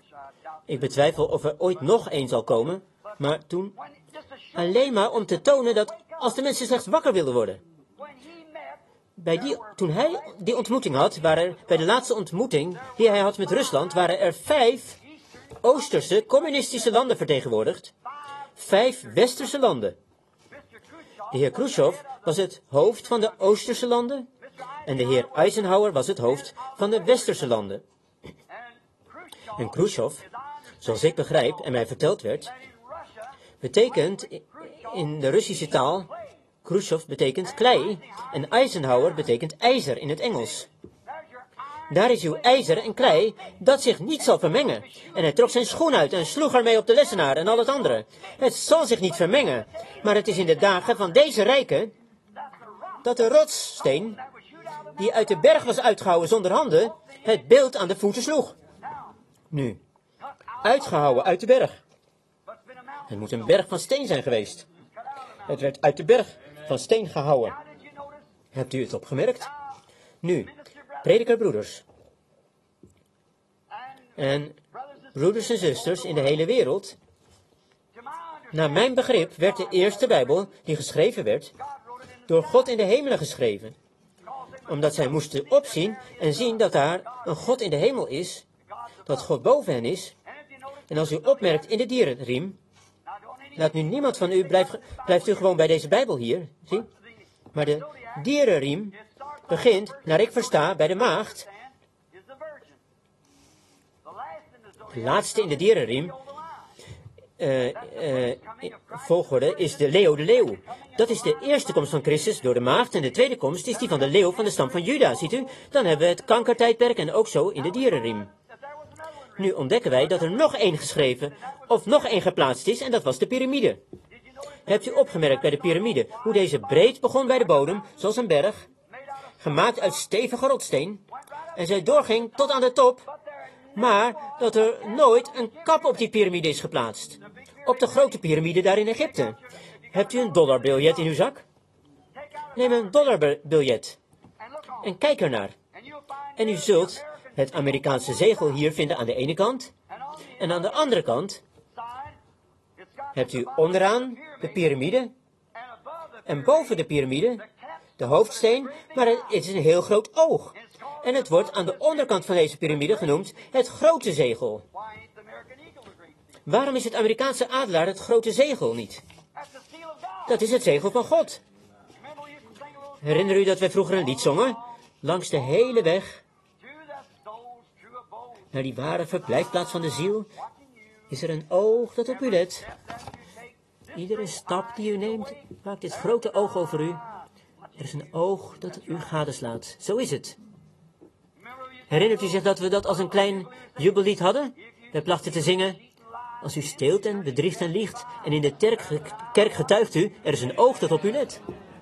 Ik betwijfel of er ooit nog één zal komen, maar toen alleen maar om te tonen dat als de mensen slechts wakker wilden worden. Bij die, toen hij die ontmoeting had, waren er, bij de laatste ontmoeting die hij had met Rusland, waren er vijf Oosterse communistische landen vertegenwoordigd. Vijf Westerse landen. De heer Khrushchev was het hoofd van de Oosterse landen en de heer Eisenhower was het hoofd van de Westerse landen. En Khrushchev, zoals ik begrijp en mij verteld werd, betekent in de Russische taal, Khrushchev betekent klei en Eisenhower betekent ijzer in het Engels. Daar is uw ijzer en klei dat zich niet zal vermengen. En hij trok zijn schoen uit en sloeg ermee op de lessenaar en al het andere. Het zal zich niet vermengen, maar het is in de dagen van deze rijken dat de rotssteen, die uit de berg was uitgehouwen zonder handen, het beeld aan de voeten sloeg. Nu, uitgehouwen uit de berg. Het moet een berg van steen zijn geweest. Het werd uit de berg van steen gehouwen. Hebt u het opgemerkt? Nu, predikerbroeders en broeders en zusters in de hele wereld. Naar mijn begrip werd de eerste Bijbel die geschreven werd, door God in de hemelen geschreven. Omdat zij moesten opzien en zien dat daar een God in de hemel is, dat God boven hen is. En als u opmerkt in de dierenriem, laat nu niemand van u, blijft, blijft u gewoon bij deze Bijbel hier, zie. Maar de dierenriem begint, naar ik versta, bij de maagd. De laatste in de dierenriem, uh, uh, volgorde, is de leeuw de leeuw. Dat is de eerste komst van Christus door de maagd en de tweede komst is die van de leeuw van de stam van Juda, ziet u? Dan hebben we het kankertijdperk en ook zo in de dierenriem. Nu ontdekken wij dat er nog één geschreven, of nog één geplaatst is, en dat was de piramide. Hebt u opgemerkt bij de piramide, hoe deze breed begon bij de bodem, zoals een berg, gemaakt uit stevige rotsteen, en zij doorging tot aan de top, maar dat er nooit een kap op die piramide is geplaatst. Op de grote piramide daar in Egypte. Hebt u een dollarbiljet in uw zak? Neem een dollarbiljet en kijk ernaar. En u zult het Amerikaanse zegel hier vinden aan de ene kant, en aan de andere kant hebt u onderaan de piramide, en boven de piramide de hoofdsteen, maar het is een heel groot oog. En het wordt aan de onderkant van deze piramide genoemd het grote zegel. Waarom is het Amerikaanse adelaar het grote zegel niet? Dat is het zegel van God. Herinner u dat wij vroeger een lied zongen? Langs de hele weg naar die ware verblijfplaats van de ziel is er een oog dat op u let. Iedere stap die u neemt maakt dit grote oog over u. Er is een oog dat u gadeslaat. Zo is het. Herinnert u zich dat we dat als een klein jubellied hadden? We plachten te zingen. Als u steelt en bedriegt en liegt en in de terk, kerk getuigt u, er is een oog dat op u let.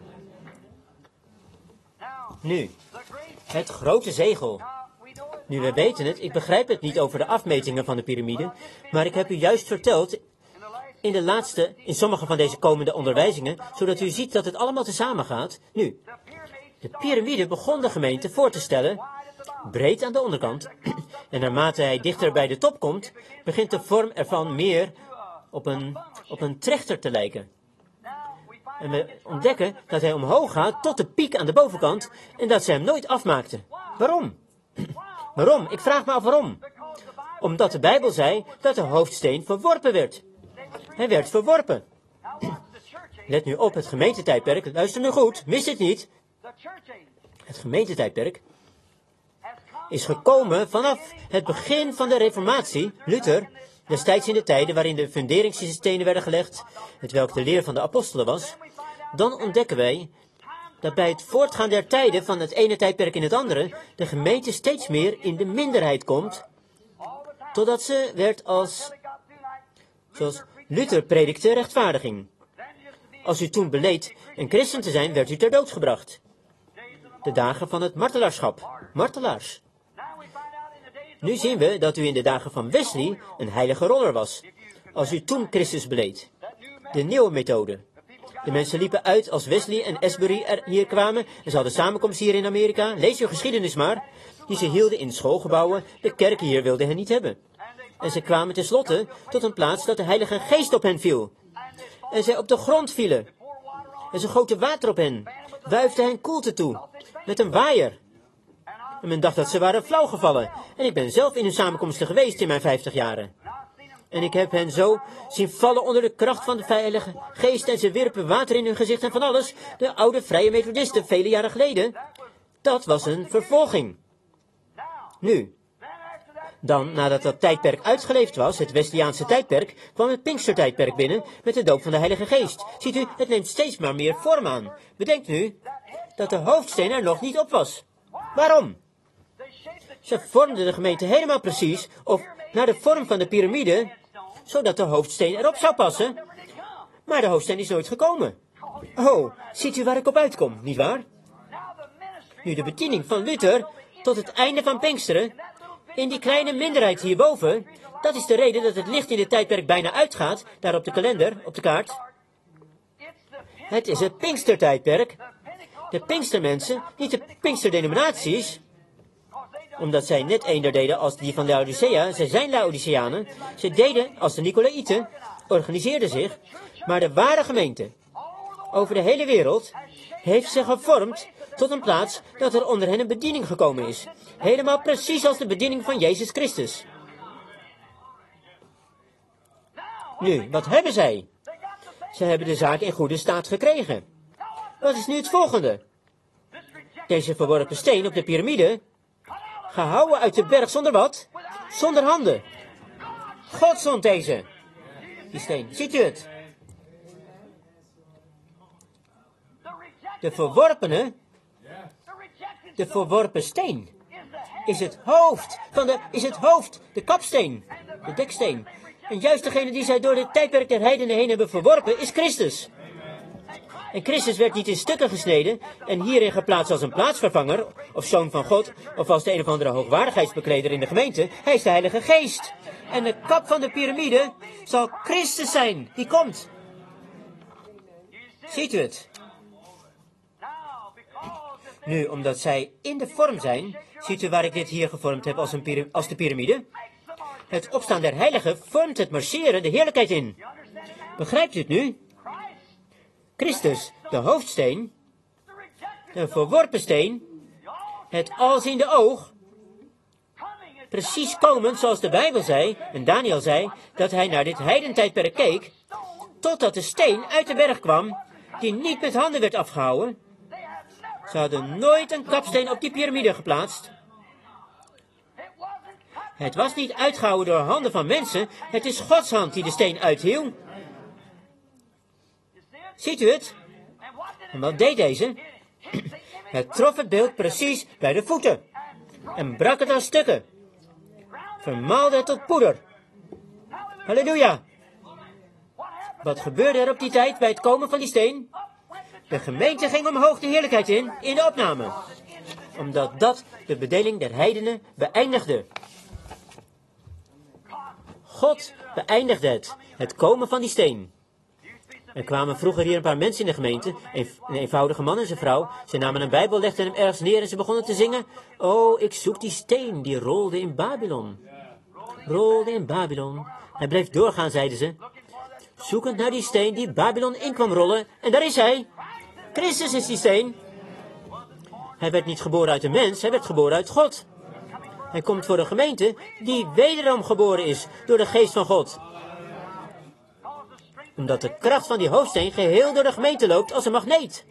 Nu, het grote zegel. Nu, we weten het, ik begrijp het niet over de afmetingen van de piramide, maar ik heb u juist verteld in de laatste, in sommige van deze komende onderwijzingen, zodat u ziet dat het allemaal tezamen gaat. Nu, de piramide begon de gemeente voor te stellen, breed aan de onderkant, en naarmate hij dichter bij de top komt, begint de vorm ervan meer op een, op een trechter te lijken. En we ontdekken dat hij omhoog gaat tot de piek aan de bovenkant en dat ze hem nooit afmaakten. Waarom? Waarom? Ik vraag me af waarom. Omdat de Bijbel zei dat de hoofdsteen verworpen werd. Hij werd verworpen. Let nu op, het gemeentetijdperk, luister nu goed, mis dit niet. Het gemeentetijdperk is gekomen vanaf het begin van de Reformatie, Luther, destijds in de tijden waarin de funderingsstenen werden gelegd, hetwelk de leer van de apostelen was. Dan ontdekken wij dat bij het voortgaan der tijden van het ene tijdperk in het andere, de gemeente steeds meer in de minderheid komt, totdat ze werd als, zoals Luther predikte, rechtvaardiging. Als u toen beleed een christen te zijn, werd u ter dood gebracht. De dagen van het martelaarschap, martelaars. Nu zien we dat u in de dagen van Wesley een heilige roller was, als u toen Christus beleed. De nieuwe methode. De mensen liepen uit als Wesley en Asbury er hier kwamen en ze hadden samenkomst hier in Amerika. Lees uw geschiedenis maar. Die ze hielden in schoolgebouwen. De kerk hier wilde hen niet hebben. En ze kwamen tenslotte tot een plaats dat de Heilige Geest op hen viel. En zij op de grond vielen. En ze goten water op hen, wuifden hen koelte toe, met een waaier. En men dacht dat ze waren flauwgevallen. En ik ben zelf in hun samenkomsten geweest in mijn vijftig jaren. En ik heb hen zo zien vallen onder de kracht van de Heilige Geest en ze wierpen water in hun gezicht en van alles. De oude vrije methodisten, vele jaren geleden. Dat was een vervolging. Nu, dan, nadat dat tijdperk uitgeleefd was, het Westiaanse tijdperk, kwam het Pinkstertijdperk binnen met de doop van de Heilige Geest. Ziet u, het neemt steeds maar meer vorm aan. Bedenkt nu dat de hoofdsteen er nog niet op was. Waarom? Ze vormden de gemeente helemaal precies, of naar de vorm van de piramide, zodat de hoofdsteen erop zou passen. Maar de hoofdsteen is nooit gekomen. Oh, ziet u waar ik op uitkom, nietwaar? Nu de bediening van Luther tot het einde van Pinksteren, in die kleine minderheid hierboven, dat is de reden dat het licht in dit tijdperk bijna uitgaat, daar op de kalender, op de kaart. Het is het Pinkstertijdperk. De Pinkstermensen, niet de Pinksterdenominaties, omdat zij net eender deden als die van Laodicea, zij zijn Laodiceanen, ze deden als de Nicolaïten, organiseerden zich, maar de ware gemeente, over de hele wereld, heeft zich gevormd tot een plaats dat er onder hen een bediening gekomen is. Helemaal precies als de bediening van Jezus Christus. Nu, wat hebben zij? Ze hebben de zaak in goede staat gekregen. Wat is nu het volgende? Deze verworpen steen op de piramide, gehouwen uit de berg zonder wat? Zonder handen. God zond deze. Die steen, ziet u het? De verworpene, de verworpen steen, is het hoofd van de, is het hoofd, de kapsteen, de deksteen. En juist degene die zij door het tijdperk der heidenen heen hebben verworpen, is Christus. En Christus werd niet in stukken gesneden en hierin geplaatst als een plaatsvervanger, of zoon van God, of als de een of andere hoogwaardigheidsbekleder in de gemeente. Hij is de Heilige Geest. En de kap van de piramide zal Christus zijn, die komt. Ziet u het? Nu, omdat zij in de vorm zijn, ziet u waar ik dit hier gevormd heb als, een als de piramide? Het opstaan der heiligen vormt het marcheren de heerlijkheid in. Begrijpt u het nu? Christus, de hoofdsteen, de verworpen steen, het alziende oog, precies komend zoals de Bijbel zei, en Daniel zei, dat hij naar dit heidentijdperk keek, totdat de steen uit de berg kwam, die niet met handen werd afgehouwen. Ze hadden nooit een kapsteen op die piramide geplaatst. Het was niet uitgehouwen door handen van mensen, het is Gods hand die de steen uithield. Ziet u het? En wat deed deze? Het trof het beeld precies bij de voeten en brak het aan stukken. Vermaalde het tot poeder. Halleluja! Wat gebeurde er op die tijd bij het komen van die steen? De gemeente ging omhoog de heerlijkheid in, in de opname. Omdat dat de bedeling der heidenen beëindigde. God beëindigde het, het komen van die steen. Er kwamen vroeger hier een paar mensen in de gemeente, een, een eenvoudige man en zijn vrouw. Ze namen een bijbel, legden hem ergens neer en ze begonnen te zingen. Oh, ik zoek die steen, die rolde in Babylon. Rolde in Babylon. Hij bleef doorgaan, zeiden ze. Zoekend naar die steen die Babylon in kwam rollen. En daar is hij. Christus is die steen. Hij werd niet geboren uit een mens, hij werd geboren uit God. Hij komt voor een gemeente die wederom geboren is door de geest van God. Omdat de kracht van die hoofdsteen geheel door de gemeente loopt als een magneet.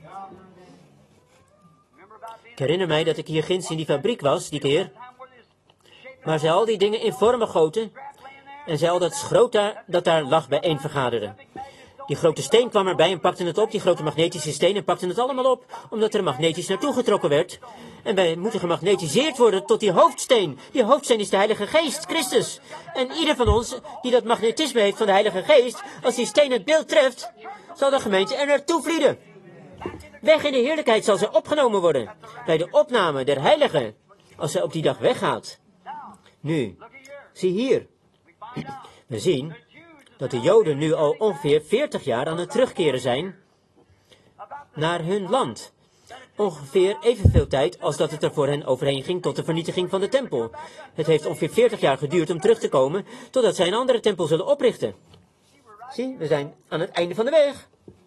Ik herinner mij dat ik hier ginds in die fabriek was, die keer. Waar zij al die dingen in vormen goten. En zij al dat schroot daar, dat daar lag bijeen vergaderde. Die grote steen kwam erbij en pakte het op, die grote magnetische steen, en pakte het allemaal op, omdat er magnetisch naartoe getrokken werd. En wij moeten gemagnetiseerd worden tot die hoofdsteen. Die hoofdsteen is de Heilige Geest, Christus. En ieder van ons die dat magnetisme heeft van de Heilige Geest, als die steen het beeld treft, zal de gemeente er naartoe vlieden. Weg in de heerlijkheid zal ze opgenomen worden, bij de opname der heiligen, als zij op die dag weggaat. Nu, zie hier. We zien dat de Joden nu al ongeveer veertig jaar aan het terugkeren zijn naar hun land. ongeveer evenveel tijd als dat het er voor hen overheen ging tot de vernietiging van de tempel. Het heeft ongeveer veertig jaar geduurd om terug te komen, totdat zij een andere tempel zullen oprichten. Zie, we zijn aan het einde van de weg.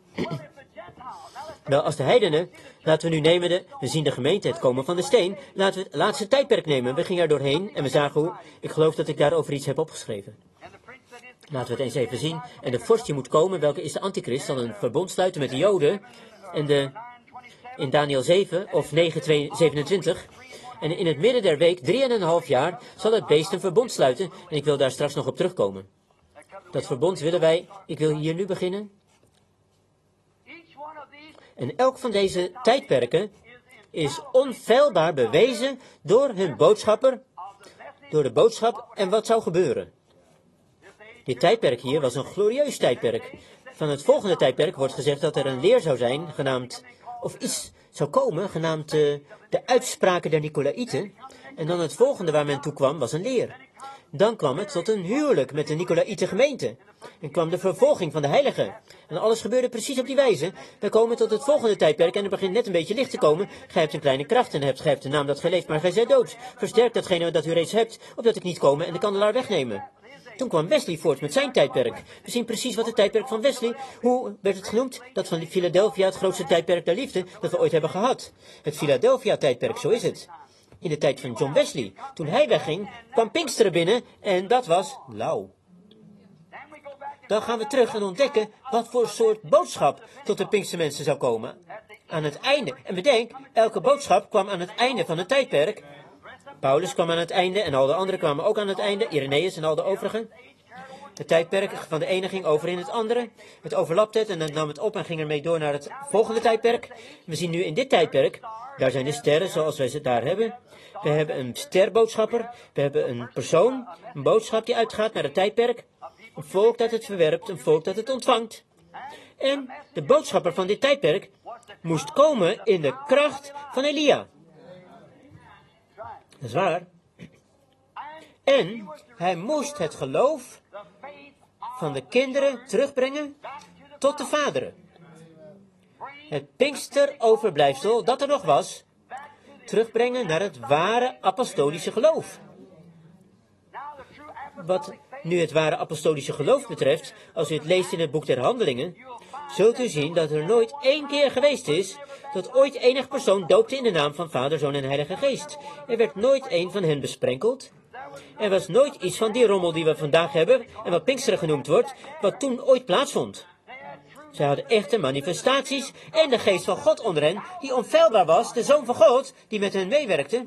Wel, als de heidenen, laten we nu nemen de, we zien de gemeente, het komen van de steen, laten we het laatste tijdperk nemen. We gingen er doorheen en we zagen hoe, ik geloof dat ik daarover iets heb opgeschreven. Laten we het eens even zien. En de vorst die moet komen, welke is de antichrist, zal een verbond sluiten met de Joden. En de, in Daniel zeven of negen zevenentwintig. En in het midden der week, drie en een half jaar, zal het beest een verbond sluiten. En ik wil daar straks nog op terugkomen. Dat verbond willen wij, ik wil hier nu beginnen. En elk van deze tijdperken is onfeilbaar bewezen door hun boodschapper, door de boodschap en wat zou gebeuren. Dit tijdperk hier was een glorieus tijdperk. Van het volgende tijdperk wordt gezegd dat er een leer zou zijn, genaamd, of iets zou komen, genaamd uh, de uitspraken der Nicolaïten. En dan het volgende waar men toe kwam, was een leer. Dan kwam het tot een huwelijk met de Nicolaïte gemeente. En kwam de vervolging van de heiligen. En alles gebeurde precies op die wijze. We komen tot het volgende tijdperk en er begint net een beetje licht te komen. Gij hebt een kleine kracht en hebt, gij hebt de naam dat gij leeft, maar gij zijt dood. Versterk datgene dat u reeds hebt, opdat ik niet komen en de kandelaar wegnemen. Toen kwam Wesley voort met zijn tijdperk. We zien precies wat het tijdperk van Wesley, hoe werd het genoemd? Dat van Philadelphia, het grootste tijdperk der liefde, dat we ooit hebben gehad. Het Philadelphia-tijdperk, zo is het. In de tijd van John Wesley, toen hij wegging, kwam Pinksteren binnen en dat was lauw. Dan gaan we terug en ontdekken wat voor soort boodschap tot de Pinkstermensen zou komen. Aan het einde. En bedenk, elke boodschap kwam aan het einde van het tijdperk. Paulus kwam aan het einde en al de anderen kwamen ook aan het einde. Irenaeus en al de overigen. Het tijdperk van de ene ging over in het andere. Het overlapte het en dan nam het op en ging ermee door naar het volgende tijdperk. We zien nu in dit tijdperk, daar zijn de sterren zoals wij ze daar hebben. We hebben een sterboodschapper. We hebben een persoon, een boodschap die uitgaat naar het tijdperk. Een volk dat het verwerpt, een volk dat het ontvangt. En de boodschapper van dit tijdperk moest komen in de kracht van Elia. Dat is waar. En hij moest het geloof van de kinderen terugbrengen tot de vaderen. Het Pinksteroverblijfsel dat er nog was, terugbrengen naar het ware apostolische geloof. Wat nu het ware apostolische geloof betreft, als u het leest in het boek der Handelingen, zult u zien dat er nooit één keer geweest is dat ooit enig persoon doopte in de naam van Vader, Zoon en Heilige Geest. Er werd nooit één van hen besprenkeld. Er was nooit iets van die rommel die we vandaag hebben en wat Pinksteren genoemd wordt, wat toen ooit plaatsvond. Zij hadden echte manifestaties en de geest van God onder hen, die onfeilbaar was, de Zoon van God, die met hen meewerkte.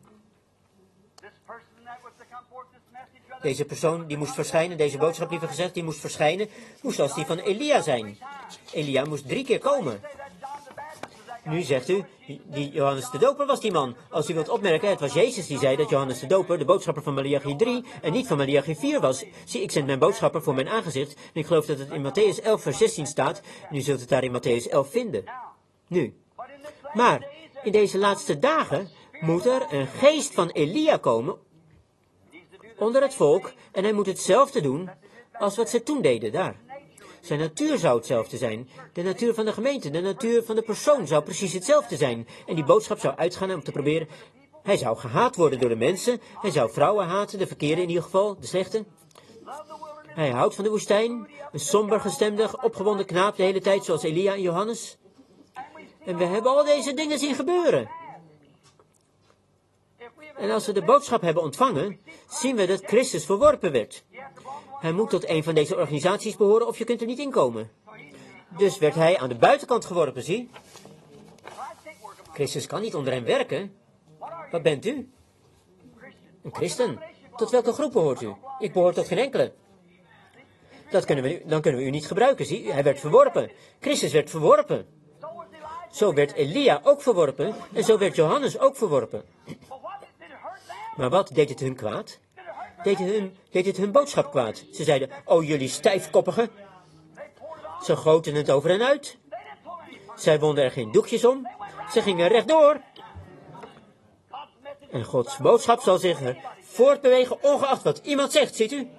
Deze persoon die moest verschijnen, deze boodschap liever gezegd, die moest verschijnen, moest als die van Elia zijn. Elia moest drie keer komen. Nu zegt u, die Johannes de Doper was die man. Als u wilt opmerken, het was Jezus die zei dat Johannes de Doper de boodschapper van Maleachi drie en niet van Maleachi vier was. Zie, ik zend mijn boodschapper voor mijn aangezicht en ik geloof dat het in Matthäus elf vers zestien staat. En u zult het daar in Matthäus elf vinden. Nu. Maar, in deze laatste dagen moet er een geest van Elia komen onder het volk en hij moet hetzelfde doen als wat ze toen deden daar. Zijn natuur zou hetzelfde zijn. De natuur van de gemeente, de natuur van de persoon zou precies hetzelfde zijn. En die boodschap zou uitgaan om te proberen. Hij zou gehaat worden door de mensen. Hij zou vrouwen haten, de verkeerde in ieder geval, de slechte. Hij houdt van de woestijn. Een somber gestemde, opgewonden knaap de hele tijd, zoals Elia en Johannes. En we hebben al deze dingen zien gebeuren. En als we de boodschap hebben ontvangen, zien we dat Christus verworpen werd. Hij moet tot een van deze organisaties behoren of je kunt er niet inkomen. Dus werd hij aan de buitenkant geworpen, zie. Christus kan niet onder hem werken. Wat bent u? Een christen. Tot welke groep behoort u? Ik behoor tot geen enkele. Dat kunnen we, dan kunnen we u niet gebruiken, zie. Hij werd verworpen. Christus werd verworpen. Zo werd Elia ook verworpen en zo werd Johannes ook verworpen. Maar wat deed het hun kwaad? Deed het hun, deed het hun boodschap kwaad? Ze zeiden, o jullie stijfkoppigen. Ze goten het over hen uit. Zij wonden er geen doekjes om. Ze gingen rechtdoor. En Gods boodschap zal zich voortbewegen, ongeacht wat iemand zegt, ziet u?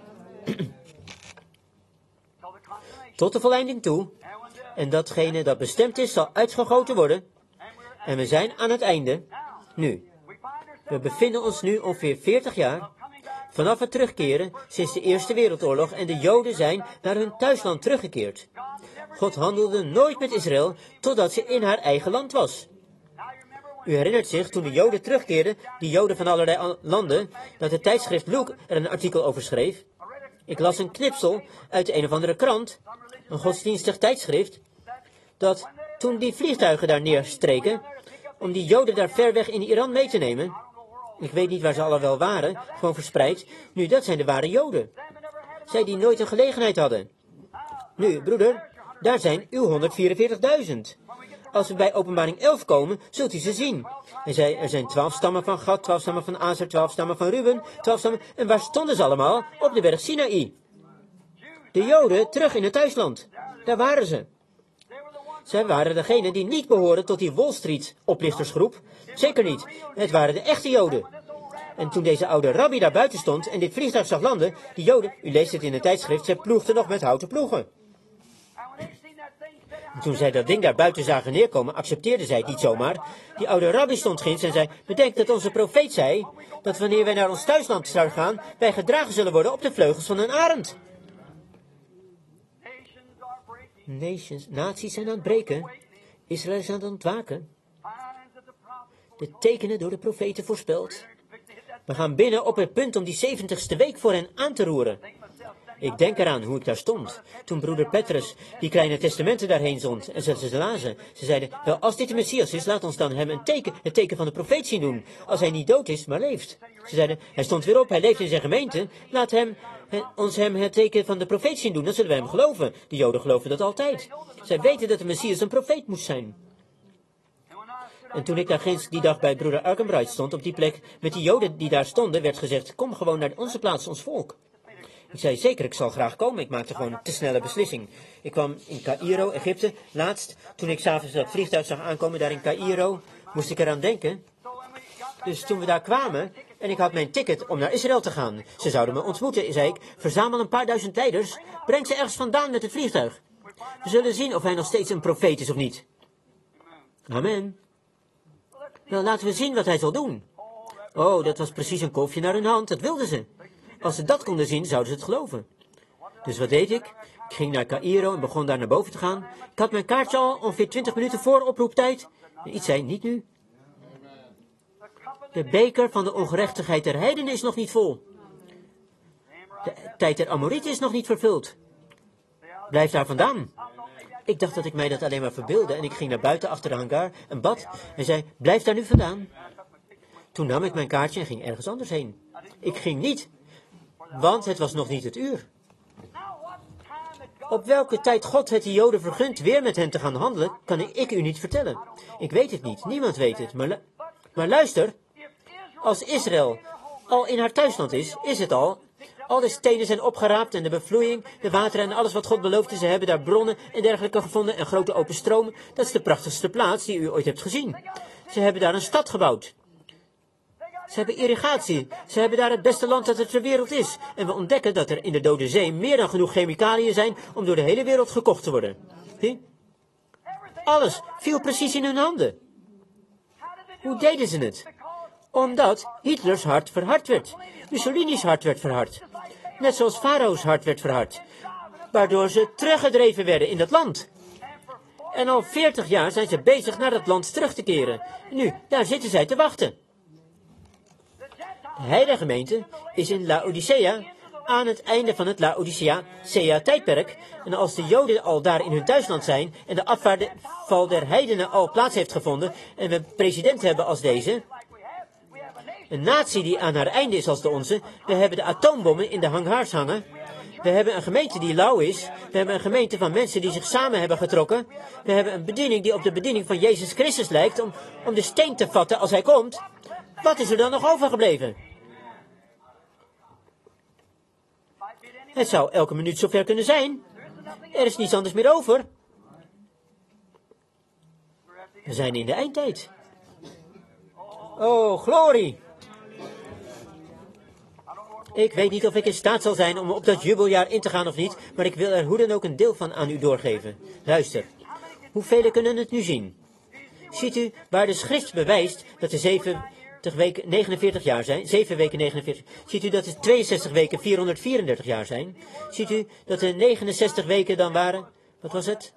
Tot de volleinding toe. En datgene dat bestemd is, zal uitgegoten worden. En we zijn aan het einde. Nu, we bevinden ons nu ongeveer veertig jaar vanaf het terugkeren sinds de Eerste Wereldoorlog en de Joden zijn naar hun thuisland teruggekeerd. God handelde nooit met Israël totdat ze in haar eigen land was. U herinnert zich, toen de Joden terugkeerden, die Joden van allerlei landen, dat het tijdschrift Luke er een artikel over schreef. Ik las een knipsel uit een of andere krant, een godsdienstig tijdschrift, dat toen die vliegtuigen daar neerstreken, om die Joden daar ver weg in Iran mee te nemen, ik weet niet waar ze alle wel waren, gewoon verspreid, nu dat zijn de ware Joden. Zij die nooit een gelegenheid hadden. Nu, broeder, daar zijn uw honderdvierenveertigduizend. Als we bij openbaring elf komen, zult u ze zien. Hij zei, er zijn twaalf stammen van Gad, twaalf stammen van Aser, twaalf stammen van Ruben, twaalf stammen... En waar stonden ze allemaal? Op de berg Sinaï. De Joden terug in het thuisland. Daar waren ze. Zij waren degenen die niet behoren tot die Wall Street oplichtersgroep. Zeker niet. Het waren de echte Joden. En toen deze oude rabbi daar buiten stond en dit vliegtuig zag landen, die Joden, u leest het in het tijdschrift, zij ploegden nog met houten ploegen. En toen zij dat ding daar buiten zagen neerkomen, accepteerden zij het niet zomaar. Die oude rabbi stond ginds en zei, bedenk dat onze profeet zei, dat wanneer wij naar ons thuisland zouden gaan, wij gedragen zullen worden op de vleugels van een arend. Nations, naties zijn aan het breken. Israël is aan het ontwaken. De tekenen door de profeten voorspeld. We gaan binnen op het punt om die zeventigste week voor hen aan te roeren. Ik denk eraan hoe ik daar stond, toen broeder Petrus die kleine testamenten daarheen zond en ze ze lazen. Ze zeiden, wel, als dit de Messias is, laat ons dan hem een teken, het teken van de profeet zien doen, als hij niet dood is, maar leeft. Ze zeiden, hij stond weer op, hij leeft in zijn gemeente, laat hem, he, ons hem het teken van de profeet zien doen, dan zullen wij hem geloven. De Joden geloven dat altijd. Zij weten dat de Messias een profeet moest zijn. En toen ik daar ginds die dag bij broeder Arkenbright stond, op die plek, met die Joden die daar stonden, werd gezegd, kom gewoon naar onze plaats, ons volk. Ik zei, zeker, ik zal graag komen. Ik maakte gewoon een te snelle beslissing. Ik kwam in Caïro, Egypte, laatst. Toen ik s'avonds dat vliegtuig zag aankomen daar in Caïro, moest ik eraan denken. Dus toen we daar kwamen, en ik had mijn ticket om naar Israël te gaan. Ze zouden me ontmoeten, zei ik. Verzamel een paar duizend leiders, breng ze ergens vandaan met het vliegtuig. We zullen zien of hij nog steeds een profeet is of niet. Amen. Nou, laten we zien wat hij zal doen. Oh, dat was precies een kolfje naar hun hand, dat wilden ze. Als ze dat konden zien, zouden ze het geloven. Dus wat deed ik? Ik ging naar Caïro en begon daar naar boven te gaan. Ik had mijn kaartje al ongeveer twintig minuten voor oproeptijd. En iets zei, niet nu. De beker van de ongerechtigheid der heidenen is nog niet vol. De tijd der Amorieten is nog niet vervuld. Blijf daar vandaan. Ik dacht dat ik mij dat alleen maar verbeeldde en ik ging naar buiten achter de hangar en bad en zei, blijf daar nu vandaan. Toen nam ik mijn kaartje en ging ergens anders heen. Ik ging niet, want het was nog niet het uur. Op welke tijd God het de Joden vergunt weer met hen te gaan handelen, kan ik u niet vertellen. Ik weet het niet, niemand weet het. Maar, lu maar luister, als Israël al in haar thuisland is, is het al. Al de stenen zijn opgeraapt en de bevloeiing, de wateren en alles wat God beloofde. Ze hebben daar bronnen en dergelijke gevonden en grote open stromen. Dat is de prachtigste plaats die u ooit hebt gezien. Ze hebben daar een stad gebouwd. Ze hebben irrigatie. Ze hebben daar het beste land dat er ter wereld is. En we ontdekken dat er in de Dode Zee meer dan genoeg chemicaliën zijn om door de hele wereld gekocht te worden. Zie? Alles viel precies in hun handen. Hoe deden ze het? Omdat Hitlers hart verhard werd. Mussolini's hart werd verhard. Net zoals Farao's hart werd verhard. Waardoor ze teruggedreven werden in dat land. En al veertig jaar zijn ze bezig naar dat land terug te keren. Nu, daar zitten zij te wachten. De heilige gemeente is in Laodicea aan het einde van het Laodicea-tijdperk. En als de Joden al daar in hun thuisland zijn en de afval der heidenen al plaats heeft gevonden en we een president hebben als deze, een natie die aan haar einde is als de onze, we hebben de atoombommen in de hangars hangen, we hebben een gemeente die lauw is, we hebben een gemeente van mensen die zich samen hebben getrokken, we hebben een bediening die op de bediening van Jezus Christus lijkt om, om de steen te vatten als hij komt. Wat is er dan nog overgebleven? Het zou elke minuut zover kunnen zijn. Er is niets anders meer over. We zijn in de eindtijd. Oh, glorie! Ik weet niet of ik in staat zal zijn om op dat jubeljaar in te gaan of niet, maar ik wil er hoe dan ook een deel van aan u doorgeven. Luister, hoeveel kunnen het nu zien? Ziet u waar de schrift bewijst dat er zeventig weken negenenveertig jaar zijn? zeven weken negenenveertig. Ziet u dat er tweeënzestig weken vierhonderdvierendertig jaar zijn? Ziet u dat er negenenzestig weken dan waren? Wat was het?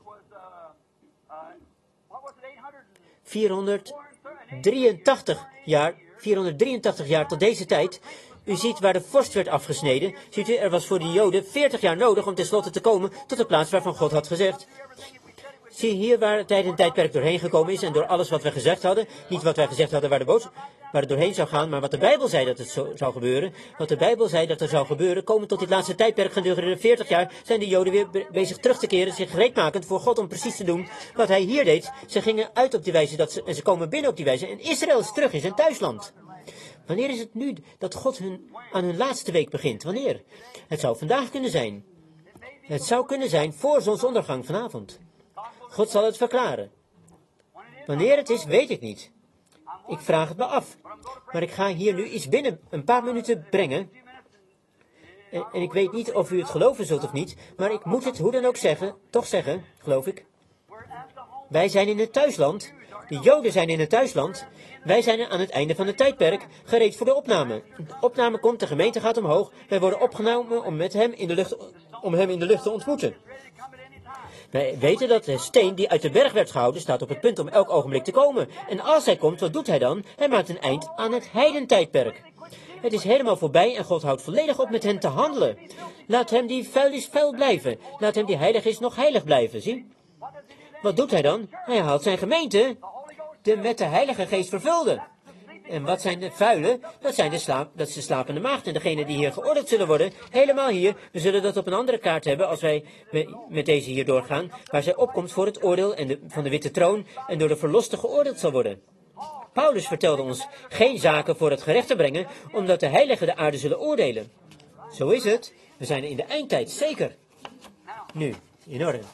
vierhonderddrieëntachtig jaar. vierhonderddrieëntachtig jaar tot deze tijd. U ziet waar de vorst werd afgesneden. Ziet u, er was voor de Joden veertig jaar nodig om tenslotte te komen tot de plaats waarvan God had gezegd. Zie hier waar het tijd en tijdperk doorheen gekomen is en door alles wat we gezegd hadden. Niet wat wij gezegd hadden waar, de boodschap, waar het doorheen zou gaan, maar wat de Bijbel zei dat het zo zou gebeuren. Wat de Bijbel zei dat er zou gebeuren. Komen tot dit laatste tijdperk gedurende veertig jaar zijn de Joden weer be bezig terug te keren. Zich gereedmakend voor God om precies te doen wat hij hier deed. Ze gingen uit op die wijze dat ze, en ze komen binnen op die wijze. En Israël is terug in zijn thuisland. Wanneer is het nu dat God hun, aan hun laatste week begint? Wanneer? Het zou vandaag kunnen zijn. Het zou kunnen zijn voor zonsondergang vanavond. God zal het verklaren. Wanneer het is, weet ik niet. Ik vraag het me af. Maar ik ga hier nu iets binnen een paar minuten brengen. En, en ik weet niet of u het geloven zult of niet, maar ik moet het hoe dan ook zeggen, toch zeggen, geloof ik. Wij zijn in het thuisland. De Joden zijn in het thuisland. Wij zijn aan het einde van het tijdperk gereed voor de opname. De opname komt, de gemeente gaat omhoog. Wij worden opgenomen om, met hem, in de lucht, om hem in de lucht te ontmoeten. Wij weten dat de steen die uit de berg werd gehouden staat op het punt om elk ogenblik te komen. En als hij komt, wat doet hij dan? Hij maakt een eind aan het heidentijdperk. Het is helemaal voorbij en God houdt volledig op met hen te handelen. Laat hem die vuil is vuil blijven. Laat hem die heilig is nog heilig blijven, zie? Wat doet hij dan? Hij haalt zijn gemeente de met de Heilige Geest vervulde. En wat zijn de vuile? Dat zijn de, slaap, dat is de slapende maagd en degenen die hier geoordeeld zullen worden. Helemaal hier. We zullen dat op een andere kaart hebben als wij met deze hier doorgaan. Waar zij opkomt voor het oordeel en de, van de witte troon en door de verloste geoordeeld zal worden. Paulus vertelde ons geen zaken voor het gerecht te brengen, omdat de heiligen de aarde zullen oordelen. Zo is het. We zijn in de eindtijd, zeker. Nu, in orde.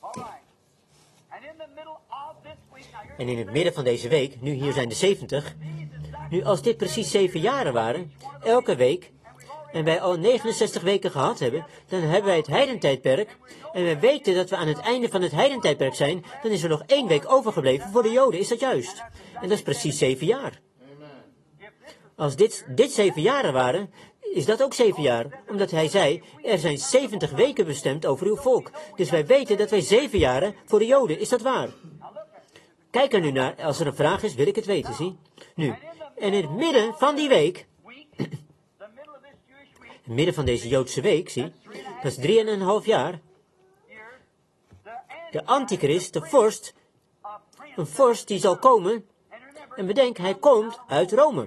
En in het midden van deze week, nu hier zijn de zeventig, nu als dit precies zeven jaren waren, elke week, en wij al negenenzestig weken gehad hebben, dan hebben wij het heidentijdperk, en wij weten dat we aan het einde van het heidentijdperk zijn, dan is er nog één week overgebleven voor de Joden, is dat juist? En dat is precies zeven jaar. Als dit, dit zeven jaren waren, is dat ook zeven jaar, omdat hij zei, er zijn zeventig weken bestemd over uw volk. Dus wij weten dat wij zeven jaren voor de Joden, is dat waar? Kijk er nu naar, als er een vraag is, wil ik het weten, zie. Nu, en in het midden van die week, het midden van deze Joodse week, zie, dat is drieën en een half jaar, de antichrist, de vorst, een vorst die zal komen, en bedenk, hij komt uit Rome.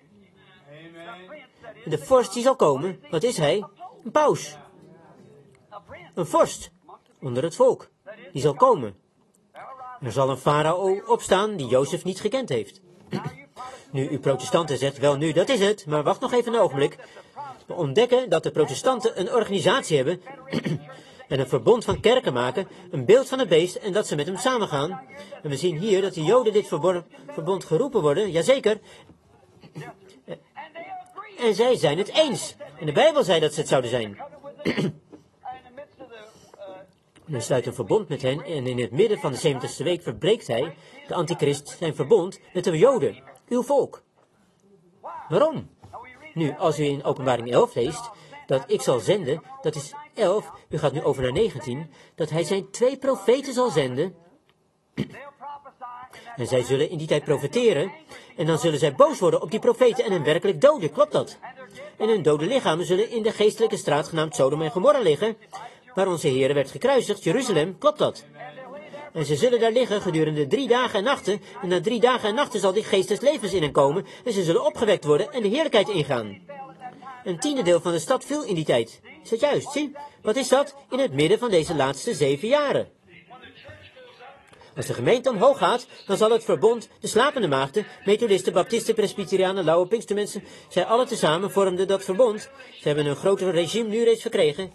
De vorst die zal komen, wat is hij? Een paus. Een vorst, onder het volk, die zal komen. Er zal een farao opstaan die Jozef niet gekend heeft. Nu, uw protestanten zegt, wel nu, dat is het, maar wacht nog even een ogenblik. We ontdekken dat de protestanten een organisatie hebben en een verbond van kerken maken, een beeld van het beest en dat ze met hem samengaan. En we zien hier dat de Joden dit verbond geroepen worden, jazeker. En zij zijn het eens. En de Bijbel zei dat ze het zouden zijn. En hij sluit een verbond met hen en in het midden van de zeventigste week verbreekt hij, de antichrist, zijn verbond met de Joden, uw volk. Waarom? Nu, als u in Openbaring elf leest, dat ik zal zenden, dat is elf, u gaat nu over naar negentien, dat hij zijn twee profeten zal zenden. En zij zullen in die tijd profeteren, en dan zullen zij boos worden op die profeten en hen werkelijk doden, klopt dat? En hun dode lichamen zullen in de geestelijke straat genaamd Sodom en Gomorra liggen, waar onze Heer werd gekruisigd, Jeruzalem, klopt dat? En ze zullen daar liggen gedurende drie dagen en nachten, en na drie dagen en nachten zal die geest des levens in hen komen, en ze zullen opgewekt worden en de heerlijkheid ingaan. Een tiende deel van de stad viel in die tijd. Is dat juist, zie? Wat is dat? In het midden van deze laatste zeven jaren. Als de gemeente omhoog gaat, dan zal het verbond, de slapende maagden, methodisten, baptisten, presbyterianen, lauwe pinkstermensen, zij alle tezamen vormden dat verbond. Ze hebben een groter regime nu reeds verkregen.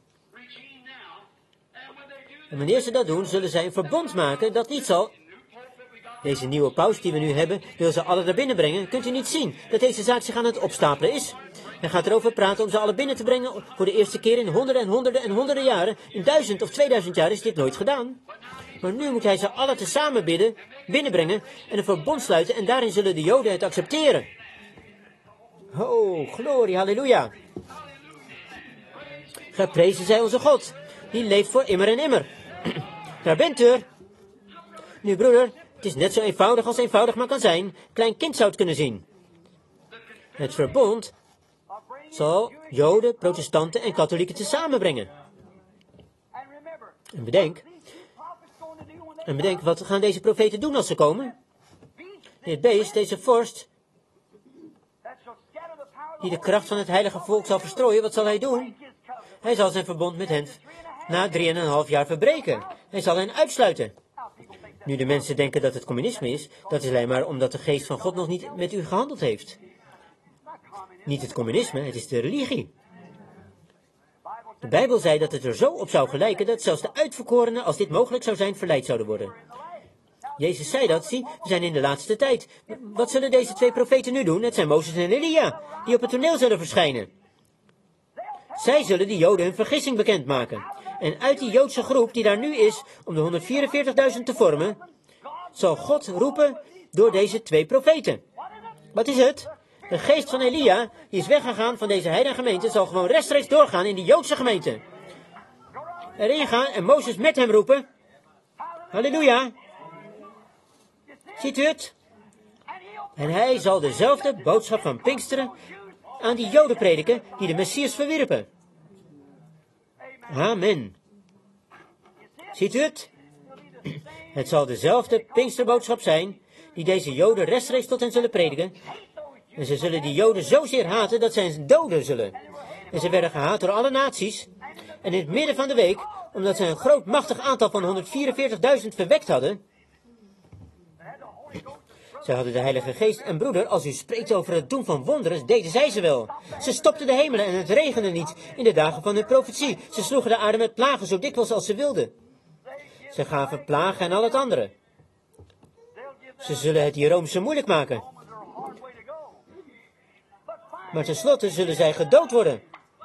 En wanneer ze dat doen, zullen zij een verbond maken dat niet zal... Deze nieuwe paus die we nu hebben, wil ze alle naar binnen brengen. Kunt u niet zien dat deze zaak zich aan het opstapelen is? Hij gaat erover praten om ze alle binnen te brengen voor de eerste keer in honderden en honderden en honderden jaren. In duizend of tweeduizend jaar is dit nooit gedaan. Maar nu moet hij ze alle tezamen bidden, binnenbrengen en een verbond sluiten en daarin zullen de Joden het accepteren. Oh, glorie, halleluja. Geprezen zij onze God, die leeft voor immer en immer. Daar bent u. Nu broeder, het is net zo eenvoudig als eenvoudig maar kan zijn. Klein kind zou het kunnen zien. Het verbond zal Joden, protestanten en katholieken tezamen brengen. En bedenk, en bedenk, wat gaan deze profeten doen als ze komen? Dit beest, deze vorst, die de kracht van het heilige volk zal verstrooien, wat zal hij doen? Hij zal zijn verbond met hen na drieënhalf jaar verbreken. Hij zal hen uitsluiten. Nu de mensen denken dat het communisme is, dat is alleen maar omdat de geest van God nog niet met u gehandeld heeft. Niet het communisme, het is de religie. De Bijbel zei dat het er zo op zou gelijken dat zelfs de uitverkorenen, als dit mogelijk zou zijn, verleid zouden worden. Jezus zei dat, zie, we zijn in de laatste tijd. Wat zullen deze twee profeten nu doen? Het zijn Mozes en Elia, die op het toneel zullen verschijnen. Zij zullen de Joden hun vergissing bekendmaken. En uit die Joodse groep die daar nu is, om de honderdvierenveertigduizend te vormen, zal God roepen door deze twee profeten. Wat is het? De geest van Elia, die is weggegaan van deze heidengemeente, zal gewoon rechtstreeks doorgaan in die Joodse gemeente. Erin gaan en Mozes met hem roepen. Halleluja. Ziet u het? En hij zal dezelfde boodschap van Pinksteren aan die Joden prediken die de Messias verwierpen. Amen. Ziet u het? Het zal dezelfde Pinksterboodschap zijn die deze Joden rechtstreeks tot hen zullen prediken. En ze zullen die Joden zozeer haten dat zij hen doden zullen. En ze werden gehaat door alle naties. En in het midden van de week, omdat ze een groot machtig aantal van honderdvierenveertigduizend verwekt hadden. Ze hadden de Heilige Geest en broeder, als u spreekt over het doen van wonderen, deden zij ze wel. Ze stopten de hemelen en het regende niet in de dagen van hun profetie. Ze sloegen de aarde met plagen zo dikwijls als ze wilden. Ze gaven plagen en al het andere. Ze zullen het die Roomse moeilijk maken. Maar tenslotte zullen zij gedood worden.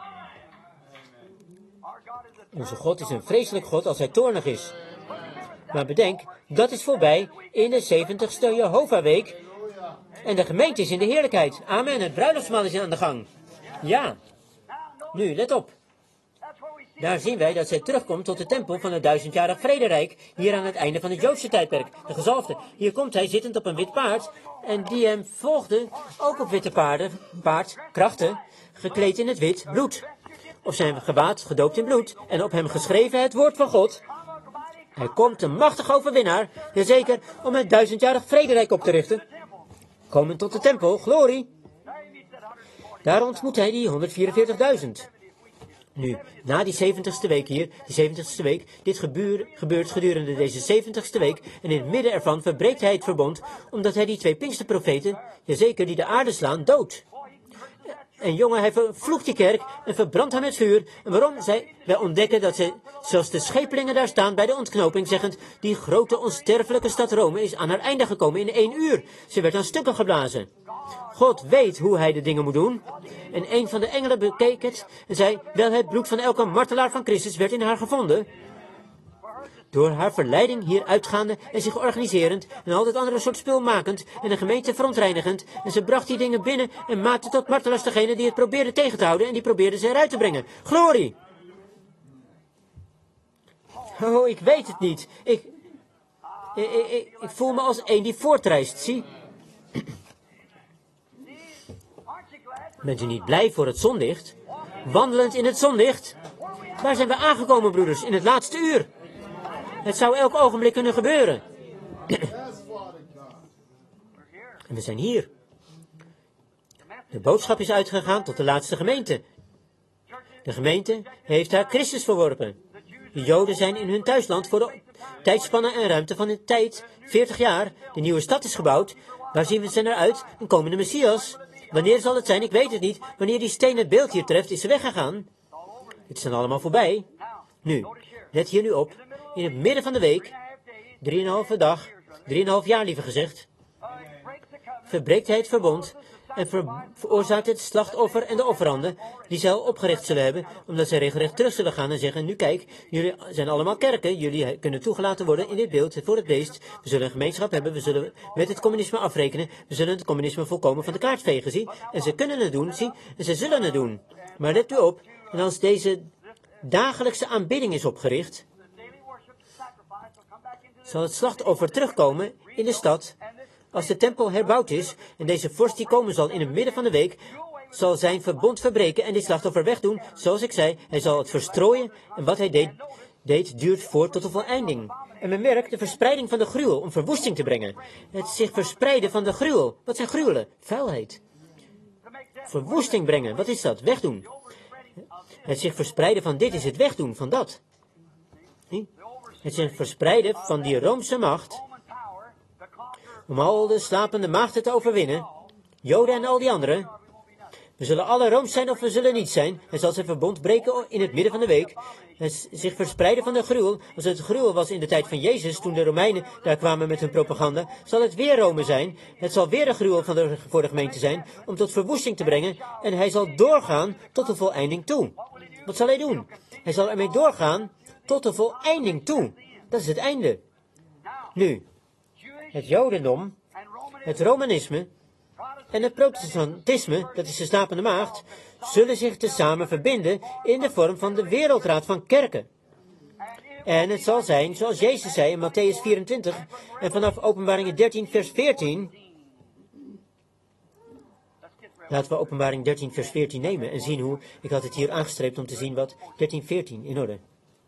Onze God is een vreselijk God als hij toornig is. Maar bedenk, dat is voorbij in de zeventigste Jehovah-week. En de gemeente is in de heerlijkheid. Amen, het bruiloftsmaal is aan de gang. Ja. Nu, let op. Daar zien wij dat zij terugkomt tot de tempel van het duizendjarig vrederijk, hier aan het einde van het Joodse tijdperk, de gezalfde. Hier komt hij zittend op een wit paard, en die hem volgde, ook op witte paarden, paard, krachten, gekleed in het wit, bloed. Op zijn gewaad gedoopt in bloed, en op hem geschreven het woord van God. Hij komt een machtig overwinnaar, jazeker, om het duizendjarig vrederijk op te richten. Komen tot de tempel, glorie. Daar ontmoet hij die honderdvierenveertigduizend. Nu, na die zeventigste week hier, die zeventigste week, dit gebeurt, gebeurt gedurende deze zeventigste week, en in het midden ervan verbreekt hij het verbond, omdat hij die twee Pinksterprofeten, jazeker, die de aarde slaan, doodt. En jongen, hij vervloekt die kerk en verbrandt haar met vuur. En waarom? Zij, wij ontdekken dat zij, zoals de schepelingen daar staan bij de ontknoping, zeggend, die grote onsterfelijke stad Rome is aan haar einde gekomen in één uur. Ze werd aan stukken geblazen. God weet hoe hij de dingen moet doen. En een van de engelen bekeek het en zei, wel het bloed van elke martelaar van Christus werd in haar gevonden. Door haar verleiding hier uitgaande en zich organiserend en al dat andere soort spul makend en de gemeente verontreinigend. En ze bracht die dingen binnen en maakte tot martelaars degene die het probeerde tegen te houden en die probeerde ze eruit te brengen. Glorie! Oh, ik weet het niet. Ik, ik, ik, ik voel me als een die voortreist, zie. Bent u niet blij voor het zonlicht? Wandelend in het zonlicht? Waar zijn we aangekomen, broeders, in het laatste uur? Het zou elk ogenblik kunnen gebeuren. En we zijn hier. De boodschap is uitgegaan tot de laatste gemeente. De gemeente heeft haar Christus verworpen. De Joden zijn in hun thuisland voor de tijdspannen en ruimte van de tijd, veertig jaar. De nieuwe stad is gebouwd. Waar zien we ze naar uit? Een komende Messias. Wanneer zal het zijn? Ik weet het niet. Wanneer die steen het beeld hier treft, is ze weggegaan. Het is dan allemaal voorbij. Nu, let hier nu op. In het midden van de week, drieënhalve dag, drieënhalf jaar liever gezegd, verbreekt hij het verbond en ver veroorzaakt het slachtoffer en de offeranden die zij al opgericht zullen hebben, omdat zij regelrecht terug zullen gaan en zeggen, nu kijk, jullie zijn allemaal kerken, jullie kunnen toegelaten worden in dit beeld voor het beest, we zullen een gemeenschap hebben, we zullen met het communisme afrekenen, we zullen het communisme volkomen van de kaart vegen, zie, en ze kunnen het doen, zie, en ze zullen het doen. Maar let u op, en als deze dagelijkse aanbidding is opgericht, zal het slachtoffer terugkomen in de stad. Als de tempel herbouwd is en deze vorst die komen zal in het midden van de week, zal zijn verbond verbreken en dit slachtoffer wegdoen. Zoals ik zei, hij zal het verstrooien en wat hij deed, deed duurt voort tot de voleinding. En men merkt de verspreiding van de gruwel om verwoesting te brengen. Het zich verspreiden van de gruwel. Wat zijn gruwelen? Vuilheid. Verwoesting brengen. Wat is dat? Wegdoen. Het zich verspreiden van dit is het wegdoen van dat. Zie? Het zich verspreiden van die Roomse macht om al de slapende maagden te overwinnen, Joden en al die anderen. We zullen alle Rooms zijn of we zullen niet zijn. Hij zal zijn verbond breken in het midden van de week. Het zich verspreiden van de gruwel. Als het gruwel was in de tijd van Jezus, toen de Romeinen daar kwamen met hun propaganda, zal het weer Rome zijn. Het zal weer de gruwel van de, voor de gemeente zijn, om tot verwoesting te brengen. En hij zal doorgaan tot de voleinding toe. Wat zal hij doen? Hij zal ermee doorgaan tot de voleinding toe. Dat is het einde. Nu, het Jodendom, het Romanisme en het protestantisme, dat is de slapende maagd, zullen zich tezamen verbinden in de vorm van de wereldraad van kerken. En het zal zijn, zoals Jezus zei in Matthäus vierentwintig en vanaf Openbaring dertien vers veertien. Laten we Openbaring dertien vers veertien nemen en zien hoe, ik had het hier aangestreept om te zien wat dertien veertien in orde.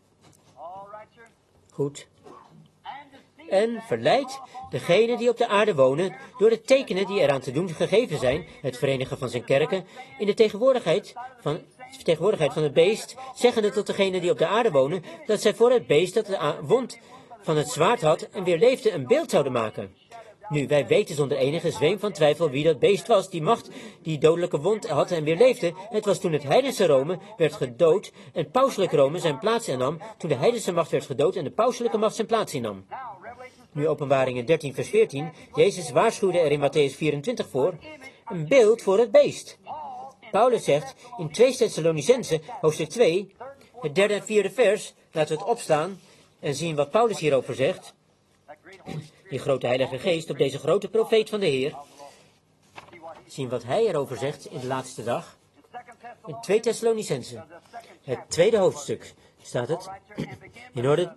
Goed. En verleidt degenen die op de aarde wonen door de tekenen die eraan te doen gegeven zijn, het verenigen van zijn kerken, in de tegenwoordigheid van, tegenwoordigheid van het beest, zeggende tot degenen die op de aarde wonen, dat zij voor het beest dat de wond van het zwaard had en weer leefde een beeld zouden maken. Nu, wij weten zonder enige zweem van twijfel wie dat beest was, die macht, die dodelijke wond had en weer leefde. Het was toen het heidense Rome werd gedood en pauselijk Rome zijn plaats innam, toen de heidense macht werd gedood en de pauselijke macht zijn plaats innam. Nu Openbaringen dertien vers veertien, Jezus waarschuwde er in Matthäus vierentwintig voor, een beeld voor het beest. Paulus zegt in twee Thessalonicenzen, hoofdstuk twee, het derde en vierde vers, laten we het opstaan en zien wat Paulus hierover zegt. Die grote heilige geest op deze grote profeet van de Heer. Zien wat hij erover zegt in de laatste dag. In twee Thessalonicenzen, het tweede hoofdstuk, staat het. In orde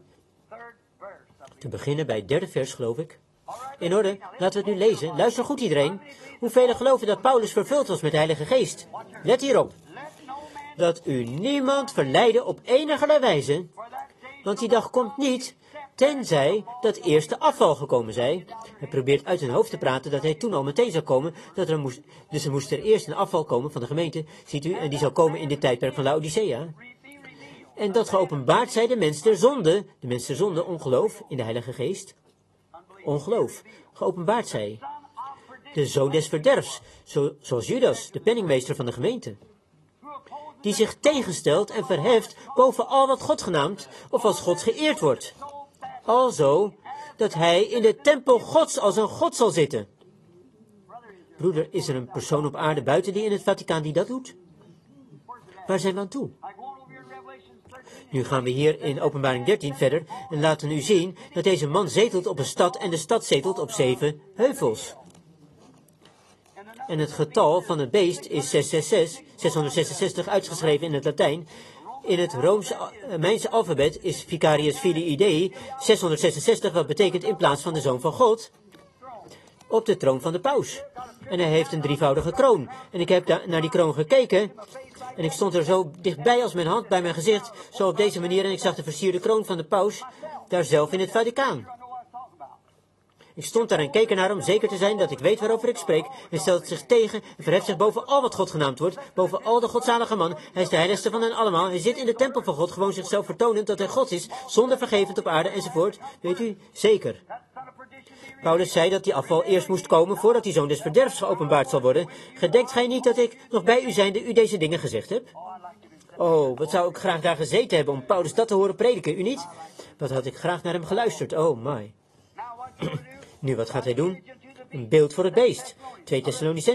te beginnen bij het derde vers, geloof ik. In orde, laten we het nu lezen. Luister goed iedereen. Hoeveel geloven dat Paulus vervuld was met de Heilige Geest? Let hierop. Dat u niemand verleiden op enige wijze, want die dag komt niet, tenzij dat eerst de afval gekomen zij. Hij probeert uit zijn hoofd te praten dat hij toen al meteen zou komen, dat er moest, dus er moest er eerst een afval komen van de gemeente, ziet u, en die zou komen in dit tijdperk van Laodicea. En dat geopenbaard zij de mens der zonde, de mens der zonde, ongeloof in de Heilige Geest. Ongeloof, geopenbaard zij. De zoon des verderfs, zo, zoals Judas, de penningmeester van de gemeente. Die zich tegenstelt en verheft boven al wat God genaamd of als God geëerd wordt. Alzo, dat hij in de tempel Gods als een God zal zitten. Broeder, is er een persoon op aarde buiten die in het Vaticaan die dat doet? Waar zijn we aan toe? Nu gaan we hier in Openbaring dertien verder en laten we nu zien dat deze man zetelt op een stad en de stad zetelt op zeven heuvels. En het getal van het beest is zeshonderdzesenzestig, zeshonderdzesenzestig uitgeschreven in het Latijn. In het Roomse-Mijnse alfabet is Vicarius Filii Dei zeshonderdzesenzestig, wat betekent in plaats van de Zoon van God, op de troon van de paus. En hij heeft een drievoudige kroon. En ik heb daar naar die kroon gekeken en ik stond er zo dichtbij als mijn hand bij mijn gezicht, zo op deze manier, en ik zag de versierde kroon van de paus daar zelf in het Vaticaan. Ik stond daar en keek ernaar om zeker te zijn dat ik weet waarover ik spreek, en stelt zich tegen en verheft zich boven al wat God genaamd wordt, boven al de godzalige man. Hij is de heiligste van hen allemaal. Hij zit in de tempel van God, gewoon zichzelf vertonend dat hij God is, zonder vergevend op aarde enzovoort. Weet u, zeker. Paulus zei dat die afval eerst moest komen voordat die zoon des verderfs geopenbaard zal worden. Gedenkt gij niet dat ik, nog bij u zijnde, u deze dingen gezegd heb? Oh, wat zou ik graag daar gezeten hebben om Paulus dat te horen prediken, u niet? Wat had ik graag naar hem geluisterd, oh my. Nu, wat gaat hij doen? Een beeld voor het beest. twee Thessalonicenzen.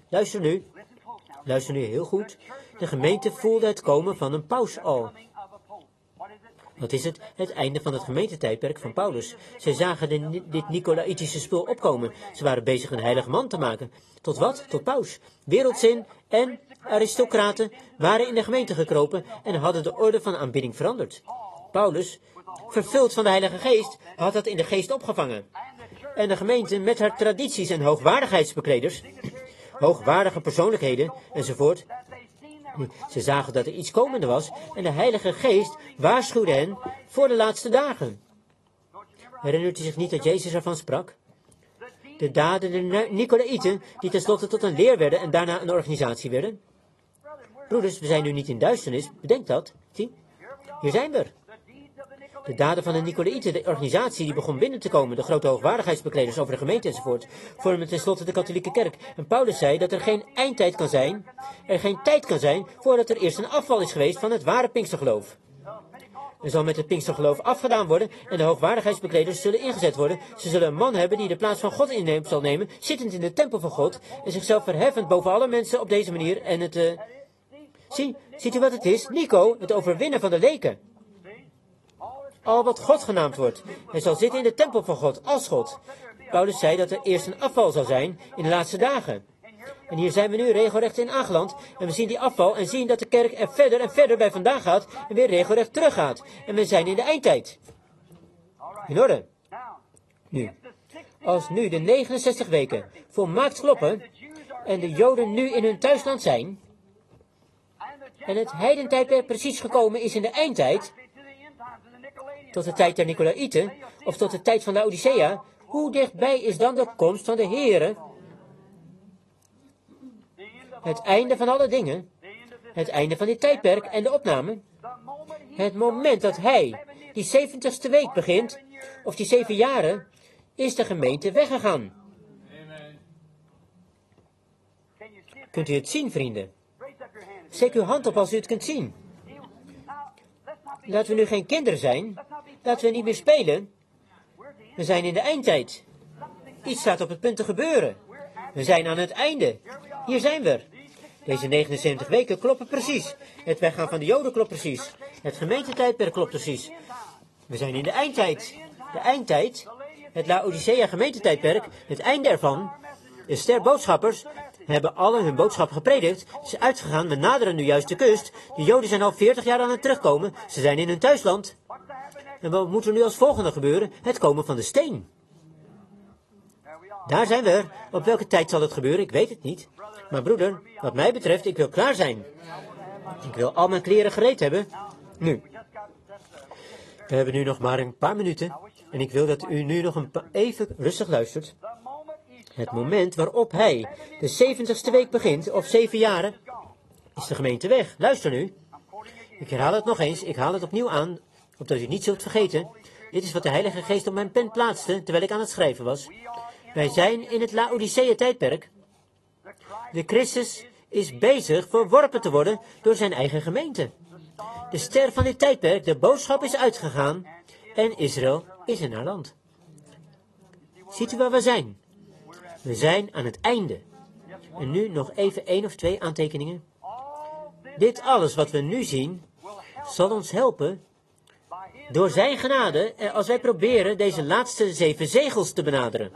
Luister nu. Luister nu heel goed. De gemeente voelde het komen van een paus al. Wat is het? Het einde van het gemeentetijdperk van Paulus. Zij zagen de, dit Nicolaïtische spul opkomen. Ze waren bezig een heilige man te maken. Tot wat? Tot paus. Wereldzin en aristocraten waren in de gemeente gekropen en hadden de orde van aanbidding veranderd. Paulus, vervuld van de Heilige Geest, had dat in de geest opgevangen. En de gemeente met haar tradities en hoogwaardigheidsbekleders, hoogwaardige persoonlijkheden enzovoort. Ze zagen dat er iets komende was en de Heilige Geest waarschuwde hen voor de laatste dagen. Herinnert u zich niet dat Jezus ervan sprak? De daden der Nicolaïten, die tenslotte tot een leer werden en daarna een organisatie werden. Broeders, we zijn nu niet in duisternis, bedenk dat. Zie, hier zijn we. De daden van de Nicolaïten, de organisatie die begon binnen te komen, de grote hoogwaardigheidsbekleders over de gemeente enzovoort, vormen tenslotte de katholieke kerk. En Paulus zei dat er geen eindtijd kan zijn, er geen tijd kan zijn voordat er eerst een afval is geweest van het ware Pinkstergeloof. Er zal met het Pinkstergeloof afgedaan worden en de hoogwaardigheidsbekleders zullen ingezet worden. Ze zullen een man hebben die de plaats van God inneemt zal nemen, zittend in de tempel van God en zichzelf verheffend boven alle mensen op deze manier en het... Uh... Zie, ziet u wat het is? Nico, het overwinnen van de leken. Al wat God genaamd wordt. Hij zal zitten in de tempel van God, als God. Paulus zei dat er eerst een afval zal zijn in de laatste dagen. En hier zijn we nu regelrecht in aangeland. En we zien die afval en zien dat de kerk er verder en verder bij vandaan gaat en weer regelrecht teruggaat. En we zijn in de eindtijd. In orde. Nu. Als nu de negenenzestig weken volmaakt kloppen en de Joden nu in hun thuisland zijn en het heidentijdperk precies gekomen is in de eindtijd, tot de tijd der Nicolaïten, of tot de tijd van Laodicea, hoe dichtbij is dan de komst van de Heere? Het einde van alle dingen, het einde van dit tijdperk en de opname, het moment dat hij die zeventigste week begint, of die zeven jaren, is de gemeente weggegaan. Kunt u het zien, vrienden? Steek uw hand op als u het kunt zien. Laten we nu geen kinderen zijn. Laten we niet meer spelen. We zijn in de eindtijd. Iets staat op het punt te gebeuren. We zijn aan het einde. Hier zijn we. Deze negenenzeventig weken kloppen precies. Het weggaan van de Joden klopt precies. Het gemeentetijdperk klopt precies. We zijn in de eindtijd. De eindtijd, het Laodicea gemeentetijdperk, het einde ervan. De sterboodschappers hebben alle hun boodschap gepredikt. Het is uitgegaan, we naderen nu juist de kust. De Joden zijn al veertig jaar aan het terugkomen. Ze zijn in hun thuisland. En wat moet er nu als volgende gebeuren? Het komen van de steen. Daar zijn we. Op welke tijd zal het gebeuren? Ik weet het niet. Maar broeder, wat mij betreft, ik wil klaar zijn. Ik wil al mijn kleren gereed hebben. Nu. We hebben nu nog maar een paar minuten. En ik wil dat u nu nog een pa- even rustig luistert. Het moment waarop hij de zeventigste week begint, of zeven jaren, is de gemeente weg. Luister nu. Ik herhaal het nog eens, ik haal het opnieuw aan, opdat u het niet zult vergeten. Dit is wat de Heilige Geest op mijn pen plaatste, terwijl ik aan het schrijven was. Wij zijn in het Laodicea-tijdperk. De Christus is bezig verworpen te worden door zijn eigen gemeente. De ster van dit tijdperk, de boodschap is uitgegaan en Israël is in haar land. Ziet u waar we zijn? We zijn aan het einde. En nu nog even één of twee aantekeningen. Dit alles wat we nu zien, zal ons helpen door zijn genade als wij proberen deze laatste zeven zegels te benaderen.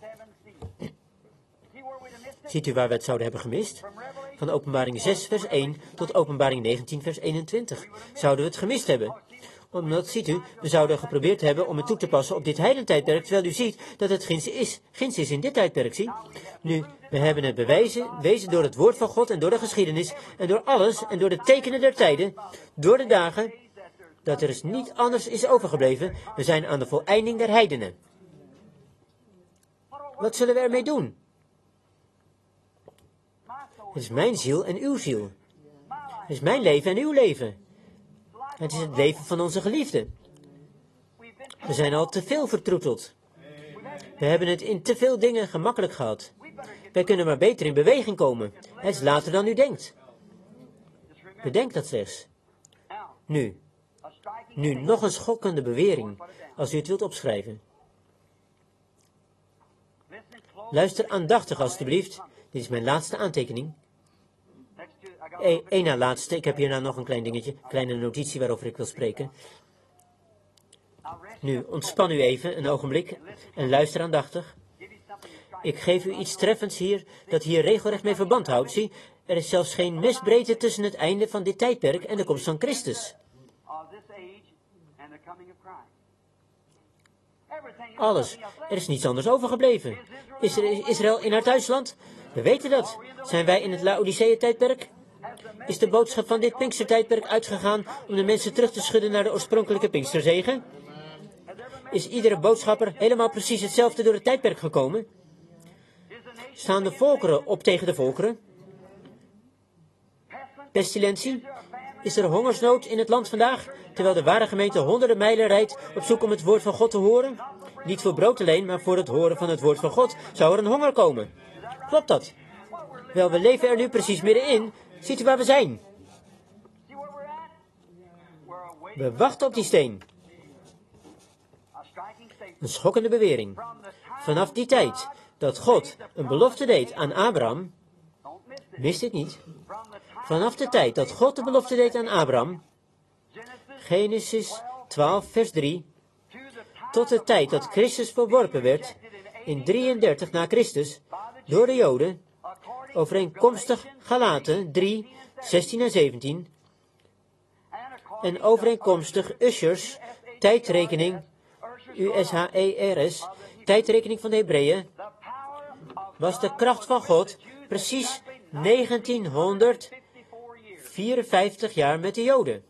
Ziet u waar we het zouden hebben gemist? Van Openbaring zes vers één tot Openbaring negentien vers eenentwintig. Zouden we het gemist hebben? Omdat, ziet u, we zouden geprobeerd hebben om het toe te passen op dit heidentijdperk, terwijl u ziet dat het ginds is, ginds is in dit tijdperk, zie. Nu, we hebben het bewijzen, wezen door het woord van God en door de geschiedenis, en door alles, en door de tekenen der tijden, door de dagen, dat er is niet anders is overgebleven. We zijn aan de voleinding der heidenen. Wat zullen we ermee doen? Het is mijn ziel en uw ziel. Het is mijn leven en uw leven. Het is het leven van onze geliefden. We zijn al te veel vertroeteld. We hebben het in te veel dingen gemakkelijk gehad. Wij kunnen maar beter in beweging komen. Het is later dan u denkt. Bedenk dat slechts. Nu. Nu nog een schokkende bewering, als u het wilt opschrijven. Luister aandachtig alstublieft. Dit is mijn laatste aantekening. Eén na laatste. Ik heb hierna nog een klein dingetje. Een kleine notitie waarover ik wil spreken. Nu, ontspan u even, een ogenblik, en luister aandachtig. Ik geef u iets treffends hier, dat hier regelrecht mee verband houdt. Zie, er is zelfs geen misbreedte tussen het einde van dit tijdperk en de komst van Christus. Alles. Er is niets anders overgebleven. Is er Israël in haar thuisland? We weten dat. Zijn wij in het Laodicea-tijdperk? Is de boodschap van dit Pinkstertijdperk uitgegaan om de mensen terug te schudden naar de oorspronkelijke Pinksterzegen? Is iedere boodschapper helemaal precies hetzelfde door het tijdperk gekomen? Staan de volkeren op tegen de volkeren? Pestilentie? Is er hongersnood in het land vandaag, terwijl de ware gemeente honderden mijlen rijdt op zoek om het woord van God te horen? Niet voor brood alleen, maar voor het horen van het woord van God zou er een honger komen. Klopt dat? Wel, we leven er nu precies middenin. Ziet u waar we zijn? We wachten op die steen. Een schokkende bewering. Vanaf die tijd dat God een belofte deed aan Abraham, mis dit niet. Vanaf de tijd dat God de belofte deed aan Abraham, Genesis twaalf vers drie, tot de tijd dat Christus verworpen werd, in drieëndertig na Christus, door de Joden, overeenkomstig Galaten drie, zestien en zeventien, en overeenkomstig Ushers, tijdrekening, U S H E R S, tijdrekening van de Hebreeën, was de kracht van God precies negentienhonderdvierenvijftig jaar met de Joden.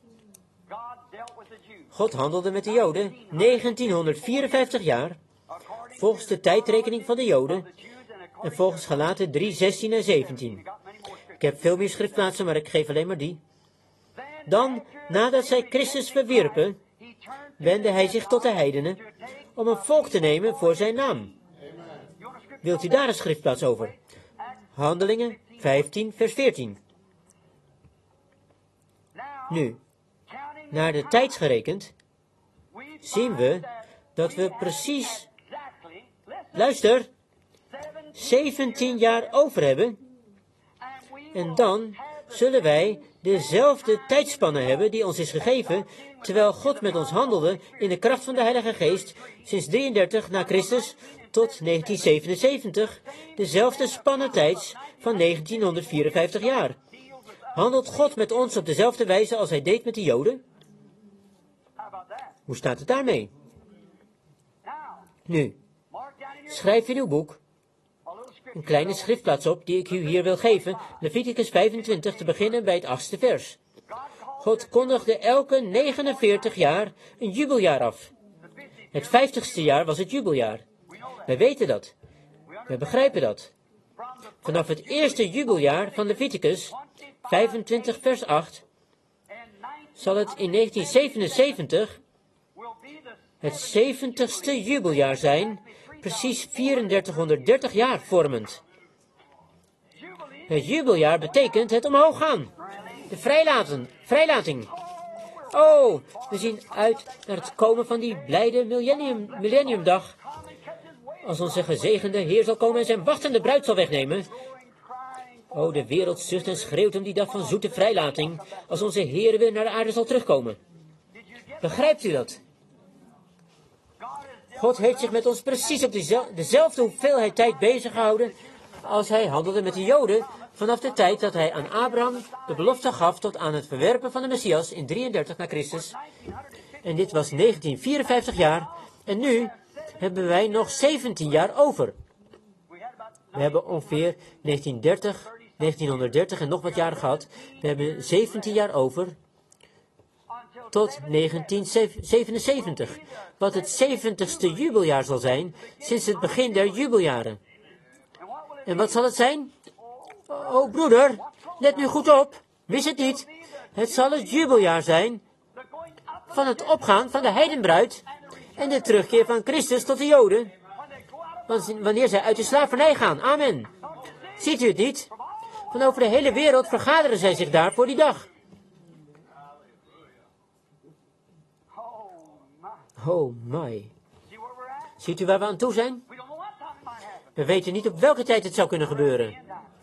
God handelde met de Joden negentienhonderdvierenvijftig jaar, volgens de tijdrekening van de Joden, en volgens Galaten drie, zestien en zeventien. Ik heb veel meer schriftplaatsen, maar ik geef alleen maar die. Dan, nadat zij Christus verwierpen, wendde hij zich tot de heidenen, om een volk te nemen voor zijn naam. Wilt u daar een schriftplaats over? Handelingen vijftien, vers veertien. Nu, naar de tijd gerekend, zien we dat we precies, luister, zeventien jaar over hebben. En dan zullen wij dezelfde tijdspanne hebben die ons is gegeven, terwijl God met ons handelde in de kracht van de Heilige Geest, sinds drieëndertig na Christus tot negentien zevenenzeventig, dezelfde spanne tijds van negentienhonderdvierenvijftig jaar. Handelt God met ons op dezelfde wijze als hij deed met de Joden? Hoe staat het daarmee? Nu, schrijf in uw boek een kleine schriftplaats op die ik u hier wil geven, Leviticus vijfentwintig, te beginnen bij het achtste vers. God kondigde elke negenenveertig jaar een jubeljaar af. Het vijftigste jaar was het jubeljaar. Wij weten dat. Wij begrijpen dat. Vanaf het eerste jubeljaar van Leviticus, vijfentwintig vers acht, zal het in negentien zevenenzeventig het zeventigste jubeljaar zijn, precies drieënveertighonderddertig jaar vormend. Het jubeljaar betekent het omhoog gaan. De vrijlaten, vrijlating. Oh, we zien uit naar het komen van die blijde millennium, millenniumdag. Als onze gezegende Heer zal komen en zijn wachtende bruid zal wegnemen. Oh, de wereld zucht en schreeuwt om die dag van zoete vrijlating, als onze Heer weer naar de aarde zal terugkomen. Begrijpt u dat? God heeft zich met ons precies op dezelfde hoeveelheid tijd bezig gehouden als hij handelde met de Joden vanaf de tijd dat hij aan Abraham de belofte gaf tot aan het verwerpen van de Messias in drieëndertig na Christus. En dit was negentienhonderdvierenvijftig jaar en nu hebben wij nog zeventien jaar over. We hebben ongeveer negentienhonderddertig, negentienhonderddertig en nog wat jaren gehad. We hebben zeventien jaar over tot negentien zevenenzeventig, wat het zeventigste jubeljaar zal zijn sinds het begin der jubeljaren. En wat zal het zijn? Oh, broeder, let nu goed op, mis het niet. Het zal het jubeljaar zijn van het opgaan van de heidenbruid en de terugkeer van Christus tot de Joden, wanneer zij uit de slavernij gaan. Amen. Ziet u het niet? Van over de hele wereld vergaderen zij zich daar voor die dag. Oh my. Ziet u waar we aan toe zijn? We weten niet op welke tijd het zou kunnen gebeuren.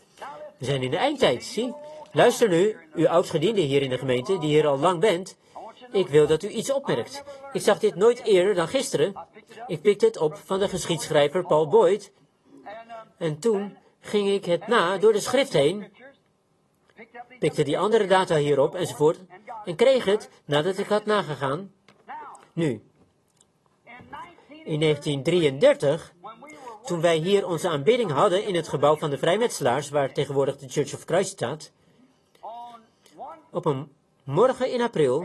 We zijn in de eindtijd, zie. Luister nu, u oudgediende hier in de gemeente, die hier al lang bent. Ik wil dat u iets opmerkt. Ik zag dit nooit eerder dan gisteren. Ik pikte het op van de geschiedschrijver Paul Boyd. En toen ging ik het na door de schrift heen, pikte die andere data hierop enzovoort, en kreeg het nadat ik had nagegaan. Nu, in negentien drieëndertig, toen wij hier onze aanbidding hadden in het gebouw van de vrijmetselaars, waar tegenwoordig de Church of Christ staat, op een morgen in april,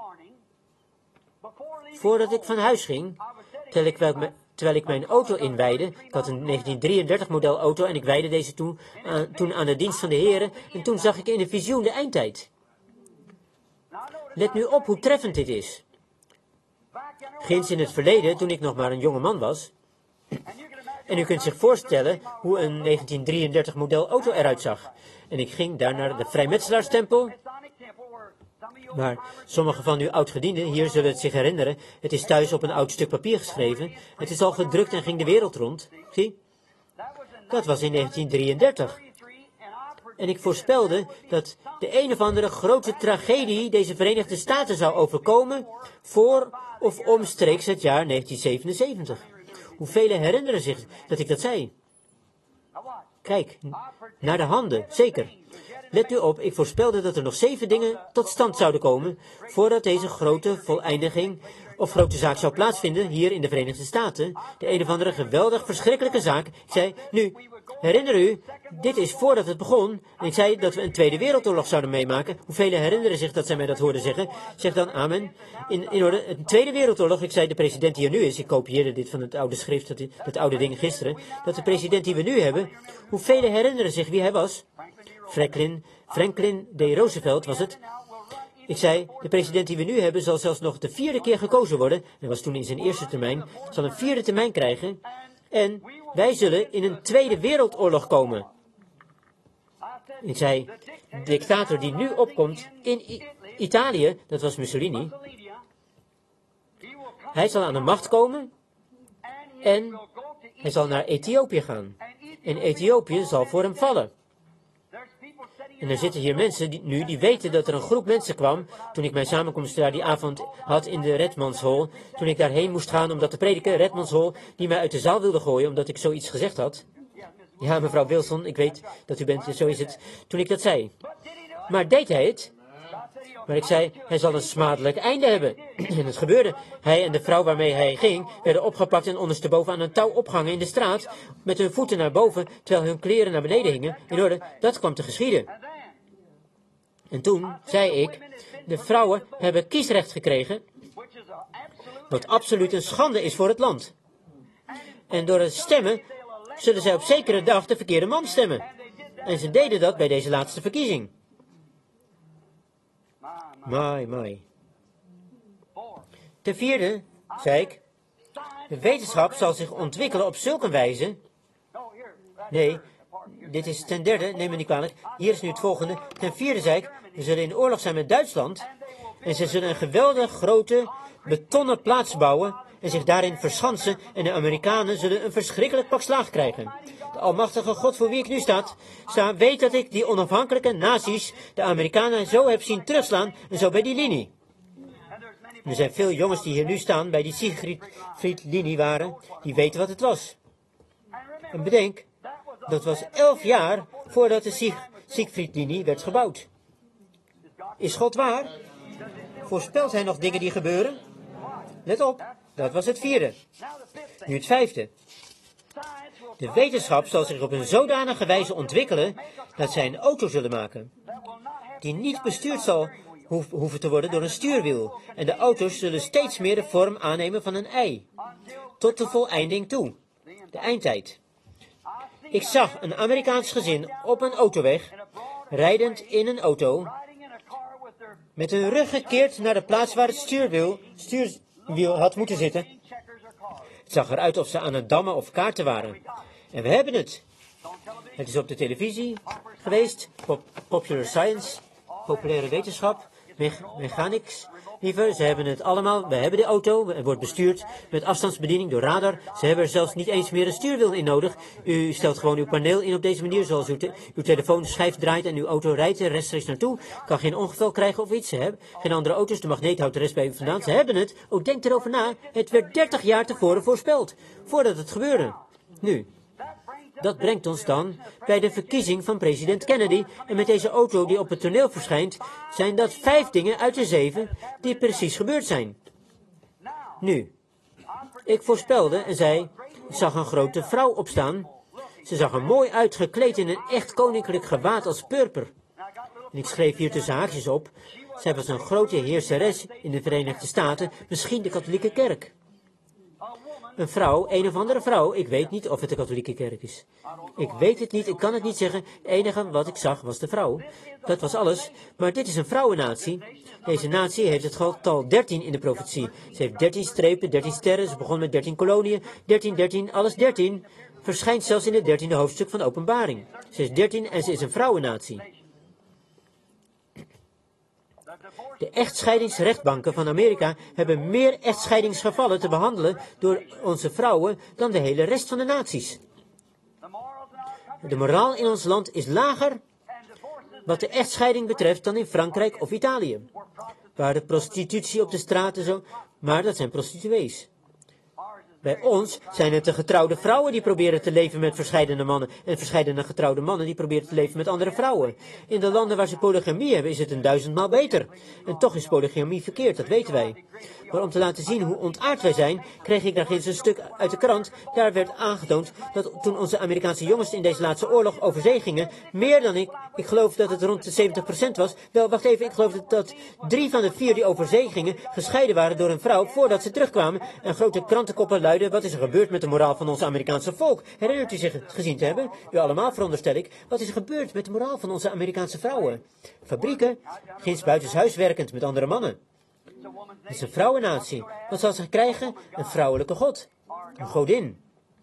voordat ik van huis ging, terwijl ik, wel, terwijl ik mijn auto inwijdde, ik had een negentien drieëndertig model auto en ik wijdde deze toen aan, toen aan de dienst van de Heren, en toen zag ik in een visioen de eindtijd. Let nu op hoe treffend dit is. Ginds in het verleden, toen ik nog maar een jonge man was, en u kunt zich voorstellen hoe een negentien drieëndertig model auto eruit zag. En ik ging daar naar de vrijmetselaarstempel. Maar sommigen van uw oudgedienden hier zullen het zich herinneren. Het is thuis op een oud stuk papier geschreven. Het is al gedrukt en ging de wereld rond. Zie? Dat was in negentien drieëndertig. En ik voorspelde dat de een of andere grote tragedie deze Verenigde Staten zou overkomen voor of omstreeks het jaar negentien zevenenzeventig. Hoeveel herinneren zich dat ik dat zei? Kijk, naar de handen, zeker. Let nu op, ik voorspelde dat er nog zeven dingen tot stand zouden komen voordat deze grote voleindiging of grote zaak zou plaatsvinden hier in de Verenigde Staten. De een of andere geweldig verschrikkelijke zaak. Ik zei, nu, herinner u, dit is voordat het begon. En ik zei dat we een Tweede Wereldoorlog zouden meemaken. Hoeveel herinneren zich dat zij mij dat hoorden zeggen? Zeg dan amen. In, in orde, een Tweede Wereldoorlog. Ik zei, de president die er nu is, ik kopieerde dit van het oude schrift, dat, dat oude ding gisteren, dat de president die we nu hebben, hoeveel herinneren zich wie hij was? Franklin, Franklin D. Roosevelt was het. Ik zei, de president die we nu hebben zal zelfs nog de vierde keer gekozen worden. Hij was toen in zijn eerste termijn, zal een vierde termijn krijgen. En wij zullen in een Tweede Wereldoorlog komen. Ik zei, de dictator die nu opkomt in I- Italië, dat was Mussolini. Hij zal aan de macht komen en hij zal naar Ethiopië gaan. En Ethiopië zal voor hem vallen. En er zitten hier mensen die, nu die weten dat er een groep mensen kwam, toen ik mijn samenkomst daar die avond had in de Redmans Hall, toen ik daarheen moest gaan om dat te prediken, Redmans Hall, die mij uit de zaal wilde gooien omdat ik zoiets gezegd had. Ja, mevrouw Wilson, ik weet dat u bent, zo is het, toen ik dat zei. Maar deed hij het? Maar ik zei, hij zal een smadelijk einde hebben. En het gebeurde. Hij en de vrouw waarmee hij ging, werden opgepakt en ondersteboven aan een touw opgehangen in de straat, met hun voeten naar boven, terwijl hun kleren naar beneden hingen. In orde, dat kwam te geschieden. En toen zei ik, de vrouwen hebben kiesrecht gekregen, wat absoluut een schande is voor het land. En door het stemmen zullen zij op zekere dag de verkeerde man stemmen. En ze deden dat bij deze laatste verkiezing. Mai, mai. Ten vierde, zei ik, de wetenschap zal zich ontwikkelen op zulke wijze. Nee, dit is ten derde, neem me niet kwalijk. Hier is nu het volgende. Ten vierde zei ik, we zullen in oorlog zijn met Duitsland. En ze zullen een geweldig grote betonnen plaats bouwen en zich daarin verschansen. En de Amerikanen zullen een verschrikkelijk pak slaag krijgen. De almachtige God voor wie ik nu sta, sta weet dat ik die onafhankelijke naties, de Amerikanen, zo heb zien terugslaan en zo bij die linie. Er zijn veel jongens die hier nu staan, bij die Siegfried-linie waren, die weten wat het was. En bedenk, dat was elf jaar voordat de Sieg Siegfried-linie werd gebouwd. Is God waar? Voorspelt hij nog dingen die gebeuren? Let op, dat was het vierde. Nu het vijfde. De wetenschap zal zich op een zodanige wijze ontwikkelen dat zij een auto zullen maken, die niet bestuurd zal ho- hoeven te worden door een stuurwiel. En de auto's zullen steeds meer de vorm aannemen van een ei, tot de voleinding toe, de eindtijd. Ik zag een Amerikaans gezin op een autoweg, rijdend in een auto, met hun rug gekeerd naar de plaats waar het stuurwiel, stuurwiel had moeten zitten. Het zag eruit of ze aan het dammen of kaarten waren. En we hebben het. Het is op de televisie geweest, pop- Popular Science, populaire wetenschap, me- mechanics. Liever, ze hebben het allemaal. We hebben de auto. Het wordt bestuurd met afstandsbediening door radar. Ze hebben er zelfs niet eens meer een stuurwiel in nodig. U stelt gewoon uw paneel in op deze manier, zoals uw, te uw telefoon schijf draait en uw auto rijdt er rechtstreeks naartoe. Kan geen ongeval krijgen of iets. Ze hebben geen andere auto's. De magneet houdt de rest bij u vandaan. Ze hebben het. Ook denk erover na. Het werd dertig jaar tevoren voorspeld. Voordat het gebeurde. Nu. Dat brengt ons dan bij de verkiezing van president Kennedy. En met deze auto die op het toneel verschijnt, zijn dat vijf dingen uit de zeven die precies gebeurd zijn. Nu, ik voorspelde en zei, ik zag een grote vrouw opstaan. Ze zag er mooi uit, gekleed in een echt koninklijk gewaad als purper. En ik schreef hier tussen haakjes op, zij was een grote heerseres in de Verenigde Staten, misschien de katholieke kerk. Een vrouw, een of andere vrouw, ik weet niet of het de katholieke kerk is. Ik weet het niet, ik kan het niet zeggen. Het enige wat ik zag was de vrouw. Dat was alles. Maar dit is een vrouwennatie. Deze natie heeft het getal dertien in de profetie. Ze heeft dertien strepen, dertien sterren, ze begon met dertien koloniën, dertien, dertien, alles dertien. Verschijnt zelfs in het dertiende hoofdstuk van de Openbaring. Ze is dertien en ze is een vrouwennatie. De echtscheidingsrechtbanken van Amerika hebben meer echtscheidingsgevallen te behandelen door onze vrouwen dan de hele rest van de naties. De moraal in ons land is lager wat de echtscheiding betreft dan in Frankrijk of Italië, waar de prostitutie op de straten zo, maar dat zijn prostituees. Bij ons zijn het de getrouwde vrouwen die proberen te leven met verscheidene mannen en verscheidene getrouwde mannen die proberen te leven met andere vrouwen. In de landen waar ze polygamie hebben is het een duizendmaal beter. En toch is polygamie verkeerd, dat weten wij. Maar om te laten zien hoe ontaard wij zijn, kreeg ik daar ginds een stuk uit de krant. Daar werd aangetoond dat toen onze Amerikaanse jongens in deze laatste oorlog over zee gingen, meer dan ik, ik geloof dat het rond de zeventig procent was. Wel, wacht even, ik geloof dat, dat drie van de vier die over zee gingen, gescheiden waren door een vrouw voordat ze terugkwamen. En grote krantenkoppen luiden, wat is er gebeurd met de moraal van ons Amerikaanse volk? Herinnert u zich het gezien te hebben? U allemaal, veronderstel ik. Wat is er gebeurd met de moraal van onze Amerikaanse vrouwen? Fabrieken, ginds buitenshuis werkend met andere mannen. Het is een vrouwennatie. Wat zal ze krijgen? Een vrouwelijke god. Een godin.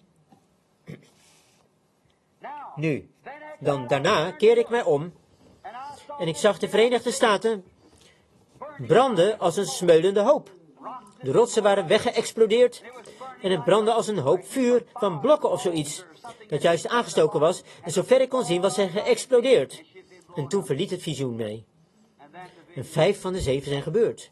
Nu, dan daarna keer ik mij om en ik zag de Verenigde Staten branden als een smeulende hoop. De rotsen waren weggeëxplodeerd en het brandde als een hoop vuur van blokken of zoiets, dat juist aangestoken was, en zover ik kon zien was hij geëxplodeerd. En toen verliet het visioen mij. En vijf van de zeven zijn gebeurd.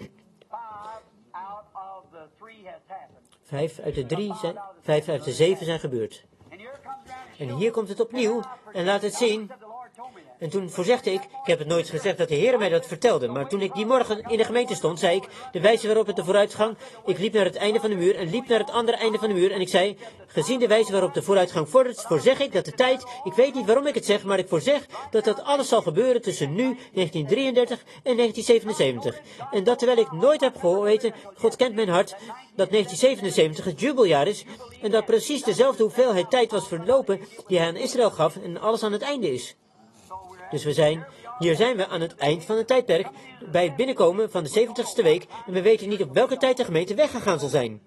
Vijf uit de drie zijn, vijf uit de zeven zijn gebeurd. En hier komt het opnieuw en laat het zien. En toen voorzegde ik, ik heb het nooit gezegd dat de Heer mij dat vertelde, maar toen ik die morgen in de gemeente stond, zei ik, de wijze waarop het de vooruitgang, ik liep naar het einde van de muur en liep naar het andere einde van de muur en ik zei, gezien de wijze waarop de vooruitgang vordert, voorzeg ik dat de tijd, ik weet niet waarom ik het zeg, maar ik voorzeg dat dat alles zal gebeuren tussen nu, negentien drieëndertig en negentien zevenenzeventig. En dat terwijl ik nooit heb geweten, God kent mijn hart, dat negentien zevenenzeventig het jubeljaar is en dat precies dezelfde hoeveelheid tijd was verlopen die hij aan Israël gaf en alles aan het einde is. Dus we zijn, hier zijn we aan het eind van het tijdperk, bij het binnenkomen van de zeventigste week, en we weten niet op welke tijd de gemeente weggegaan zal zijn.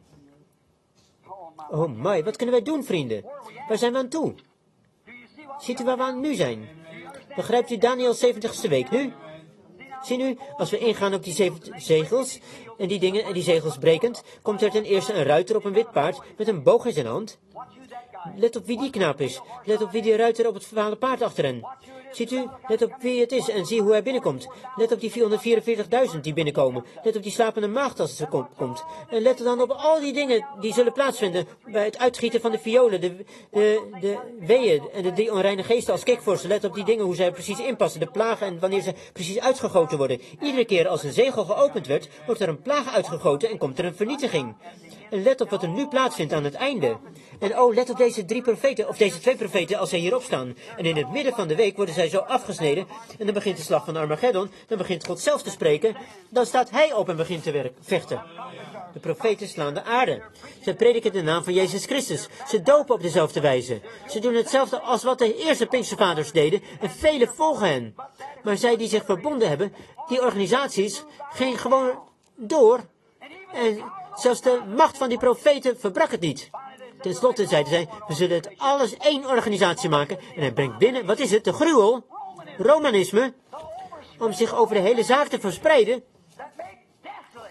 Oh my, wat kunnen wij doen, vrienden? Waar zijn we aan toe? Ziet u waar we aan nu zijn? Begrijpt u Daniëls zeventigste week nu? Zie nu, als we ingaan op die zeven zegels, en die dingen en die zegels brekend, komt er ten eerste een ruiter op een wit paard, met een boog in zijn hand. Let op wie die knaap is. Let op wie die ruiter op het vervaalde paard achter hen. Ziet u, let op wie het is en zie hoe hij binnenkomt. Let op die vierhonderdvierenveertigduizend die binnenkomen. Let op die slapende maagd als ze kom, komt. En let dan op al die dingen die zullen plaatsvinden bij het uitgieten van de violen, de, de, de weeën en de drie onreine geesten als kikvorsen. Let op die dingen hoe zij precies inpassen, de plagen en wanneer ze precies uitgegoten worden. Iedere keer als een zegel geopend werd, wordt er een plaag uitgegoten en komt er een vernietiging. En let op wat er nu plaatsvindt aan het einde. En oh, let op deze drie profeten, of deze twee profeten, als zij hierop staan. En in het midden van de week worden zij zo afgesneden. En dan begint de slag van Armageddon. Dan begint God zelf te spreken. Dan staat hij op en begint te werk, vechten. De profeten slaan de aarde. Ze prediken de naam van Jezus Christus. Ze dopen op dezelfde wijze. Ze doen hetzelfde als wat de eerste Pinkstervaders deden. En velen volgen hen. Maar zij die zich verbonden hebben, die organisaties, gingen gewoon door. En zelfs de macht van die profeten verbrak het niet. Ten slotte zeiden zij, we zullen het alles één organisatie maken. En hij brengt binnen, wat is het, de gruwel, Romanisme, om zich over de hele zaak te verspreiden.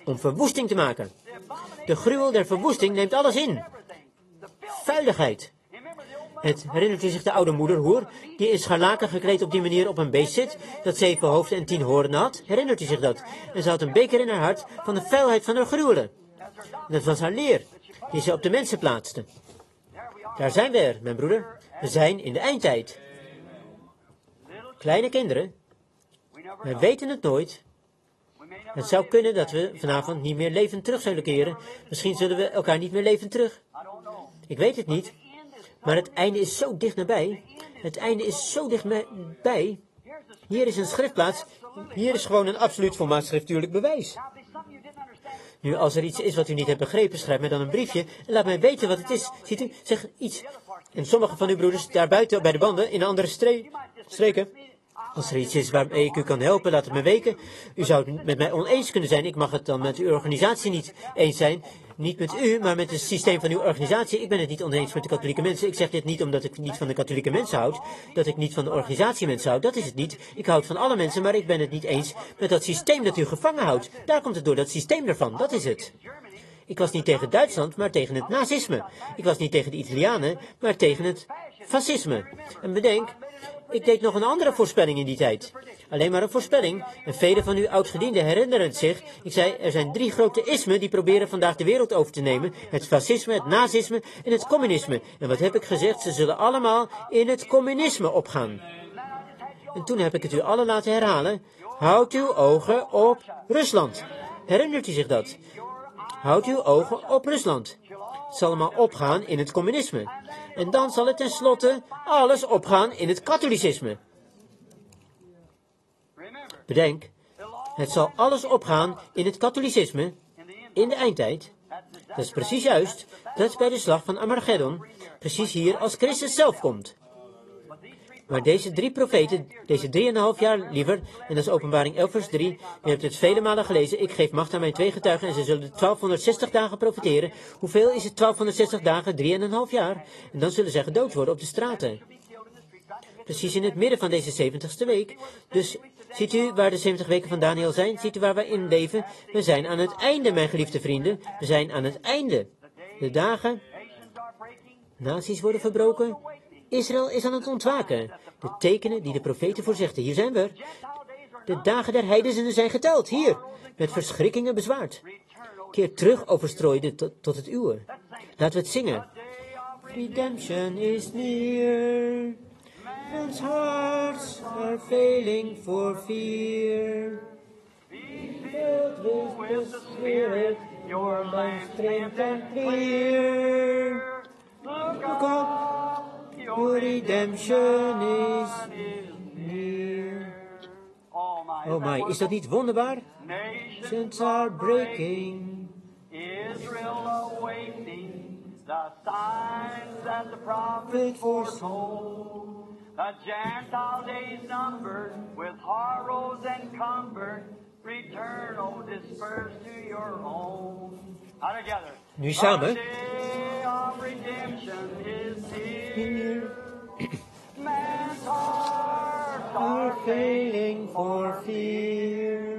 om verwoesting te maken. De gruwel der verwoesting neemt alles in. Vuiligheid. Het herinnert u zich de oude moederhoer, die in scharlaken gekleed op die manier op een beest zit, dat zeven hoofden en tien hoornen had? Herinnert u zich dat? En ze had een beker in haar hart van de vuilheid van haar gruwelen. En dat was haar leer, die ze op de mensen plaatste. Daar zijn we er, mijn broeder. We zijn in de eindtijd. Kleine kinderen, we weten het nooit. Het zou kunnen dat we vanavond niet meer levend terug zullen keren. Misschien zullen we elkaar niet meer levend terug. Ik weet het niet. Maar het einde is zo dicht nabij. Het einde is zo dichtbij. Hier is een schriftplaats. Hier is gewoon een absoluut volmaakt schriftuurlijk bewijs. Nu, als er iets is wat u niet hebt begrepen, schrijf mij dan een briefje en laat mij weten wat het is. Ziet u, zeg iets. En sommige van uw broeders daarbuiten bij de banden in andere stre streken. Als er iets is waarmee ik u kan helpen, laat het me weten. U zou het met mij oneens kunnen zijn. Ik mag het dan met uw organisatie niet eens zijn. Niet met u, maar met het systeem van uw organisatie. Ik ben het niet oneens met de katholieke mensen. Ik zeg dit niet omdat ik niet van de katholieke mensen houd. Dat ik niet van de organisatie mensen houd. Dat is het niet. Ik houd van alle mensen, maar ik ben het niet eens met dat systeem dat u gevangen houdt. Daar komt het door, dat systeem ervan. Dat is het. Ik was niet tegen Duitsland, maar tegen het nazisme. Ik was niet tegen de Italianen, maar tegen het fascisme. En bedenk, ik deed nog een andere voorspelling in die tijd. Alleen maar een voorspelling. En velen van uw oudgedienden herinneren het zich. Ik zei, er zijn drie grote ismen die proberen vandaag de wereld over te nemen. Het fascisme, het nazisme en het communisme. En wat heb ik gezegd? Ze zullen allemaal in het communisme opgaan. En toen heb ik het u allen laten herhalen. Houd uw ogen op Rusland. Herinnert u zich dat? Houd uw ogen op Rusland. Het zal allemaal opgaan in het communisme. En dan zal het tenslotte alles opgaan in het katholicisme. Bedenk, het zal alles opgaan in het katholicisme in de eindtijd. Dat is precies juist, dat is bij de slag van Armageddon, precies hier als Christus zelf komt. Maar deze drie profeten, deze drieënhalf jaar liever, en dat is Openbaring elf vers drie, u hebt het vele malen gelezen, ik geef macht aan mijn twee getuigen en ze zullen twaalfhonderdzestig dagen profiteren. Hoeveel is het twaalfhonderdzestig dagen? Drieënhalf jaar. En dan zullen zij gedood worden op de straten. Precies in het midden van deze zeventigste week. Dus ziet u waar de zeventig weken van Daniel zijn? Ziet u waar wij in leven? We zijn aan het einde, mijn geliefde vrienden. We zijn aan het einde. De dagen, naties worden verbroken. Israël is aan het ontwaken. De tekenen die de profeten voorzegden. Hier zijn we. De dagen der heidenen zijn geteld. Hier, met verschrikkingen bezwaard. Keer terug, overstrooide, tot, tot het uwe. Laten we het zingen. Redemption is near. Men's hearts are failing for fear. Be filled with the Spirit, your mind strength and clear. Look up, your redemption is near. Oh my, is dat niet wonderbaar? Nations are breaking. Israel awaiting the signs that the prophet foretold. The Gentile days numbered, with horrors encumbered, return, O disperse to your home. All together. Nu samen. The day of redemption is here. Man's hearts are failing for fear.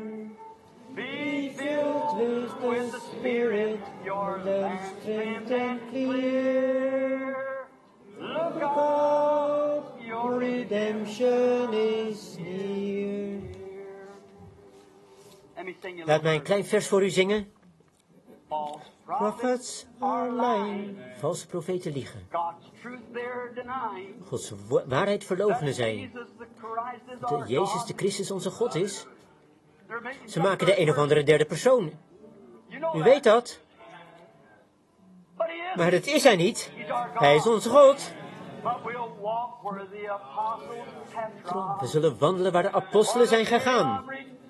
Be filled with the Spirit, your lamps strength and clear. Look up. Your redemption is near. Laat mij een klein vers voor u zingen. Prophets are lying. Valse profeten liegen. Gods waarheid verloochenen zij. Dat Jezus de Christus onze God is. Ze maken de een of andere derde persoon. U weet dat. Maar dat is hij niet. Hij is onze God. We zullen wandelen waar de apostelen zijn gegaan.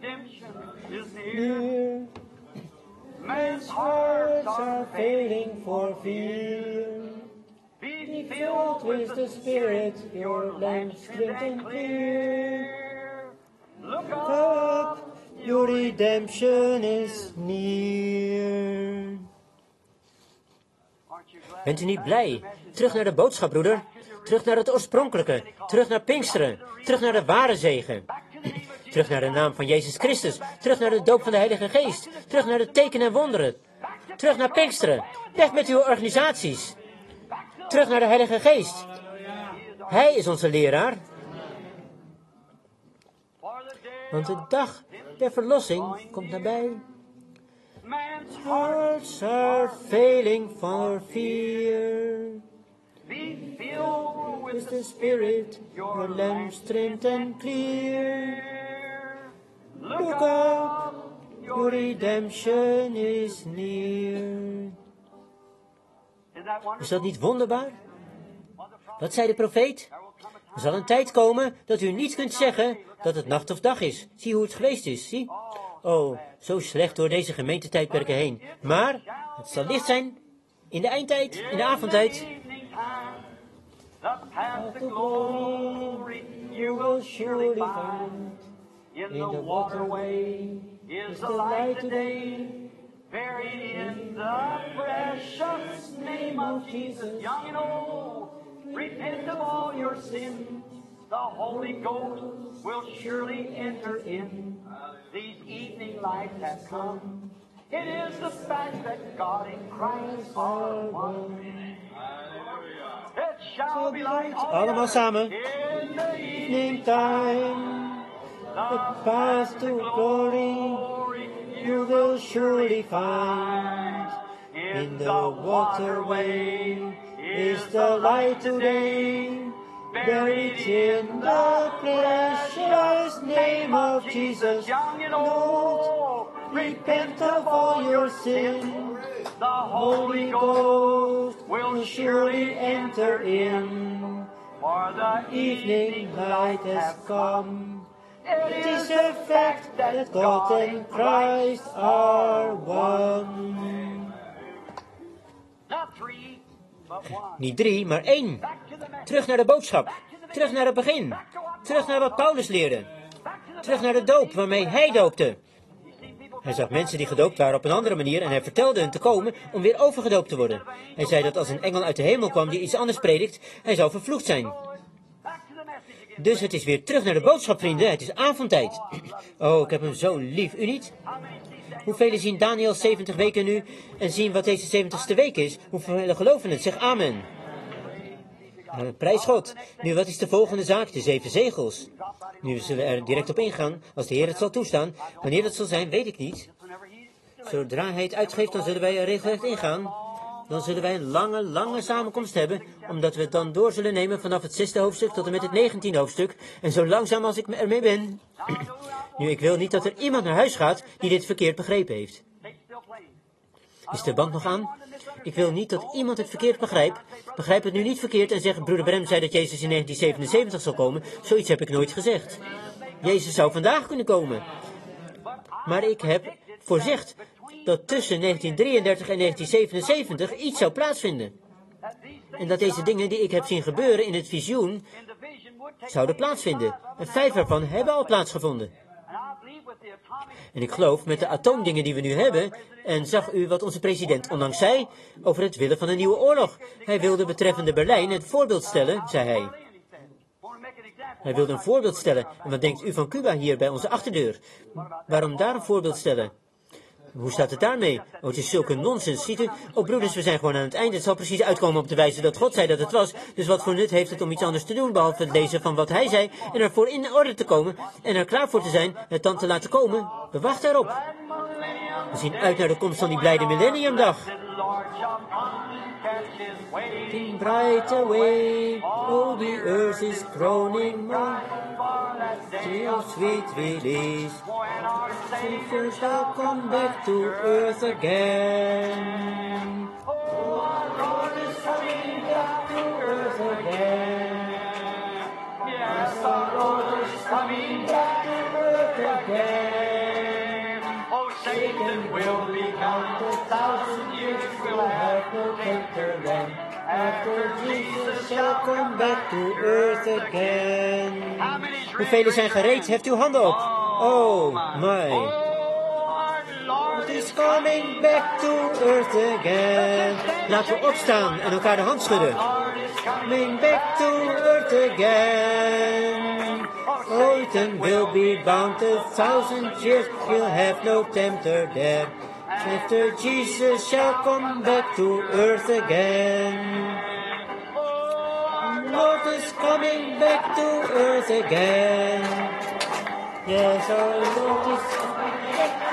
Men's hearts are failing for fear. Be filled with the Spirit, your lamps straight and clear. Look up, your redemption is near. Bent u niet blij? Terug naar de boodschap, broeder. Terug naar het oorspronkelijke. Terug naar Pinksteren. Terug naar de ware zegen. Terug naar de naam van Jezus Christus. Terug naar de doop van de Heilige Geest. Terug naar de tekenen en wonderen. Terug naar Pinksteren. Weg met uw organisaties. Terug naar de Heilige Geest. Hij is onze leraar. Want de dag der verlossing komt nabij. Man's hearts are failing for fear. Be filled with the Spirit, your lamps trimmed and clear. Look up, your redemption is near. Is dat niet wonderbaar? Wat zei de profeet? Er zal een tijd komen dat u niet kunt zeggen dat het nacht of dag is. Zie hoe het geweest is, zie? Oh, zo slecht door deze gemeentetijdperken heen. Maar het zal licht zijn in de eindtijd, in de avondtijd. In the waterway is the light today. Buried in the precious name of Jesus. Young and old, repent of all your sins. The Holy Ghost will surely enter in. These evening lights have come. It is the fact that God and Christ are one. It shall be light allemaal samen. In the evening time. The path to glory you will surely find. In the waterway is the light today. Buried in the precious name of Jesus. Young and old, repent of all your sin. The Holy Ghost will surely enter in. For the evening light has come. It is a fact that God and Christ are one. Niet drie, maar één. Terug naar de boodschap. Terug naar het begin. Terug naar wat Paulus leerde. Terug naar de doop waarmee hij doopte. Hij zag mensen die gedoopt waren op een andere manier en hij vertelde hen te komen om weer overgedoopt te worden. Hij zei dat als een engel uit de hemel kwam die iets anders predikt, hij zou vervloekt zijn. Dus het is weer terug naar de boodschap, vrienden. Het is avondtijd. Oh, ik heb hem zo lief. U niet? Hoeveel zien Daniel zeventig weken nu en zien wat deze zeventigste week is? Hoeveel geloven het? Zeg amen. Uh, prijs God. Nu, wat is de volgende zaak? De zeven zegels. Nu zullen we er direct op ingaan, als de Heer het zal toestaan. Wanneer dat zal zijn, weet ik niet. Zodra Hij het uitgeeft, dan zullen wij er regelrecht ingaan. Dan zullen wij een lange, lange samenkomst hebben, omdat we het dan door zullen nemen vanaf het zesde hoofdstuk tot en met het negentiende hoofdstuk, en zo langzaam als ik ermee ben. Nu, ik wil niet dat er iemand naar huis gaat die dit verkeerd begrepen heeft. Is de band nog aan? Ik wil niet dat iemand het verkeerd begrijpt. Begrijp het nu niet verkeerd en zeg, broeder Branham zei dat Jezus in negentien zevenenzeventig zal komen. Zoiets heb ik nooit gezegd. Jezus zou vandaag kunnen komen. Maar ik heb voorzegd dat tussen negentien drieëndertig en negentien zevenenzeventig iets zou plaatsvinden. En dat deze dingen die ik heb zien gebeuren in het visioen zouden plaatsvinden. En vijf ervan hebben al plaatsgevonden. En ik geloof met de atoomdingen die we nu hebben, en zag u wat onze president onlangs zei over het willen van een nieuwe oorlog. Hij wilde betreffende Berlijn het voorbeeld stellen, zei hij. Hij wilde een voorbeeld stellen. En wat denkt u van Cuba hier bij onze achterdeur? Waarom daar een voorbeeld stellen? Hoe staat het daarmee? Oh, het is zulke nonsens, ziet u? Oh, broeders, we zijn gewoon aan het einde. Het zal precies uitkomen op de wijze dat God zei dat het was. Dus wat voor nut heeft het om iets anders te doen, behalve het lezen van wat hij zei, en ervoor in orde te komen, en er klaar voor te zijn, het dan te laten komen? We wachten erop. We zien uit naar de komst van die blijde millenniumdag. In bright away, oh, the earth is groaning more. Till sweet release, Savior shall come back to earth again. Oh, our Lord is coming back to earth again. Yes, our Lord is coming back to earth again. Oh, Satan will be gone for a thousand years, will have no enter then. After Jesus shall come back to earth again. Hoeveel zijn gereed? Heft uw handen op. Oh, my. Lord is coming back to earth again. Laten we opstaan en elkaar de hand schudden. Coming back to earth again. Satan will be bound a thousand years, he'll have no tempter there. After Jesus shall come back to earth again. Lord is coming back to earth again. Yes, our Lord is coming back to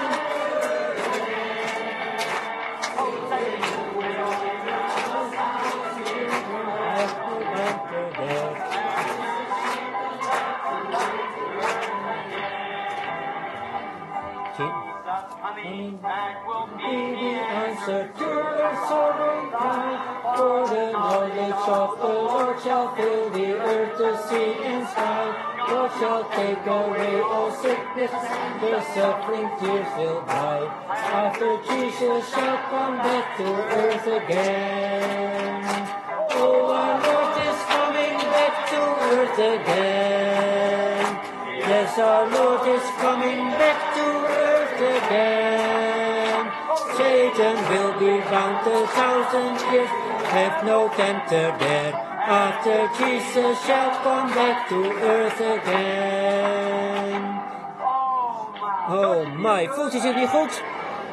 coming back will be the answer to our sovereign cry. For the knowledge of the Lord shall fill the earth, the sea and sky. God shall take away all sickness, the suffering tears will dry. After Jesus shall come back to earth again. Oh, our Lord is coming back to earth again. Yes, our Lord is coming back to earth again. Satan will be bound a thousand years, have no tempter there. After Jesus shall come back to earth again. Oh my, voelt u zich niet goed?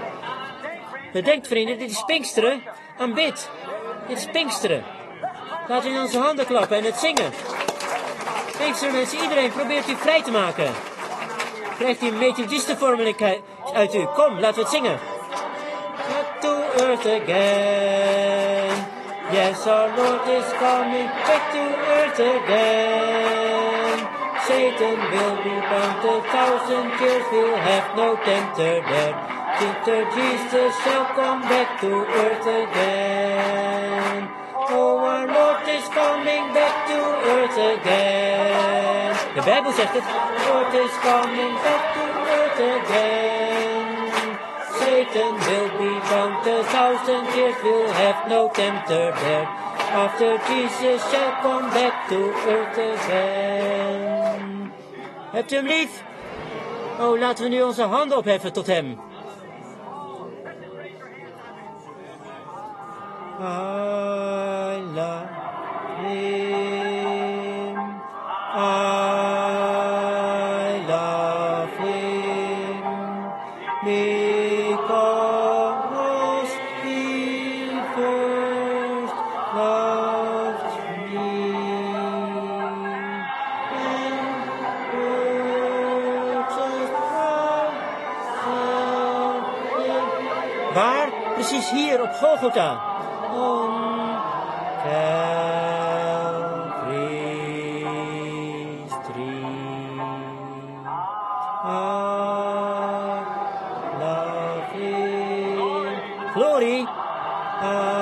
Bedenkt vrienden, dit is Pinksteren. Aanbid. Dit is Pinksteren. Laten we in onze handen klappen en het zingen. Pinksteren mensen, iedereen probeert u vrij te maken. Krijgt u een methodistenvormelijkheid uit u. Kom, laten we het zingen. Back to earth again. Yes, our Lord is coming back to earth again. Satan will be bound a thousand years, will have no tempter there. After Jesus shall come back to earth again. Oh, our Lord is coming back to earth again. De Bijbel zegt het. Lord is coming back to earth again. Satan will be bound a thousand years, will have no tempter there. After Jesus shall come back to earth again. Hebt u hem lief? Oh, laten we nu onze handen opheffen tot hem. I love him. I love him. Because he first loved me and purchased my salvation. Waar? Precies hier op Golgotha. On Calvary's tree. I love him. Glory. I